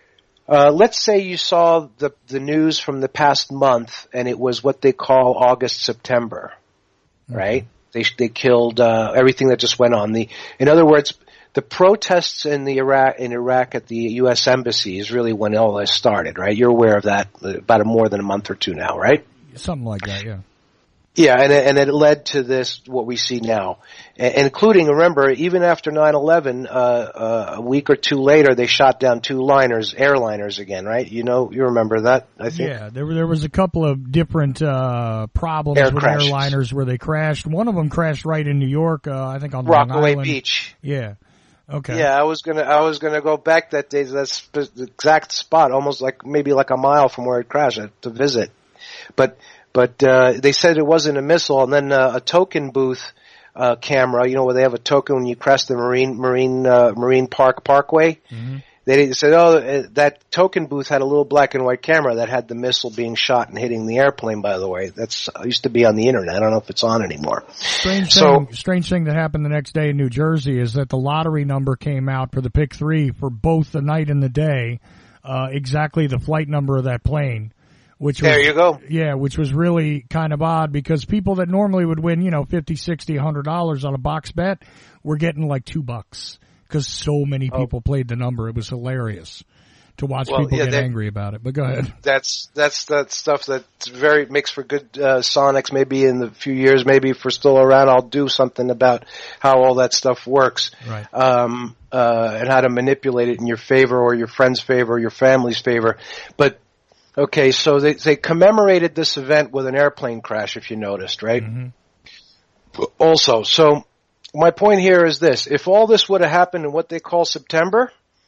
Uh, let's say you saw the, the news from the past month, and it was what they call August, September, mm-hmm. right? They, they killed, uh, everything that just went on. The, in other words, the protests in the Iraq, in Iraq at the U S embassy is really when all this started, right? You're aware of that about a more than a month or two now, right? Something like that, yeah. Yeah, and it, and it led to this, what we see now. And including, remember, even after nine eleven, uh, uh, a week or two later, they shot down two liners, airliners again, right? You know, you remember that, I think? Yeah, there were, there was a couple of different, uh, problems Air with crashes. airliners where they crashed. One of them crashed right in New York, uh, I think on Rockaway Long Island. Beach. Yeah. Okay. Yeah, I was gonna, I was gonna go back that day to that sp- exact spot, almost like, maybe like a mile from where it crashed, to visit. But, But uh they said it wasn't a missile, and then uh, a token booth uh camera, you know, where they have a token when you crest the Marine Marine uh, Marine Park Parkway. Mm-hmm. They said, oh, that token booth had a little black and white camera that had the missile being shot and hitting the airplane. By the way, that's used to be on the internet. I don't know if it's on anymore. Strange so, thing, strange thing that happened the next day in New Jersey is that the lottery number came out for the pick three for both the night and the day, uh exactly the flight number of that plane, Which was, there you go. Yeah, which was really kind of odd because people that normally would win, you know, fifty, sixty, a hundred dollars on a box bet were getting like two bucks because so many people oh. played the number. It was hilarious to watch well, people yeah, get that, angry about it. But go ahead. That's that's that stuff that's very makes for good uh, Sonics. Maybe in the few years, maybe if we're still around, I'll do something about how all that stuff works, right? Um, uh, and how to manipulate it in your favor or your friend's favor or your family's favor. But okay, so they they commemorated this event with an airplane crash, if you noticed, right? Mm-hmm. Also, so my point here is this: if all this would have happened in what they call September.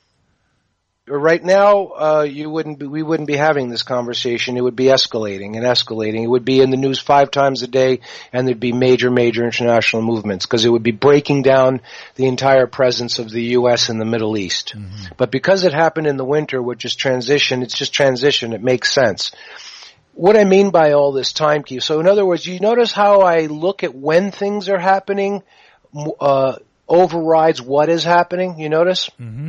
Right now, uh, you wouldn't be, we wouldn't be having this conversation. It would be escalating and escalating. It would be in the news five times a day, and there'd be major, major international movements because it would be breaking down the entire presence of the U S in the Middle East. Mm-hmm. But because it happened in the winter, which is transition, it's just transition. It makes sense. What I mean by all this time key. So in other words, you notice how I look at when things are happening, uh, overrides what is happening. You notice? Mm-hmm.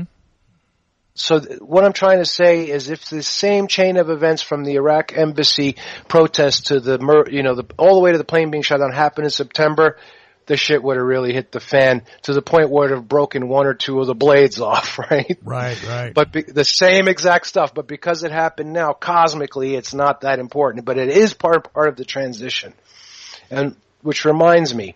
So th- what I'm trying to say is if the same chain of events from the Iraq embassy protest to the, mur- you know, the, all the way to the plane being shot down happened in September, the shit would have really hit the fan to the point where it would have broken one or two of the blades off, right? Right, right. But be- the same exact stuff, but because it happened now, cosmically, it's not that important, but it is part, part of the transition. And, which reminds me,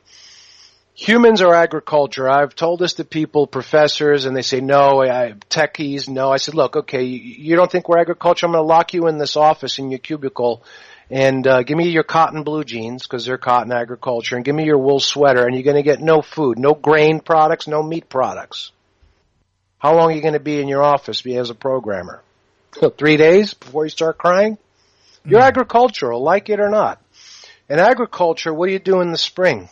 humans are agriculture. I've told this to people, professors, and they say, no, I, techies, no. I said, look, okay, you, you don't think we're agriculture? I'm going to lock you in this office in your cubicle and uh, give me your cotton blue jeans because they're cotton agriculture and give me your wool sweater and you're going to get no food, no grain products, no meat products. How long are you going to be in your office as a programmer? Three days before you start crying? You're mm. agricultural, like it or not. In agriculture, what do you do in the spring?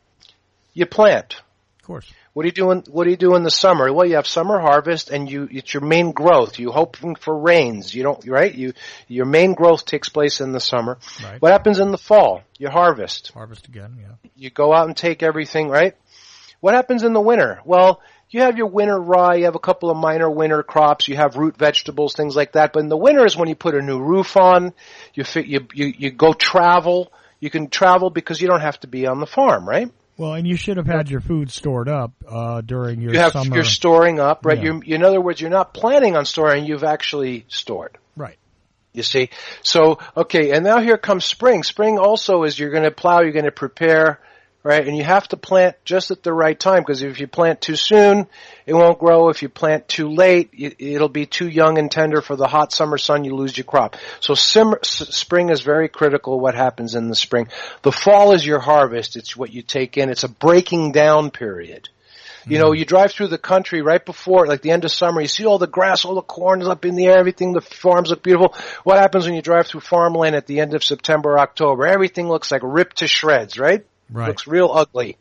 You plant. Of course. What do you do in, what do you do in the summer? Well, you have summer harvest and you, it's your main growth. You hoping for rains. You don't, right? You, your main growth takes place in the summer. Right. What happens in the fall? You harvest. Harvest again, yeah. You go out and take everything, right? What happens in the winter? Well, you have your winter rye, you have a couple of minor winter crops, you have root vegetables, things like that. But in the winter is when you put a new roof on, you fit, you, you, you go travel. You can travel because you don't have to be on the farm, right? Well, and you should have had your food stored up uh during your you have, summer. You're storing up, right? Yeah. You're, in other words, you're not planning on storing, you've actually stored. Right. You see? So, okay, and now here comes spring. Spring also is you're going to plow, you're going to prepare, right? And you have to plant just at the right time because if you plant too soon, it won't grow. If you plant too late, it'll be too young and tender for the hot summer sun, you lose your crop. So simmer, s- spring is very critical what happens in the spring. The fall is your harvest. It's what you take in. It's a breaking down period. You know, you drive through the country right before, like the end of summer, you see all the grass, all the corn is up in the air, everything, the farms look beautiful. What happens when you drive through farmland at the end of September, October? Everything looks like ripped to shreds, right? Right. Looks real ugly.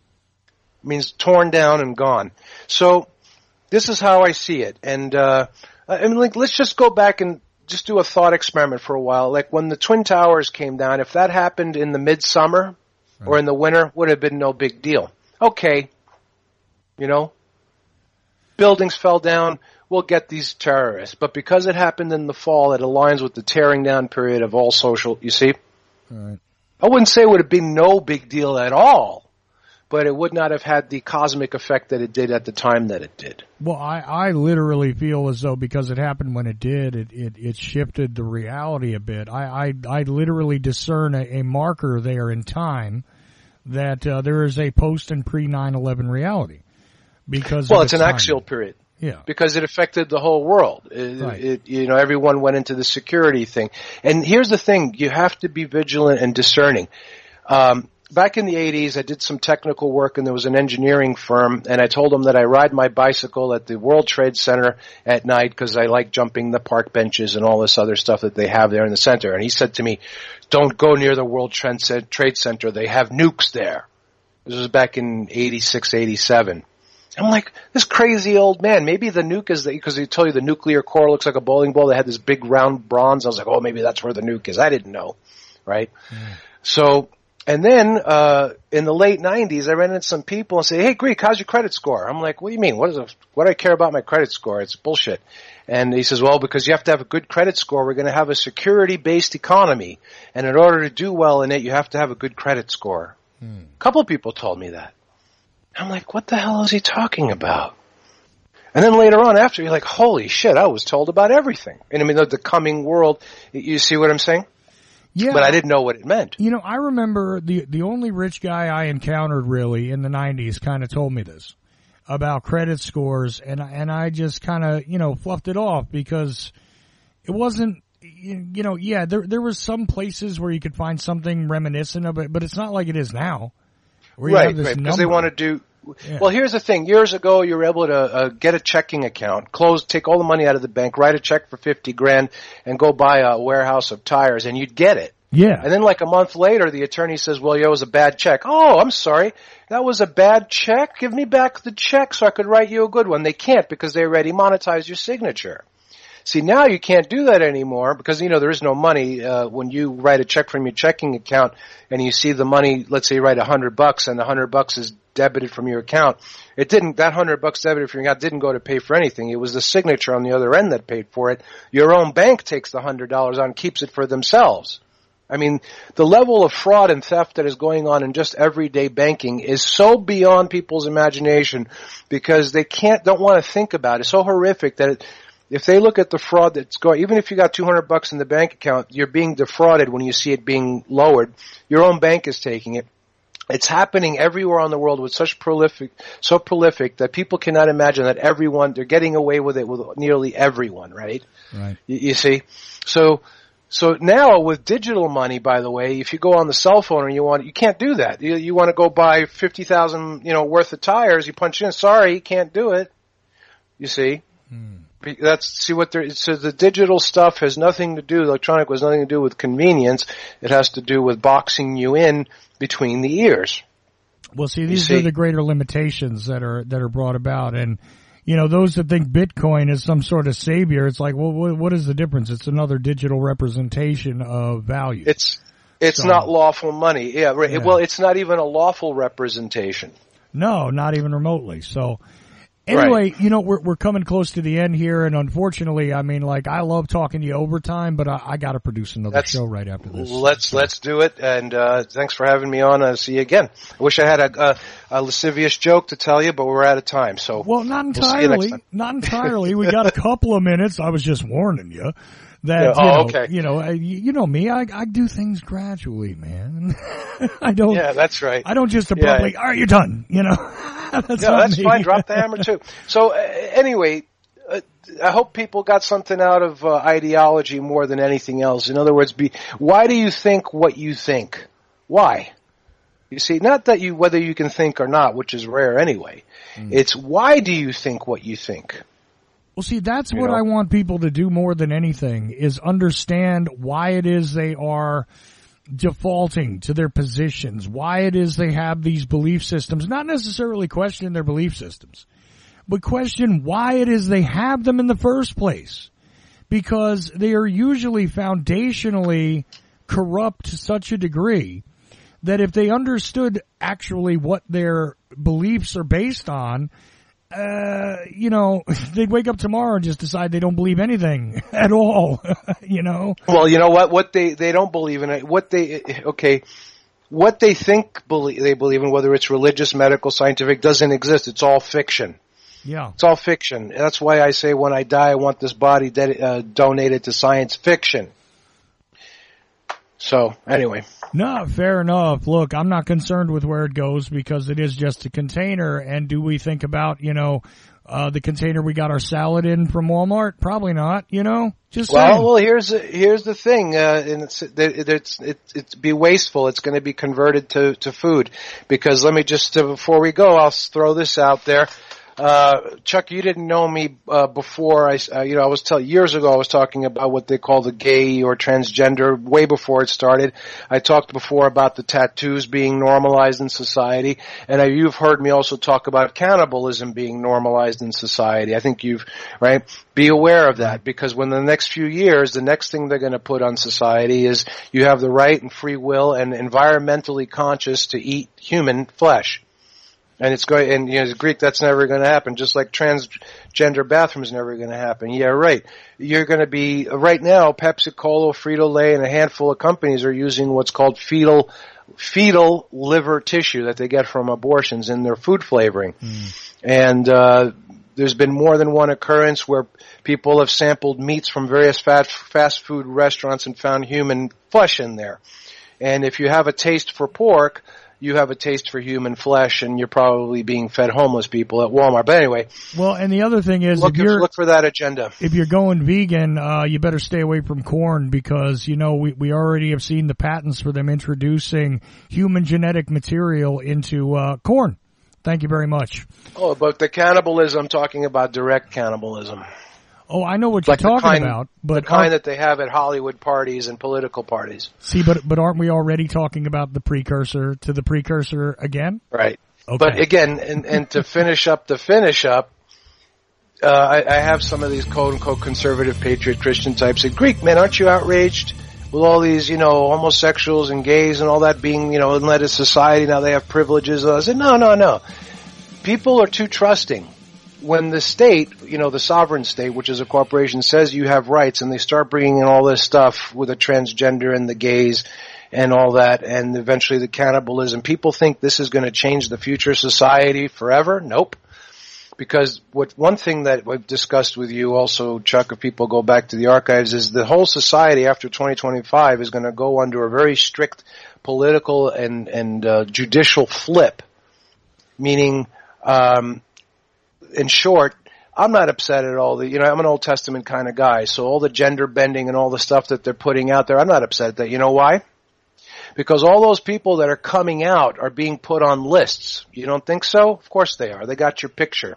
Means torn down and gone. So, this is how I see it. And, uh, I mean, like, let's just go back and just do a thought experiment for a while. Like, when the Twin Towers came down, if that happened in the midsummer right. or in the winter, would have been no big deal. Okay. You know? Buildings fell down, we'll get these terrorists. But because it happened in the fall, it aligns with the tearing down period of all social, you see? Right. I wouldn't say it would have been no big deal at all, but it would not have had the cosmic effect that it did at the time that it did. Well, I, I literally feel as though because it happened when it did, it, it, it shifted the reality a bit. I, I, I literally discern a, a marker there in time that uh, there is a post and pre nine eleven reality. Because well, it's an timing. axial period. Yeah. Because it affected the whole world. It, right. it, you know, everyone went into the security thing. And here's the thing, you have to be vigilant and discerning. Um, back in the eighties, I did some technical work and there was an engineering firm and I told them that I ride my bicycle at the World Trade Center at night because I like jumping the park benches and all this other stuff that they have there in the center. And he said to me, don't go near the World Trade Center. They have nukes there. This was back in eighty-six, eighty-seven. I'm like, this crazy old man, maybe the nuke is, because they tell you the nuclear core looks like a bowling ball. They had this big round bronze. I was like, oh, maybe that's where the nuke is. I didn't know, right? Mm. So, And then, uh, in the late nineties, I ran into some people and say, hey, Greek, how's your credit score? I'm like, what do you mean? What is it? What do I care about my credit score? It's bullshit. And he says, well, because you have to have a good credit score. We're going to have a security-based economy. And in order to do well in it, you have to have a good credit score. Hmm. A couple of people told me that. I'm like, what the hell is he talking about? And then later on after, you're like, holy shit, I was told about everything. And I mean, the, the coming world, you see what I'm saying? Yeah. But I didn't know what it meant. You know, I remember the the only rich guy I encountered really in the nineties kind of told me this about credit scores, and and I just kind of, you know, fluffed it off because it wasn't, you know, yeah, there there was some places where you could find something reminiscent of it, but it's not like it is now. Right, right, because they want to do. Yeah. Well, here's the thing. Years ago, you were able to uh, get a checking account, close, take all the money out of the bank, write a check for fifty grand, and go buy a warehouse of tires, and you'd get it. Yeah. And then like a month later, the attorney says, well, yeah, it was a bad check. Oh, I'm sorry. That was a bad check? Give me back the check so I could write you a good one. They can't because they already monetized your signature. See, now you can't do that anymore because, you know, there is no money. Uh, when you write a check from your checking account and you see the money, let's say you write a hundred bucks and the hundred bucks is debited from your account. It didn't, that hundred bucks debited from your account didn't go to pay for anything. It was the signature on the other end that paid for it. Your own bank takes the hundred dollars on and keeps it for themselves. I mean, the level of fraud and theft that is going on in just everyday banking is so beyond people's imagination because they can't, don't want to think about it. It's so horrific that it, if they look at the fraud that's going, even if you got two hundred bucks in the bank account, you're being defrauded when you see it being lowered. Your own bank is taking it. It's happening everywhere on the world with such prolific, so prolific that people cannot imagine that everyone, they're getting away with it with nearly everyone, right? Right. You, you see? So, so now with digital money, by the way, if you go on the cell phone and you want, you can't do that. You, you want to go buy fifty thousand, you know, worth of tires, you punch in, sorry, you can't do it. You see? Hmm. That's, see what there, so the digital stuff has nothing to do, electronic has nothing to do with convenience. It has to do with boxing you in between the ears. Well, see, these see? are the greater limitations that are, that are brought about. And, you know, those that think Bitcoin is some sort of savior, it's like, well, what is the difference? It's another digital representation of value. It's, it's so, not lawful money. Yeah, right. Yeah. Well, it's not even a lawful representation. No, not even remotely. So, anyway, right. you know, we're we're coming close to the end here, and unfortunately, I mean, like, I love talking to you overtime, but I, I got to produce another That's, show right after this. Let's so. let's do it, and uh thanks for having me on. I'll see you again. I wish I had a, a, a lascivious joke to tell you, but we're out of time. So, well, not entirely, we'll not entirely. We got a couple of minutes. I was just warning you. That, yeah, oh, you know, okay. You know, you, you know me, I, I do things gradually, man. I don't. Yeah, that's right. I don't just abruptly, yeah. all right, you're done, you know. that's no, that's me. Fine. Drop the hammer too. So, uh, anyway, uh, I hope people got something out of uh, ideology more than anything else. In other words, be, why do you think what you think? Why? You see, not that you, whether you can think or not, which is rare anyway. Mm. It's why do you think what you think? Well, see, that's you what know? I want people to do more than anything is understand why it is they are defaulting to their positions, why it is they have these belief systems, not necessarily question their belief systems, but question why it is they have them in the first place. Because they are usually foundationally corrupt to such a degree that if they understood actually what their beliefs are based on, Uh, you know, they'd wake up tomorrow and just decide they don't believe anything at all, you know? Well, you know what, what they, they don't believe in it, what they, okay, what they think believe, they believe in, whether it's religious, medical, scientific, doesn't exist. It's all fiction. Yeah. It's all fiction. That's why I say when I die, I want this body de- uh, donated to science fiction. So, anyway. No, fair enough. Look, I'm not concerned with where it goes because it is just a container. And do we think about, you know, uh, the container we got our salad in from Walmart? Probably not, you know? Just well, saying. well, here's here's the thing. Uh, and it's it's it's it's be wasteful. It's going to be converted to to food because let me just uh, before we go, I'll throw this out there. Uh, Chuck, you didn't know me uh, before. I, uh, you know, I was tell years ago. I was talking about what they call the gay or transgender way before it started. I talked before about the tattoos being normalized in society, and I, you've heard me also talk about cannibalism being normalized in society. I think you've right. Be aware of that, because when the next few years, the next thing they're going to put on society is you have the right and free will and environmentally conscious to eat human flesh. And it's going, and you know, as Greek, that's never going to happen. Just like transgender bathrooms never going to happen. Yeah, right. You're going to be right now. Pepsi Cola, Frito-Lay, and a handful of companies are using what's called fetal fetal liver tissue that they get from abortions in their food flavoring. Mm. And uh there's been more than one occurrence where people have sampled meats from various fast fast food restaurants and found human flesh in there. And if you have a taste for pork, you have a taste for human flesh, and you're probably being fed homeless people at Walmart. But anyway. Well, and the other thing is, look, if you're, look for that agenda. If you're going vegan, uh, you better stay away from corn, because, you know, we, we already have seen the patents for them introducing human genetic material into, uh, corn. Thank you very much. Oh, but the cannibalism, I'm talking about direct cannibalism. Oh, I know what like you're talking kind, about, but the kind that they have at Hollywood parties and political parties. See, but but aren't we already talking about the precursor to the precursor again? Right. Okay. But again, and, and to finish up the finish up, uh, I, I have some of these quote unquote conservative patriot Christian types say, Greek, man, aren't you outraged with all these, you know, homosexuals and gays and all that being, you know, in led society, now they have privileges? I said, no, no, no. People are too trusting. When the state, you know, the sovereign state, which is a corporation, says you have rights, and they start bringing in all this stuff with the transgender and the gays and all that, and eventually the cannibalism, people think this is going to change the future society forever. Nope. Because what one thing that we've discussed with you also, Chuck, if people go back to the archives, is the whole society after twenty twenty-five is going to go under a very strict political and, and uh, judicial flip, meaning um in short, I'm not upset at all. The, you know, I'm an Old Testament kind of guy, so all the gender bending and all the stuff that they're putting out there, I'm not upset at that. You know why? Because all those people that are coming out are being put on lists. You don't think so? Of course they are. They got your picture.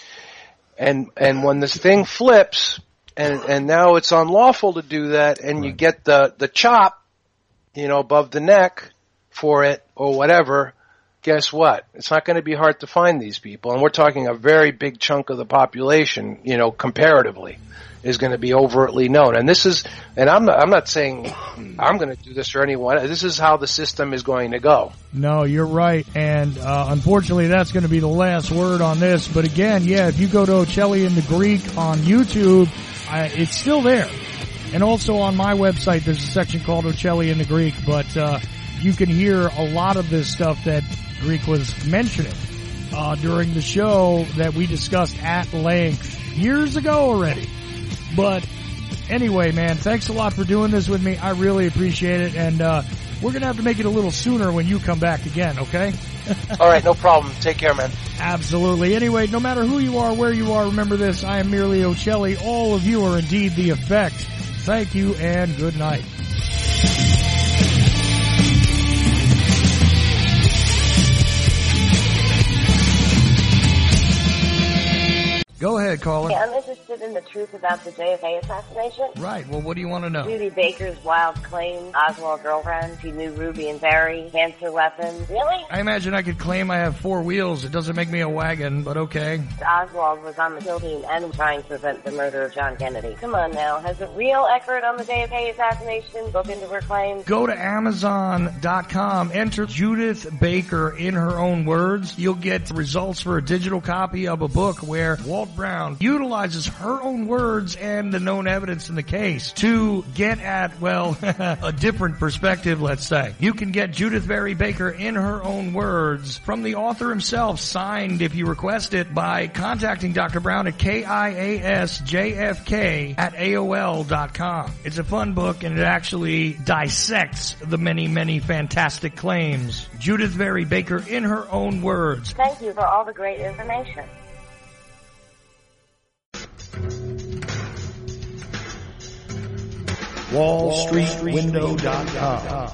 And and when this thing flips, and and now it's unlawful to do that, and you get the the chop, you know, above the neck for it or whatever. Guess what? It's not going to be hard to find these people, and we're talking a very big chunk of the population, you know, comparatively, is going to be overtly known. And this is, and I'm not, I'm not saying I'm going to do this or anyone. This is how the system is going to go. No, you're right, and uh, unfortunately, that's going to be the last word on this. But again, yeah, if you go to Ocelli in the Greek on YouTube, I, it's still there, and also on my website, there's a section called Ocelli in the Greek. But uh, you can hear a lot of this stuff that Greek was mentioning uh during the show that we discussed at length years ago already. But anyway, man, thanks a lot for doing this with me. I really appreciate it, and uh we're gonna have to make it a little sooner when you come back again, okay? All right, no problem. Take care, man. Absolutely. Anyway, no matter who you are, where you are, remember this: I am merely Ocelli. All of you are indeed the effect. Thank you, and good night. Go ahead, caller. Hey, I'm interested in the truth about the J F K assassination. Right. Well, what do you want to know? Judy Baker's wild claim, Oswald girlfriend, she knew Ruby and Barry, cancer weapons. Really? I imagine I could claim I have four wheels. It doesn't make me a wagon, but okay. Oswald was on the kill team and trying to prevent the murder of John Kennedy. Come on now. Has a real expert on the J F K assassination looked into her claims? Go to Amazon dot com, enter Judith Baker in her own words. You'll get results for a digital copy of a book where Walt Brown utilizes her own words and the known evidence in the case to get at, well, a different perspective, let's say. You can get Judith Barry Baker in her own words from the author himself, signed if you request it, by contacting Doctor Brown at K I A S J F K at A O L dot com. It's a fun book, and it actually dissects the many, many fantastic claims. Judith Barry Baker in her own words. Thank you for all the great information. Wall Street Window dot com.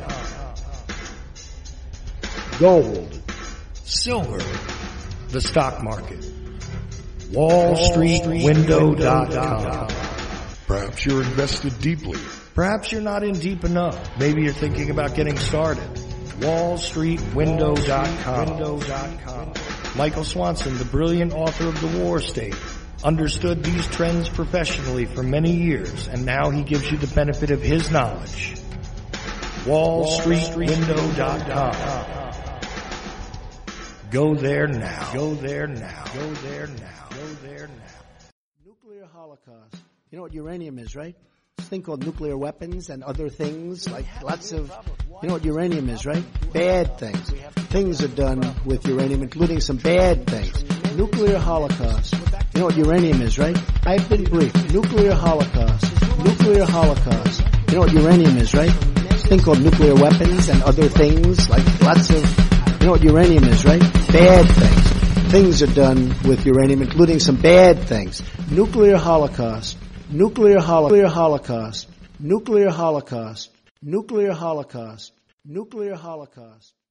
Gold, silver, the stock market, wall street window dot com. Perhaps you're invested deeply. Perhaps you're not in deep enough. Maybe you're thinking about getting started. wall street window dot com. Michael Swanson, the brilliant author of The War State, understood these trends professionally for many years, and now he gives you the benefit of his knowledge. wall street window dot com. Go there now. Go there now. Go there now. Go there now. Nuclear holocaust. You know what uranium is, right? This thing called nuclear weapons and other things, like lots of, you know what uranium is, right? Bad things. Things are done with uranium, including some bad things. Nuclear holocaust. You know what uranium is, right? I've been briefed. Nuclear holocaust. Nuclear holocaust. You know what uranium is, right? This thing called nuclear weapons and other things, like lots of, you know what uranium is, right? Bad things. Things are done with uranium, including some bad things. Nuclear holocaust. Nuclear holocaust. Nuclear holocaust. Nuclear holocaust. Nuclear holocaust.